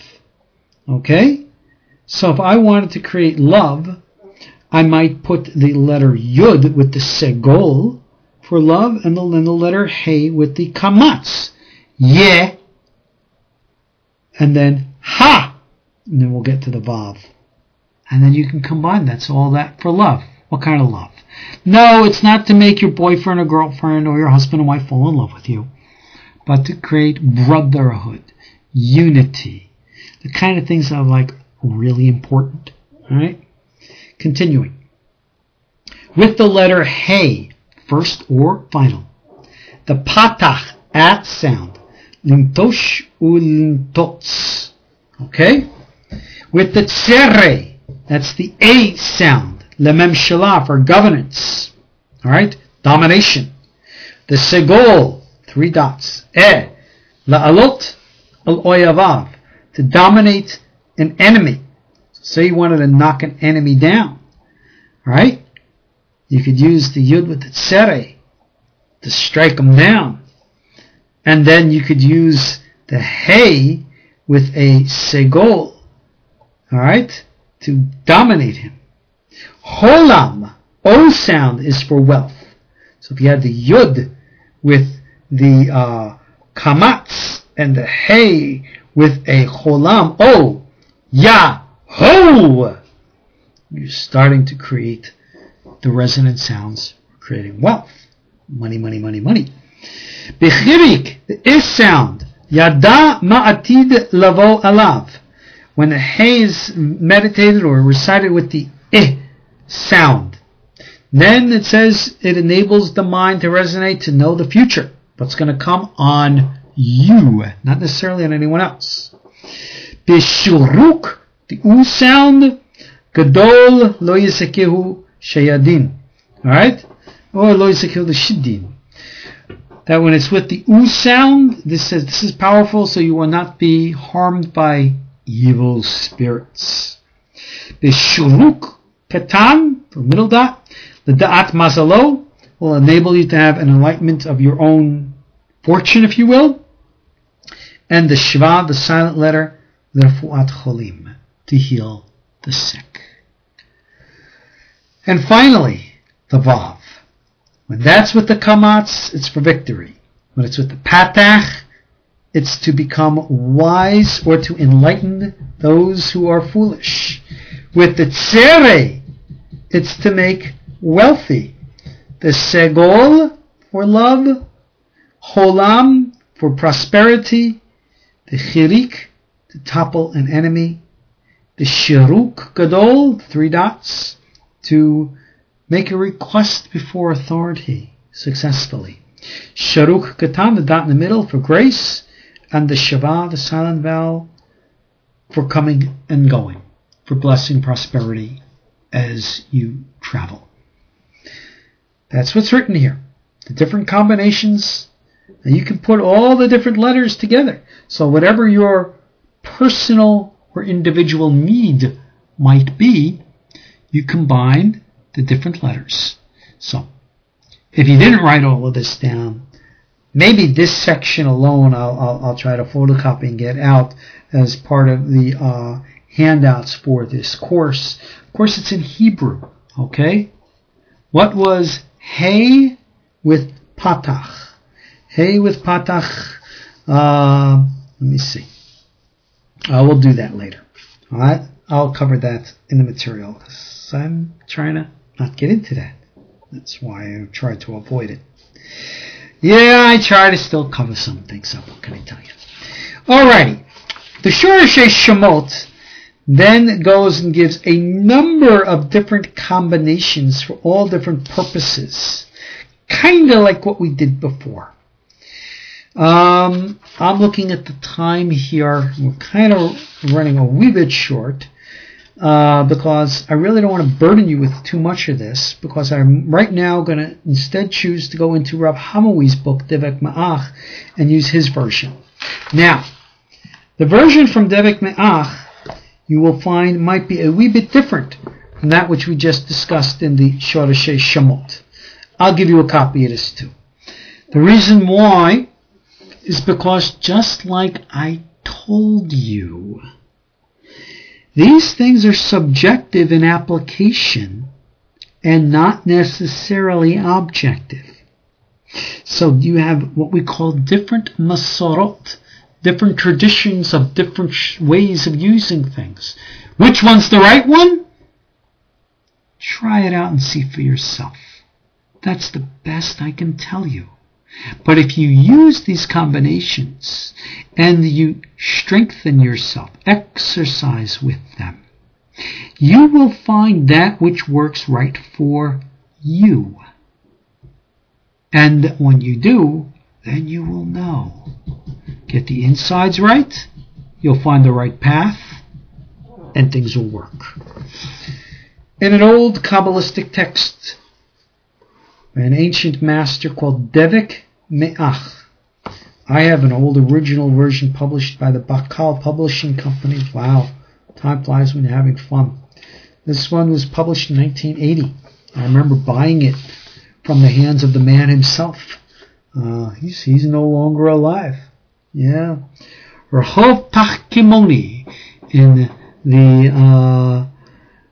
Okay? So if I wanted to create love, I might put the letter Yud with the Segol for love, and then the letter Hey with the kamatz. Ye. And then Ha. And then we'll get to the Vav. And then you can combine that. So all that for love. What kind of love? No, it's not to make your boyfriend or girlfriend or your husband and wife fall in love with you, but to create brotherhood, unity, the kind of things that are like really important. All right? Continuing. With the letter Hey, first or final, the patach, at sound, limtosh ulimtots. Okay? With the Tserei, that's the A sound, lememshala, for governance. Alright? Domination. The Segol, three dots, E, la'alot al oyavav, to dominate an enemy. Say you wanted to knock an enemy down. Alright? You could use the Yud with the Tserei to strike them down. And then you could use the Hey with a Segol, alright, to dominate him. Cholam, O sound is for wealth. So if you had the yud with the uh, kamatz and the hey with a cholam, O, ya, ho, you're starting to create the resonant sounds, creating wealth. Money, money, money, money. Bechirik, the is sound, yada ma'atid lavo alav. When the hey is meditated or recited with the eh sound, then it says it enables the mind to resonate, to know the future, what's going to come on you, not necessarily on anyone else. Bishuruk, the u sound, gadol lo yisakehu shayadin. Alright? Or lo yisakehu shidin. That when it's with the u sound, this says this is powerful, so you will not be harmed by evil spirits. Bishuruk katan, for middle dot, the da'at mazalo will enable you to have an enlightenment of your own fortune, if you will. And the shva, the silent letter, l'refuat cholim, to heal the sick. And finally, the vav. When that's with the kamatz, it's for victory. When it's with the patach, it's to become wise or to enlighten those who are foolish. With the tzere, it's to make wealthy. The segol, for love. Cholam, for prosperity. The chirik, to topple an enemy. The shiruk gadol, three dots, to make a request before authority successfully. Sharuk katan, the dot in the middle, for grace. And the shava, the silent vowel, for coming and going, for blessing prosperity as you travel. That's what's written here. The different combinations, and you can put all the different letters together. So whatever your personal or individual need might be, you combine the different letters. So if you didn't write all of this down, maybe this section alone I'll, I'll, I'll try to photocopy and get out as part of the uh, handouts for this course. Of course, it's in Hebrew, okay? What was hey with patach? Hey with patach, uh, let me see. I will do that later. All right? I'll cover that in the material. So I'm trying to not get into that. That's why I try to avoid it. Yeah, I try to still cover some things up. What can I tell you? Alrighty. The Shorashei Shemot then goes and gives a number of different combinations for all different purposes. Kind of like what we did before. Um, I'm looking at the time here. We're kind of running a wee bit short. Uh, because I really don't want to burden you with too much of this, because I'm right now going to instead choose to go into Rav Hamawi's book, Devek Me'ach, and use his version. Now, the version from Devek Me'ach, you will find, might be a wee bit different from that which we just discussed in the Shorashei Shemot. I'll give you a copy of this too. The reason why is because just like I told you, these things are subjective in application and not necessarily objective. So you have what we call different masorot, different traditions of different ways of using things. Which one's the right one? Try it out and see for yourself. That's the best I can tell you. But if you use these combinations and you strengthen yourself, exercise with them, you will find that which works right for you. And when you do, then you will know. Get the insides right, you'll find the right path, and things will work. In an old Kabbalistic text, an ancient master called Devek Me'ach. I have an old original version published by the Bakal Publishing Company. Wow, time flies when you're having fun. This one was published in nineteen eighty. I remember buying it from the hands of the man himself. Uh, he's, he's no longer alive. Yeah. Rehov Tachkimoni in the uh,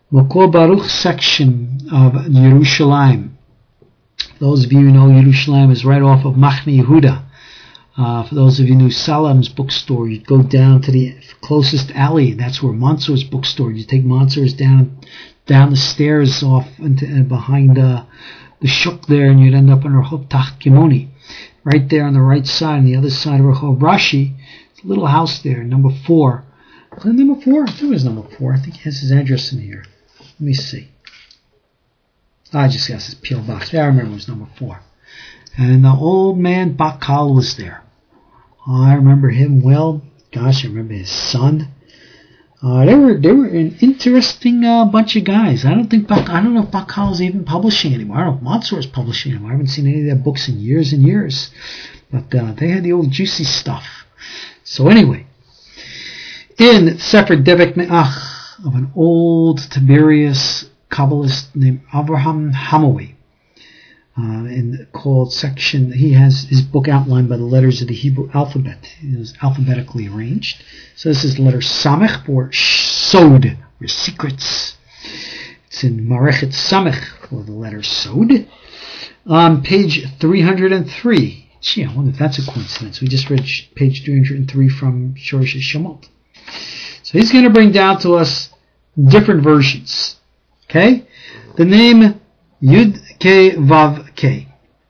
Makor Baruch section of Yerushalayim. Those of you who know Yerushalayim is right off of Machne Yehuda. Uh, for those of you who knew Salam's bookstore, you'd go down to the closest alley. That's where Mansour's bookstore. You take Mansour's down down the stairs off into, uh, behind uh, the shuk there, and you'd end up in Rehov Tach Kimoni. Right there on the right side, on the other side of Rehov Rashi, it's a little house there, number four. Is that number four? I think it was number four. I think he has his address in here. Let me see. I just got his P O box. Yeah, I remember it was number four. And the old man Bakal was there. I remember him well. Gosh, I remember his son. Uh, they were they were an interesting uh, bunch of guys. I don't think Bak- I don't know if Bakal is even publishing anymore. I don't know if Mansour is publishing anymore. I haven't seen any of their books in years and years. But uh, they had the old juicy stuff. So anyway, in Sefer Devek Ne'ach of an old Tiberius Kabbalist named Avraham Hamawi, uh, in called section, he has his book outlined by the letters of the Hebrew alphabet. It is alphabetically arranged. So this is the letter Samech for Sod, or secrets. It's in Marechet Samech for the letter Sod. On page three hundred three. Gee, I wonder if that's a coincidence. We just read page three hundred three from Shorish Shemot. So he's going to bring down to us different versions. Okay? The name Yud K Vav K.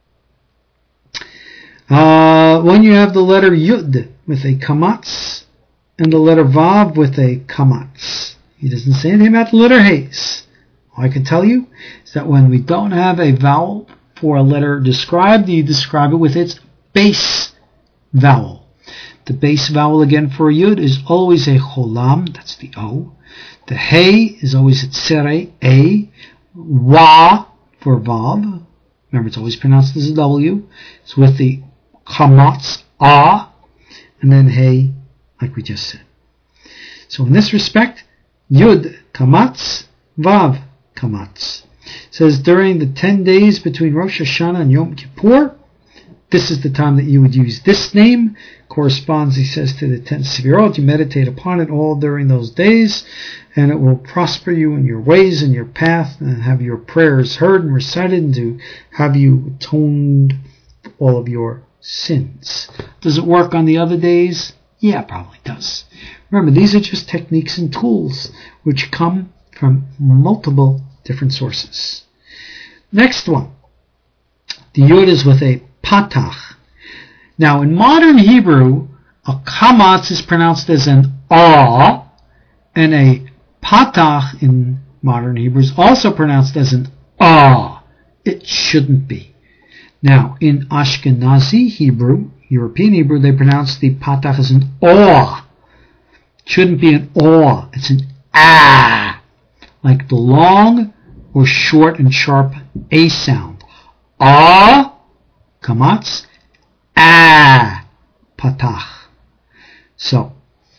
Uh, when you have the letter Yud with a kamatz and the letter Vav with a kamatz. He doesn't say anything about the letter Hayes. All I can tell you is that when we don't have a vowel for a letter described, you describe it with its base vowel. The base vowel again for a Yud is always a cholam, that's the O. The Hey is always a tsere, A. Wa for Vav. Remember, it's always pronounced as a W. It's with the chamatz, A. And then Hey, like we just said. So in this respect, Yud, kamatz, Vav, kamatz. It says during the ten days between Rosh Hashanah and Yom Kippur, this is the time that you would use this name. Corresponds, he says, to the ten Sefirot. You meditate upon it all during those days, and it will prosper you in your ways and your path, and have your prayers heard and recited, and to have you atoned for all of your sins. Does it work on the other days? Yeah, it probably does. Remember, these are just techniques and tools which come from multiple different sources. Next one. The Yud is with a patach. Now, in modern Hebrew, a kamatz is pronounced as an ah, and a patach in modern Hebrew is also pronounced as an ah. It shouldn't be. Now, in Ashkenazi Hebrew, European Hebrew, they pronounce the patach as an ah. It shouldn't be an ah. It's an ah, like the long or short and sharp A sound. Ah, kamatz, ah, patach. So,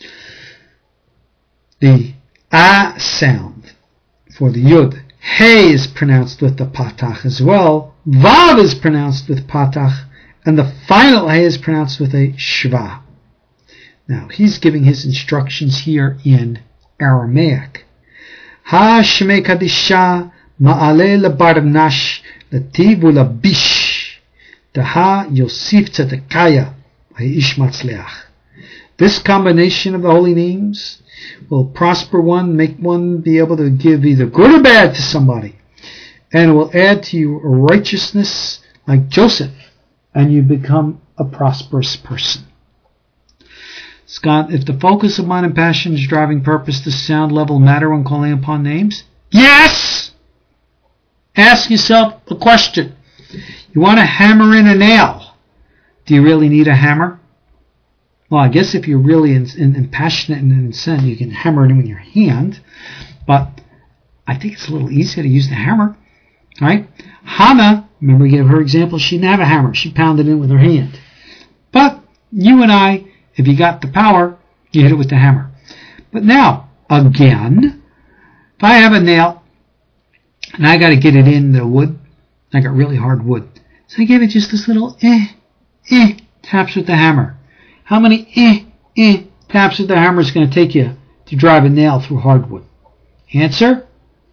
the ah sound for the yud. Hey is pronounced with the patach as well. Vav is pronounced with patach. And the final hey is pronounced with a shva. Now, he's giving his instructions here in Aramaic. Ha shmei kadisha ma'ale lebarnash letivu labish daha yosif tzedekaya ha'ish matzleach. This combination of the holy names will prosper one, make one be able to give either good or bad to somebody. And it will add to your righteousness like Joseph, and you become a prosperous person. Scott, if the focus of mind and passion is driving purpose, does sound level matter when calling upon names? Yes! Ask yourself a question. You want to hammer in a nail. Do you really need a hammer? Well, I guess if you're really in, in, in passionate and incensed, you can hammer it in with your hand. But I think it's a little easier to use the hammer. Right? Hannah, remember we gave her example, she didn't have a hammer. She pounded it with her hand. But you and I, if you got the power, you hit it with the hammer. But now, again, if I have a nail and I got to get it in the wood, I got really hard wood. So I gave it just this little eh, eh taps with the hammer. How many eh, eh taps with the hammer is going to take you to drive a nail through hardwood? Answer,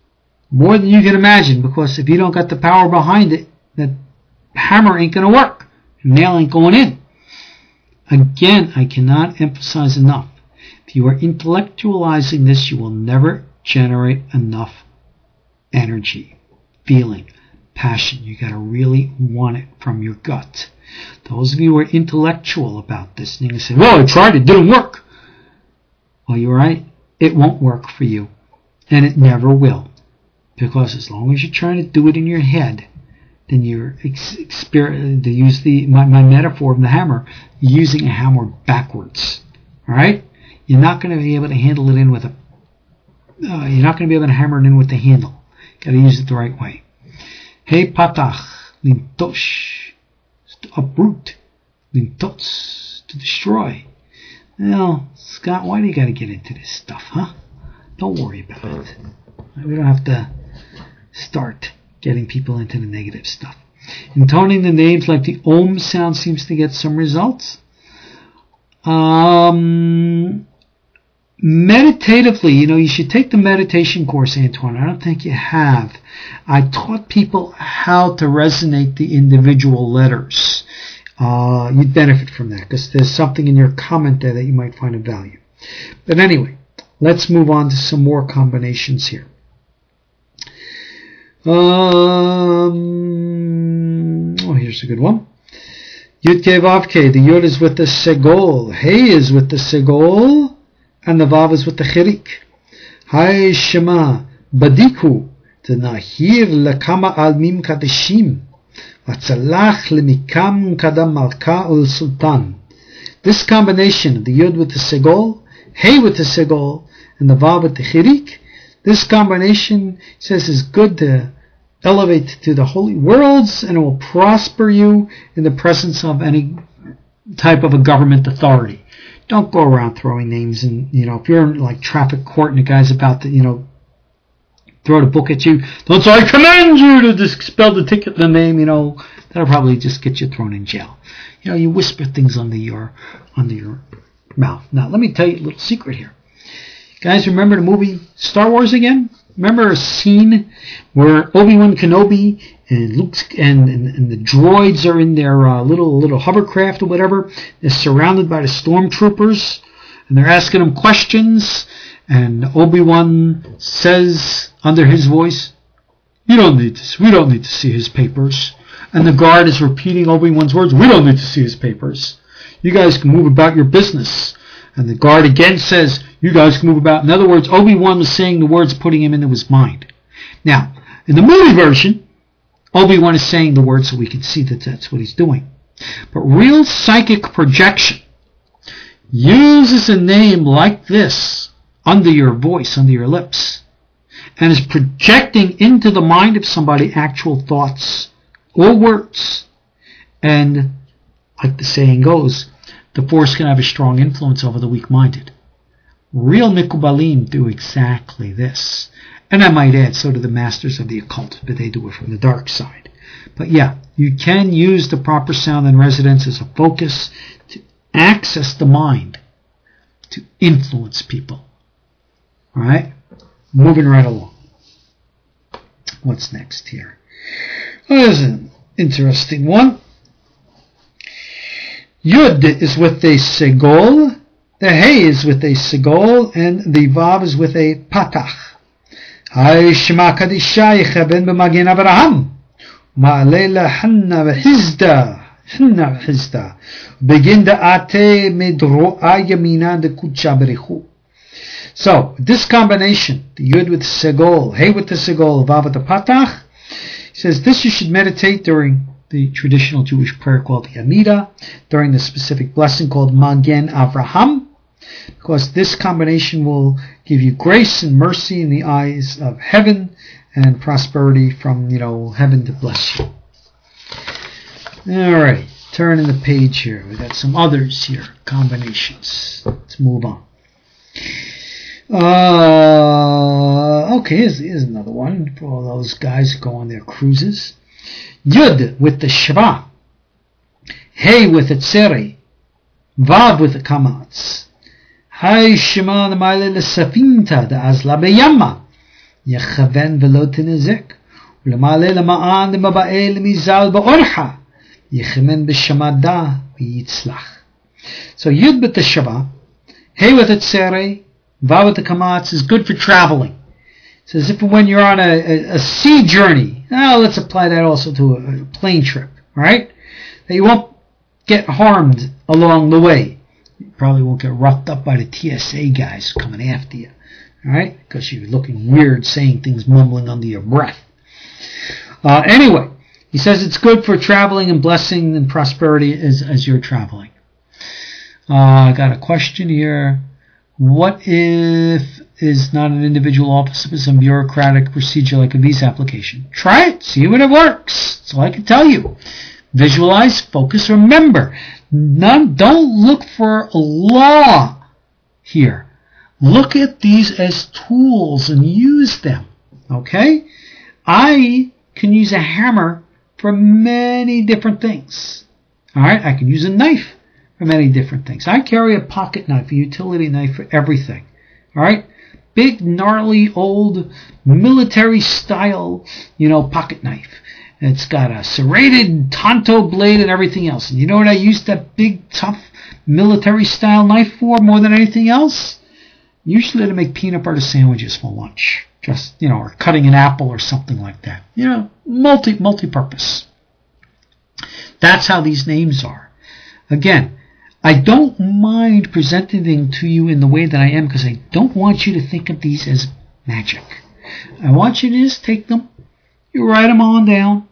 More than you can imagine, because if you don't got the power behind it, that hammer ain't going to work. The nail ain't going in. Again, I cannot emphasize enough. If you are intellectualizing this, you will never generate enough energy, feeling, passion. You got to really want it from your gut. Those of you who are intellectual about this, and you say, well, I tried, it didn't work. Well, you're right. It won't work for you. And it never will. Because as long as you're trying to do it in your head, then you're, ex- exper- to use the my, my metaphor of the hammer, you're using a hammer backwards. All right? You're not going to be able to handle it in with a, uh, you're not going to be able to hammer it in with the handle. Got to use it the right way. Hey patach, lintosh, to uproot, lintots, to destroy. Well, Scott, why do you got to get into this stuff, huh? Don't worry about it. We don't have to start getting people into the negative stuff. Intoning the names like the Om sound seems to get some results. Um, meditatively, you know, you should take the meditation course, Antoine. I don't think you have. I taught people how to resonate the individual letters. Uh, you'd benefit from that because there's something in your comment there that you might find of value. But anyway, let's move on to some more combinations here. Um, oh, here's a good one. Yud Ke Vav Ke. The Yud is with the Segol. Hey is with the Segol. And the Vav is with the Chirik. Hai Shema. Badiku. Tenahir lekama almim kadeshim. Vatzalach lemikam kadam malka ul sultan. This combination of the Yud with the Segol, Hey with the Segol, and the Vav with the Chirik, this combination, says, is good to elevate to the holy worlds, and it will prosper you in the presence of any type of a government authority. Don't go around throwing names, and you know, if you're in like traffic court and the guy's about to, you know, throw the book at you, don't say, I command you to expel the ticket, the name, you know, that'll probably just get you thrown in jail. You know, you whisper things under your under your mouth. Now, let me tell you a little secret here. Guys, remember the movie Star Wars again? Remember a scene where Obi-Wan Kenobi and Luke and, and, and the droids are in their uh, little little hovercraft or whatever. They're surrounded by the stormtroopers, and they're asking them questions. And Obi-Wan says under his voice, "You don't need to. We don't need to see his papers." And the guard is repeating Obi-Wan's words. "We don't need to see his papers. You guys can move about your business." And the guard again says, "You guys can move about." In other words, Obi-Wan was saying the words, putting him into his mind. Now, in the movie version, Obi-Wan is saying the words so we can see that that's what he's doing. But real psychic projection uses a name like this under your voice, under your lips, and is projecting into the mind of somebody actual thoughts or words. And like the saying goes, the force can have a strong influence over the weak-minded. Real Mikubalim do exactly this. And I might add, so do the masters of the occult, but they do it from the dark side. But yeah, you can use the proper sound and resonance as a focus to access the mind, to influence people. Alright? Moving right along. What's next here? Oh, there's an interesting one. Yud is with a segol, the Hey is with a segol, and the Vav is with a patach. Hay Shema Kadishaycha ben b'Magen Avraham, Ma'alei lahanna v'hizda, hinna v'hizda, begin the ate medro'a yamina de kucha berichu. So, this combination, the Yud with the segol, Hey with the segol, Vav with the patach, he says this you should meditate during the traditional Jewish prayer called the Amida, during the specific blessing called Magen Avraham, because this combination will give you grace and mercy in the eyes of heaven and prosperity from, you know, heaven to bless you. All right, turning the page here. We got some others here, combinations. Let's move on. Uh, okay, here's, here's another one for all those guys who go on their cruises. Yud with the Shva, Hey with the Tzeri, Vav with the Kamatz. Hay Shema the Maile le Safinta the Azla Beyama, יכוון ולא תנזק. ולמעלה למען למבעה למיזל באורחה. יכמן בשמדה ויצלח. So Yud with the Shava, Hey with the Tsere, Va with the Kamatz is good for traveling. It's as if when you're on a, a, a sea journey. Now let's apply that also to a, a plane trip, right? That you won't get harmed along the way. You probably won't get roughed up by the T S A guys coming after you, right? Because you're looking weird, saying things, mumbling under your breath. Uh, anyway, he says it's good for traveling and blessing and prosperity as, as you're traveling. Uh, I got a question here. What if is not an individual office, but some bureaucratic procedure like a visa application? Try it. See when it works. That's all I can tell you. Visualize, focus, remember. None, don't look for a law here. Look at these as tools and use them. Okay? I can use a hammer for many different things. All right? I can use a knife for many different things. I carry a pocket knife, a utility knife for everything. All right? Big, gnarly, old, military-style, you know, pocket knife. It's got a serrated Tonto blade and everything else. And you know what I use that big, tough, military-style knife for more than anything else? Usually to make peanut butter sandwiches for lunch. Just, you know, or cutting an apple or something like that. You know, multi, multi-purpose. That's how these names are. Again, I don't mind presenting them to you in the way that I am because I don't want you to think of these as magic. I want you to just take them, you write them on down,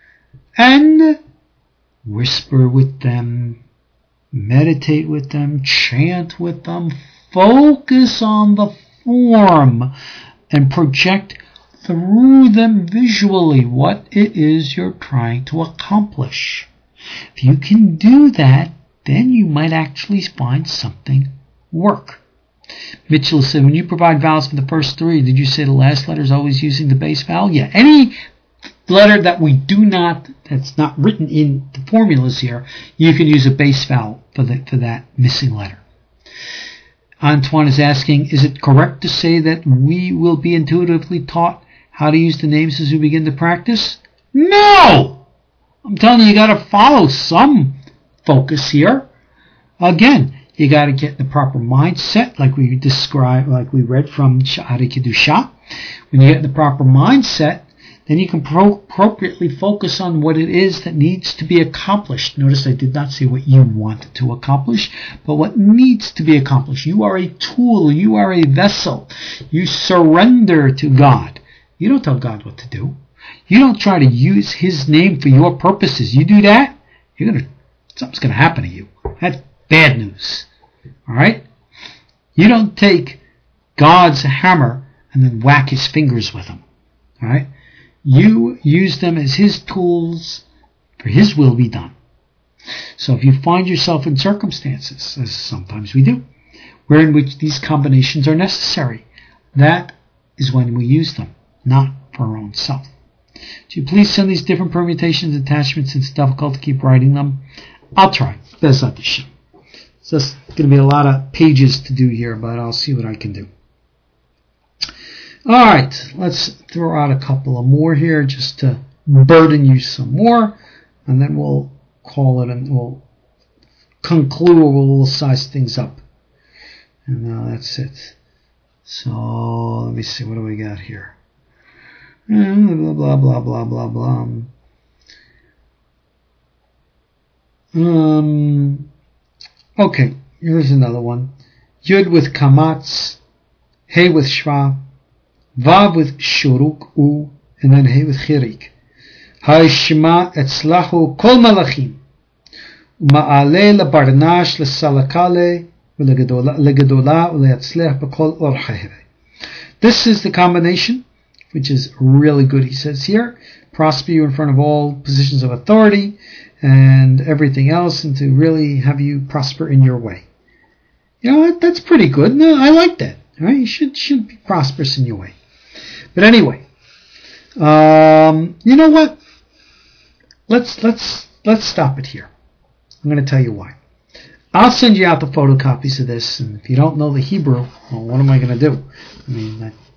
and whisper with them, meditate with them, chant with them, focus on the form, and project through them visually what it is you're trying to accomplish. If you can do that, then you might actually find something work. Mitchell said, when you provide vowels for the first three, did you say the last letter is always using the base vowel? Yeah, any letter that we do not, that's not written in the formulas here, you can use a base vowel for, the, for that missing letter. Antoine is asking, is it correct to say that we will be intuitively taught how to use the names as we begin to practice? No! I'm telling you, you got to follow some focus here. Again, you got to get the proper mindset, like we described, like we read from Sha'ari Kedusha. When you get the proper mindset, then you can pro- appropriately focus on what it is that needs to be accomplished. Notice I did not say what you wanted to accomplish, but what needs to be accomplished. You are a tool. You are a vessel. You surrender to God. You don't tell God what to do. You don't try to use His name for your purposes. You do that, you're gonna something's going to happen to you. That's bad news. All right? You don't take God's hammer and then whack His fingers with them. All right? You use them as His tools for His will be done. So if you find yourself in circumstances, as sometimes we do, where in which these combinations are necessary, that is when we use them, not for our own self. Would you please send these different permutations, attachments, it's difficult to keep writing them. I'll try. Bezat Hashem. It's just going to be a lot of pages to do here, but I'll see what I can do. All right, let's throw out a couple of more here just to burden you some more, and then we'll call it and we'll conclude, or we'll size things up. And now that's it. So let me see, what do we got here? Blah, blah, blah, blah, blah, blah. Um, okay, here's another one. Yud with Kamatz, Hey with Shva, Vav with Shuruk U, and then Hey with Chirik. Ha'ishma etzlahu kol malachim, Ma'ale lebarnash lesalakale, legedola uleatzlech b'kol orchaheve. This is the combination, which is really good, he says here. Prosper you in front of all positions of authority and everything else, and to really have you prosper in your way. You know, that, that's pretty good. No, I like that. Right? You should should be prosperous in your way. But anyway, um, you know what? Let's let's let's stop it here. I'm going to tell you why. I'll send you out the photocopies of this, and if you don't know the Hebrew, well, what am I going to do? I mean, that,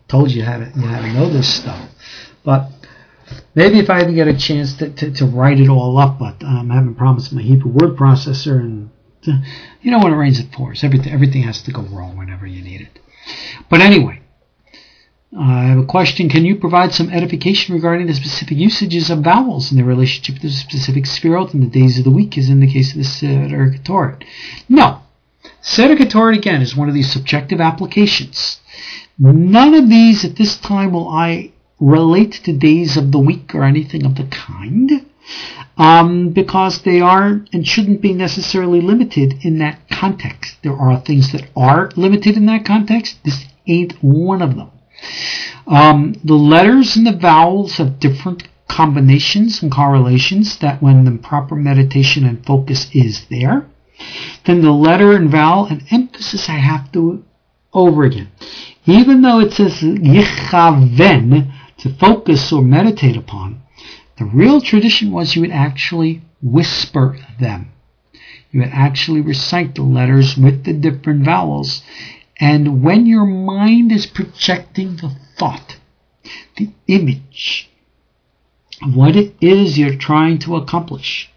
told you how to you how to know this stuff. But maybe if I ever get a chance to, to, to write it all up, but um, I haven't promised my Hebrew word processor, and uh, you know when it rains it pours. Everything everything has to go wrong whenever you need it. But anyway, uh, I have a question. Can you provide some edification regarding the specific usages of vowels and their relationship to the specific sefirot in the days of the week, as in the case of the Seder Ketoret? No. Seder Ketoret, again, is one of these subjective applications. None of these at this time will I relate to days of the week or anything of the kind, um, because they aren't and shouldn't be necessarily limited in that context. There are things that are limited in that context. This ain't one of them. Um, the letters and the vowels have different combinations and correlations that when the proper meditation and focus is there, then the letter and vowel and emphasis I have to over again. Even though it says yichaven, to focus or meditate upon, the real tradition was you would actually whisper them. You would actually recite the letters with the different vowels. And when your mind is projecting the thought, the image of what it is you're trying to accomplish,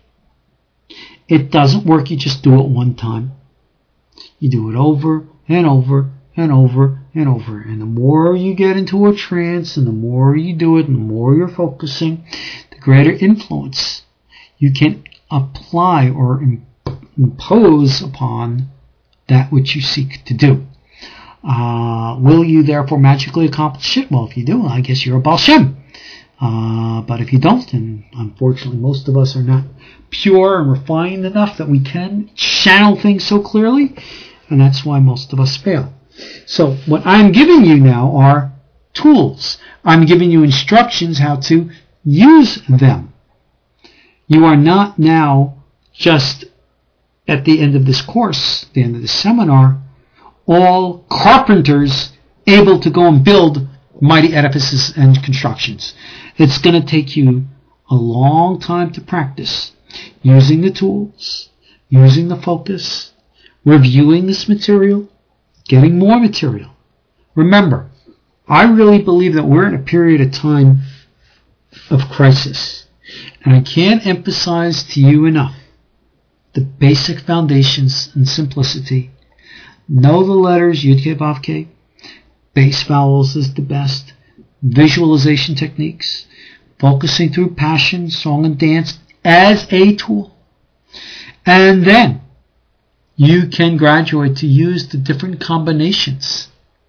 it doesn't work. You just do it one time. You do it over and over and over and over. And the more you get into a trance and the more you do it and the more you're focusing, the greater influence you can apply or impose upon that which you seek to do. Uh, will you therefore magically accomplish it? Well, if you do, I guess you're a Baal Shem. Uh, but if you don't, and unfortunately most of us are not pure and refined enough that we can channel things so clearly, and that's why most of us fail. So what I'm giving you now are tools. I'm giving you instructions how to use them. You are not now just at the end of this course, the end of this seminar, all carpenters able to go and build mighty edifices and constructions. It's going to take you a long time to practice using the tools, using the focus, reviewing this material, getting more material. Remember, I really believe that we're in a period of time of crisis. And I can't emphasize to you enough the basic foundations and simplicity. Know the letters, Yud Kei Vav Kei. Base vowels is the best. Visualization techniques. Focusing through passion, song, and dance as a tool. And then you can graduate to use the different combinations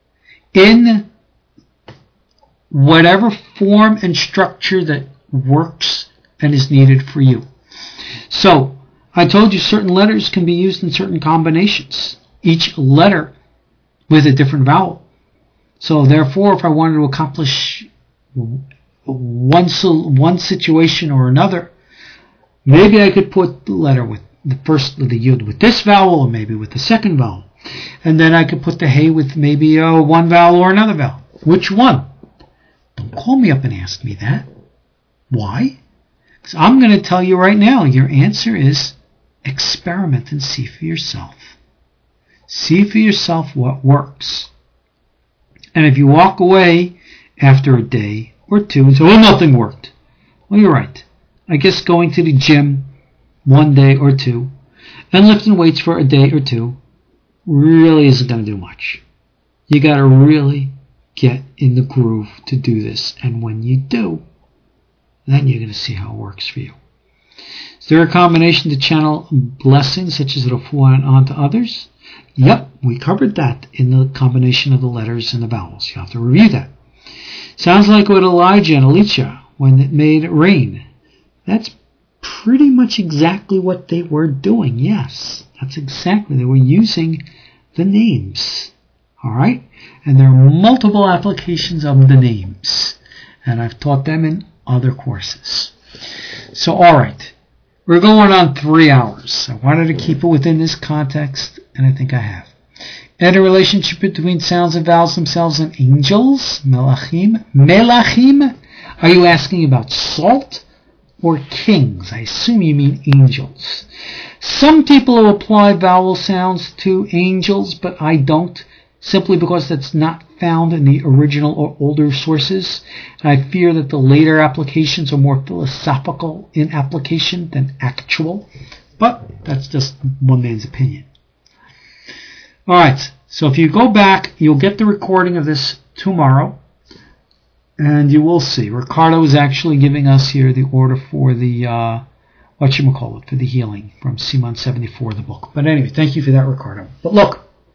in whatever form and structure that works and is needed for you. So, I told you certain letters can be used in certain combinations. Each letter with a different vowel. So therefore, if I wanted to accomplish one, one situation or another, maybe I could put the letter with the first, the Yud with this vowel, or maybe with the second vowel. And then I could put the Hey with maybe uh, one vowel or another vowel. Which one? Don't call me up and ask me that. Why? Because I'm going to tell you right now, your answer is experiment and see for yourself. See for yourself what works. And if you walk away after a day or two and say, oh, nothing worked. Well, you're right. I guess going to the gym one day or two and lifting weights for a day or two really isn't going to do much. You got to really get in the groove to do this. And when you do, then you're going to see how it works for you. Is there a combination to channel blessings such as refuah onto others? Yep, we covered that in the combination of the letters and the vowels. You have to review that. Sounds like what Elijah and Elisha, when it made it rain. That's pretty much exactly what they were doing. Yes, that's exactly. They were using the names. All right? And there are multiple applications of the names. And I've taught them in other courses. So, all right. We're going on three hours. I wanted to keep it within this context, and I think I have. And a relationship between sounds and vowels themselves and angels, melachim. Melachim? Are you asking about salt or kings? I assume you mean angels. Some people apply vowel sounds to angels, but I don't. simply because that's not found in the original or older sources. And I fear that the later applications are more philosophical in application than actual. But that's just one man's opinion. All right, so if you go back, you'll get the recording of this tomorrow. And you will see. Ricardo is actually giving us here the order for the, uh, whatchamacallit, for the healing from Simon seventy-four, the book. But anyway, thank you for that, Ricardo. But look,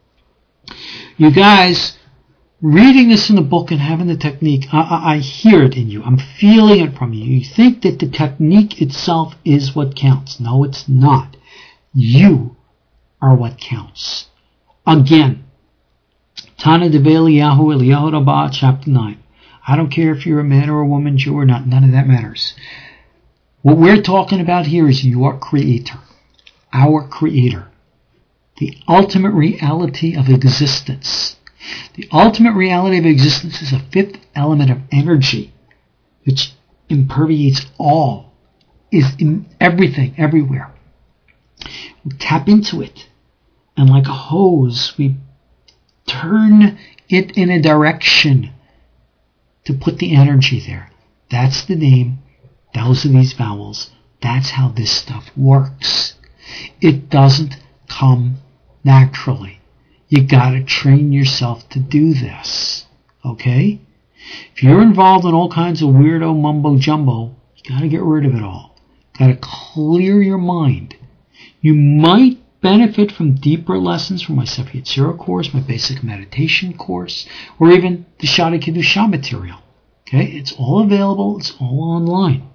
you guys, reading this in the book and having the technique, I, I, I hear it in you. I'm feeling it from you. You think that the technique itself is what counts. No, it's not. You are what counts. Again, Tana Deve Eliyahu, Eliyahu Rabbah, chapter nine. I don't care if you're a man or a woman, Jew or not. None of that matters. What we're talking about here is your creator. Our creator. The ultimate reality of existence. The ultimate reality of existence is a fifth element of energy which impermeates all, is in everything, everywhere. We tap into it, and like a hose, we turn it in a direction to put the energy there. That's the name. Those are these vowels. That's how this stuff works. It doesn't come naturally. You gotta train yourself to do this. Okay? If you're involved in all kinds of weirdo mumbo jumbo, you gotta get rid of it all. Gotta clear your mind. You might benefit from deeper lessons from my Sefer Yetzirah course, my basic meditation course, or even the Shadi Kedusha material. Okay? It's all available. It's all online.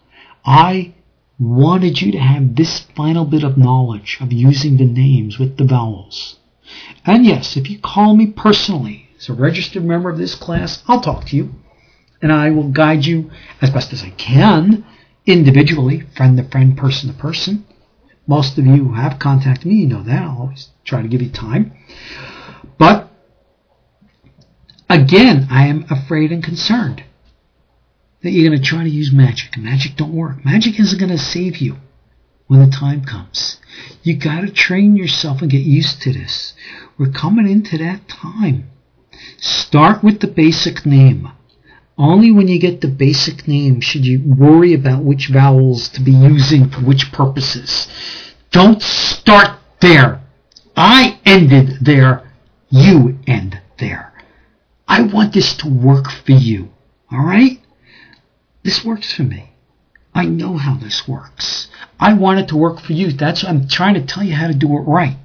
I wanted you to have this final bit of knowledge of using the names with the vowels. And yes, if you call me personally as a registered member of this class, I'll talk to you. And I will guide you as best as I can, individually, friend to friend, person to person. Most of you who have contacted me, you know that. I'll always try to give you time. But, again, I am afraid and concerned that you're going to try to use magic. And magic don't work. Magic isn't going to save you when the time comes. You got to train yourself and get used to this. We're coming into that time. Start with the basic name. Only when you get the basic name should you worry about which vowels to be using for which purposes. Don't start there. I ended there. You end there. I want this to work for you. All right? This works for me. I know how this works. I want it to work for you. That's why I'm trying to tell you how to do it right.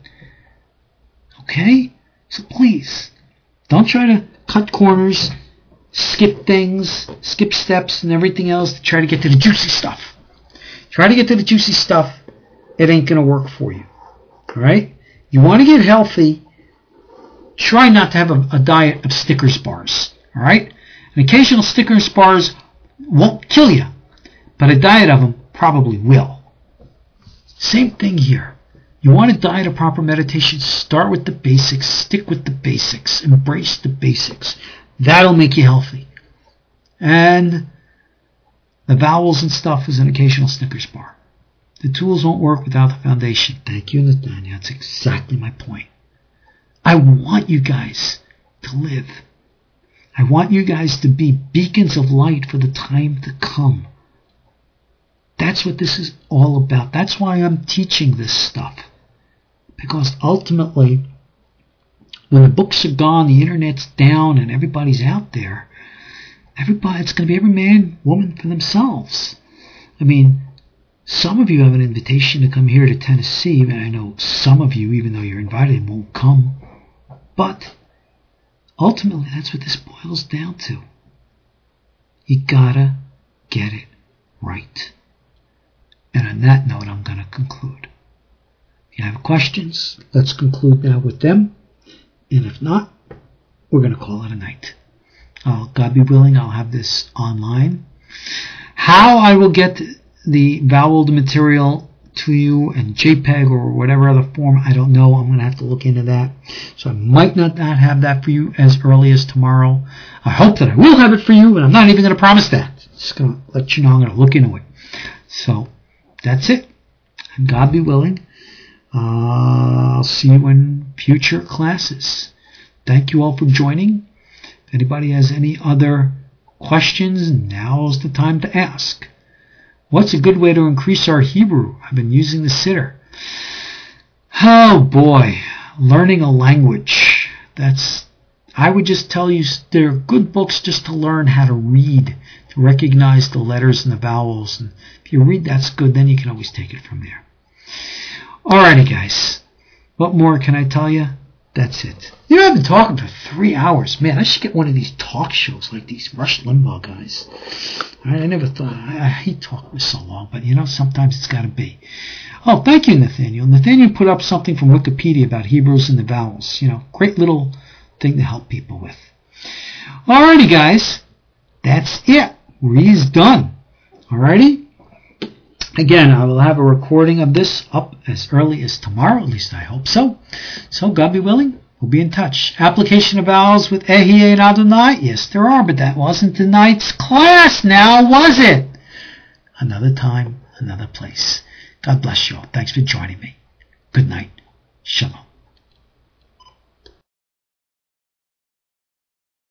Okay? So please, don't try to cut corners, skip things, skip steps and everything else to try to get to the juicy stuff. Try to get to the juicy stuff. It ain't going to work for you. All right? You want to get healthy, try not to have a, a diet of Snickers bars. All right? An occasional Snickers bars won't kill you, but a diet of them probably will. Same thing here. You want a diet of proper meditation, start with the basics, stick with the basics, embrace the basics. That'll make you healthy. And the vowels and stuff is an occasional Snickers bar. The tools won't work without the foundation. Thank you, Nathaniel. That's exactly my point. I want you guys to live. I want you guys to be beacons of light for the time to come. That's what this is all about. That's why I'm teaching this stuff. Because ultimately, when the books are gone, the internet's down, and everybody's out there, everybody, it's going to be every man, woman for themselves. I mean, some of you have an invitation to come here to Tennessee, and I know some of you, even though you're invited, won't come. But ultimately, that's what this boils down to. You gotta get it right. And on that note, I'm going to conclude. If you have questions, let's conclude now with them. And if not, we're going to call it a night. Uh, God be willing, I'll have this online. How I will get the voweled material to you in JPEG or whatever other form, I don't know. I'm going to have to look into that. So I might not, not have that for you as early as tomorrow. I hope that I will have it for you, but I'm not even going to promise that. Just going to let you know I'm going to look into it. So that's it. And God be willing, uh, I'll see you in future classes. thank you all for joining. If anybody has any other questions, now's the time to ask. What's a good way to increase our Hebrew? I've been using the Siddur. Oh boy, learning a language. That's, I would just tell you, they're good books just to learn how to read, to recognize the letters and the vowels. And if you read, that's good. Then you can always take it from there. Alrighty, guys. What more can I tell you? That's it. You know, I've been talking for three hours. Man, I should get one of these talk shows like these Rush Limbaugh guys. I, I never thought, I, I hate talking for so long, but you know, sometimes it's got to be. Oh, thank you, Nathaniel. Nathaniel put up something from Wikipedia about Hebrews and the vowels. You know, great little thing to help people with. Alrighty, guys. That's it. We's done. Alrighty? Again, I will have a recording of this up as early as tomorrow. At least I hope so. So, God be willing, we'll be in touch. Application of vowels with Ehyeh and Adonai? Yes, there are, but that wasn't tonight's class now, was it? Another time, another place. God bless you all. Thanks for joining me. Good night. Shalom.